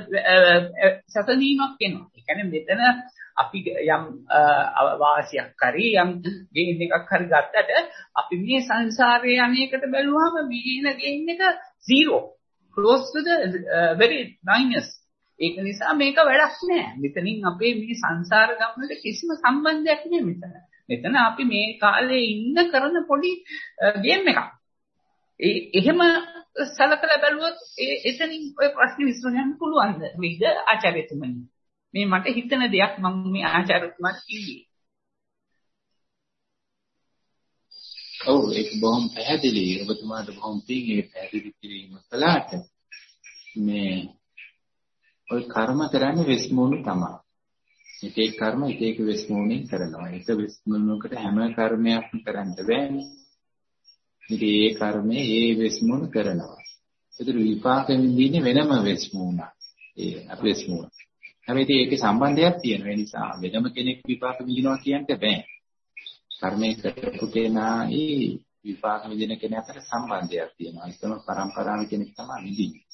සැතනීමක් වෙනවා. ඒ කියන්නේ මෙතන අපි යම් වාසියක් හරි යම් ගේම් එකක් හරි ගත්තට අපි මේ සංසාරයේ අනේකට බැලුවාම මේ ගේම් එක 0 close to the very minus. ඒක නිසා මේක වැඩක් නෑ. මෙතනින් අපේ මේ සංසාර ගමනට කිසිම සම්බන්ධයක් නෑ මෙතන. මෙතන අපි මේ කාලේ ඉන්න කරන පොඩි ගේම් එකක්. එහෙම සලකලා බැලුවොත් එතනින් ඔය ප්‍රශ්නේ විසඳන්න පුළුවන්ද? මේක ආචාර්යතුමනි. මේ මට හිතන දෙයක් මම මේ ආචාර්යතුමාට කිව්වේ. ඔව් ඒක බොහොම පැහැදිලි. ඔබතුමාට බොහොම පිං ඒ පැහැදිලි කිරීම කළාට මේ ඔය කර්ම කරන්නේ වෙස්මුණු තමයි. එක කර්ම එක වෙස්මුණින් කරනවා. එක වෙස්මුණුකට හැම කර්මයක්ම කරන්න බෑනේ. ඉතින් ඒ කර්මයේ ඒ වෙස්මුණු කරනවා. ඒතර විපාක විඳින්නේ වෙනම වෙස්මුණක්. ඒ වෙස්මුණ. හැබැයි ඒකේ සම්බන්ධයක් තියෙනවා. ඒ නිසා වෙනම කෙනෙක් විපාක විඳිනවා කියන්න බෑ. කර්මයේ කරපු කෙනා ඒ විපාක විඳින කෙනා අතර සම්බන්ධයක් තියෙනවා. ඒකම පරම්පරාවේ කෙනෙක් තමයි විඳින්නේ.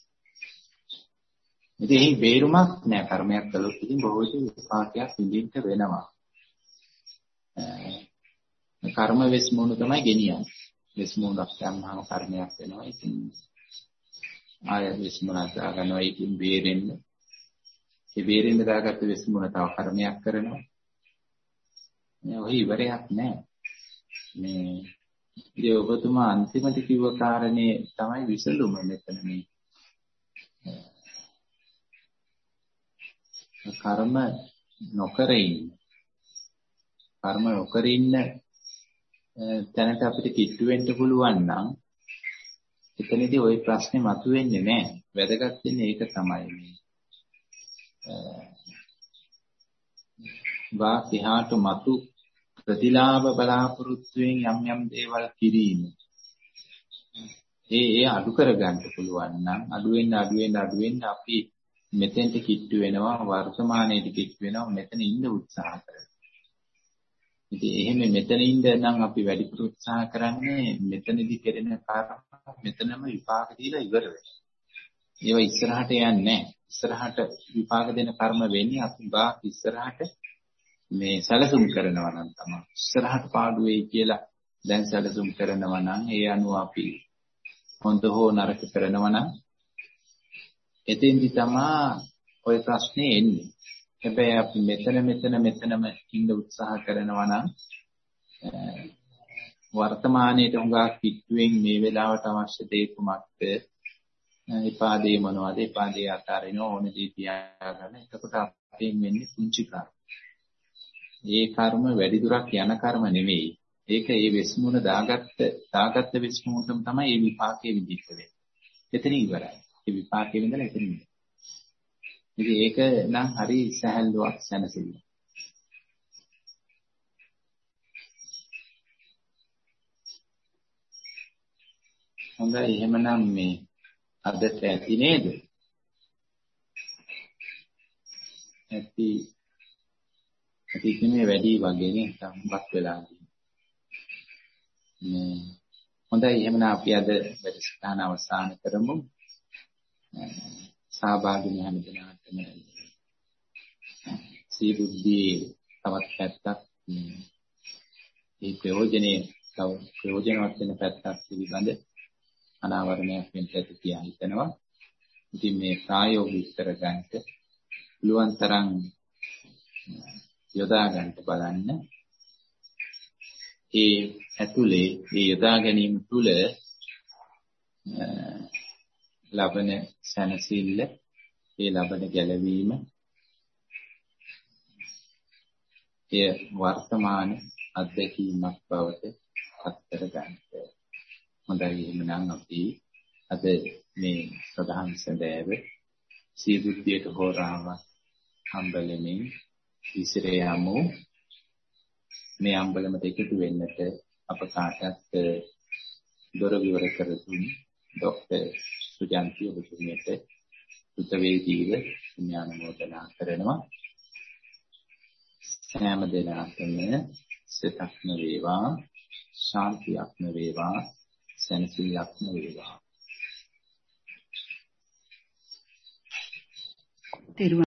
ඉතින් එහි බේරුමක් නෑ. කර්මයක් කළොත් ඉතින් බොහෝ විට විපාකයක් විඳින්න වෙනවා. කර්ම වෙස්මුණු තමයි ගෙනියන්නේ. වෙස්මුණක් ගන්නාම කර්මයක් වෙනවා. ඉතින් ආය වෙස්මුණක් ගන්නවා. ඒකින් බේරෙන්න. ඒ බේරෙන්න දාගත්ත වෙස්මුණ තව කර්මයක් කරනවා. ඔය ඉවරයක් නෑ. මේ ඉතින් ඔබතුමා අන්තිමට කිව්ව කාරණේ තමයි විසඳුම මෙතන මේ. කර්ම නොකර ඉන්න තැනට අපිට කිට්ටු වෙන්න පුළුවන් නම් එතනදී ওই ප්‍රශ්නේ මතුවෙන්නේ නැහැ. වැදගත් වෙන්නේ ඒක තමයි මේ. වාක්‍යහාට මතු ප්‍රතිලාභ බලාපොරොත්තුෙන් යම් දේවල් කිරීම. ඒ අඩු කරගන්න පුළුවන් නම් අඩු වෙන්න අපි මෙතෙන්ට කිට්ටු වෙනවා, වර්තමානයේදී කිට්ටු වෙනවා, මෙතන ඉන්න උත්සාහ කරනවා. ඉතින් එහෙම මෙතන ඉන්න නම් අපි වැඩිපුර උත්සාහ කරන්නේ මෙතනදී කෙරෙන කර්ම මෙතනම විපාක දීලා ඉවර වෙනවා. ඒවා ඉස්සරහට යන්නේ නැහැ. ඉස්සරහට විපාක දෙන කර්ම වෙන්නේ අපි බා ඉස්සරහට මේ සැලසුම් කරනවා නම් තමයි. ඉස්සරහට පාඩු වෙයි කියලා දැන් සැලසුම් කරනවා නම් ඒ අනුව අපි හොඳ හෝ නරක කරනවා නම් එතෙන්දි තමයි ඔය ප්‍රශ්නේ එන්නේ. හැබැයි අපි මෙතනම ඉන්න උත්සාහ කරනවා නම් වර්තමානයේට හුඟක් පිටුවෙන් මේ වෙලාවට අවශ්‍ය දේ කුමක්ද? එපා දේ මොනවද? එපා දේ අතාරින ඕන දේ තියාගන්න. එතකොට අපෙන් වෙන්නේ පුංචි කර්ම. ඒ කර්ම වැඩි දුරක් යන කර්ම නෙවෙයි. ඒක ඒ වෙස්මුණ දාගත්ත වෙස්මුණටම තමයි මේ විපාකයේ විදිහට වෙන්නේ. එතන ඉවරයි. ඒ විපාකයේ ඉඳලා එතන ඉවරයි. ඉතින් ඒක නම් හරි සැහැල්ලුවක් සැනසෙන්න. හොඳයි එහෙමනම් මේ අදට ඇති නේද? ඇති කිනේ වැඩි වගේ නේ සම්බත් වෙලා තියෙන්නේ. හොඳයි එහෙමනම් අපි අද වැඩසටහන අවසන් කරමු. සහභාගී වෙන හැම දෙනාටම සීබුද්ධි තවත් පැත්තක් මේ ප්‍රයෝජනවත් වෙන පැත්තක් පිළිබඳ අනාවරණයක් වෙන්න ඇති කියලා හිතනවා. ඉතින් මේ ප්‍රායෝගික කරගන්න පුළුවන් තරම් යොදා ගන්න බලන්න. ඒ ඇතුලේ මේ යොදා ගැනීම තුළ ලබන සැනසෙල්ල, ඒ ලබන ගැලවීම, ඒ වර්තමාන අත්දැකීමක් බවට පත් කර ගන්න. හොඳයි එහෙනම් අපි අද මේ ප්‍රධාන සැදෑව සීබුද්ධියට හොරාවක් හම්බෙලෙමින් ඉසිරේ යමු. මේ අම්බලමට එකතු වෙන්නට අප කාටත් දොර විවර කර දුන් ડોક્ટર සුජාන්ති ඔබතුමියට උත්වේදීව ඥානමෝදනා කරනවා. සෑම දිනකටම සිතක්ම වේවා, ශාන්තියක්ම වේවා, සැනසෙල්ලක්ම වේවා.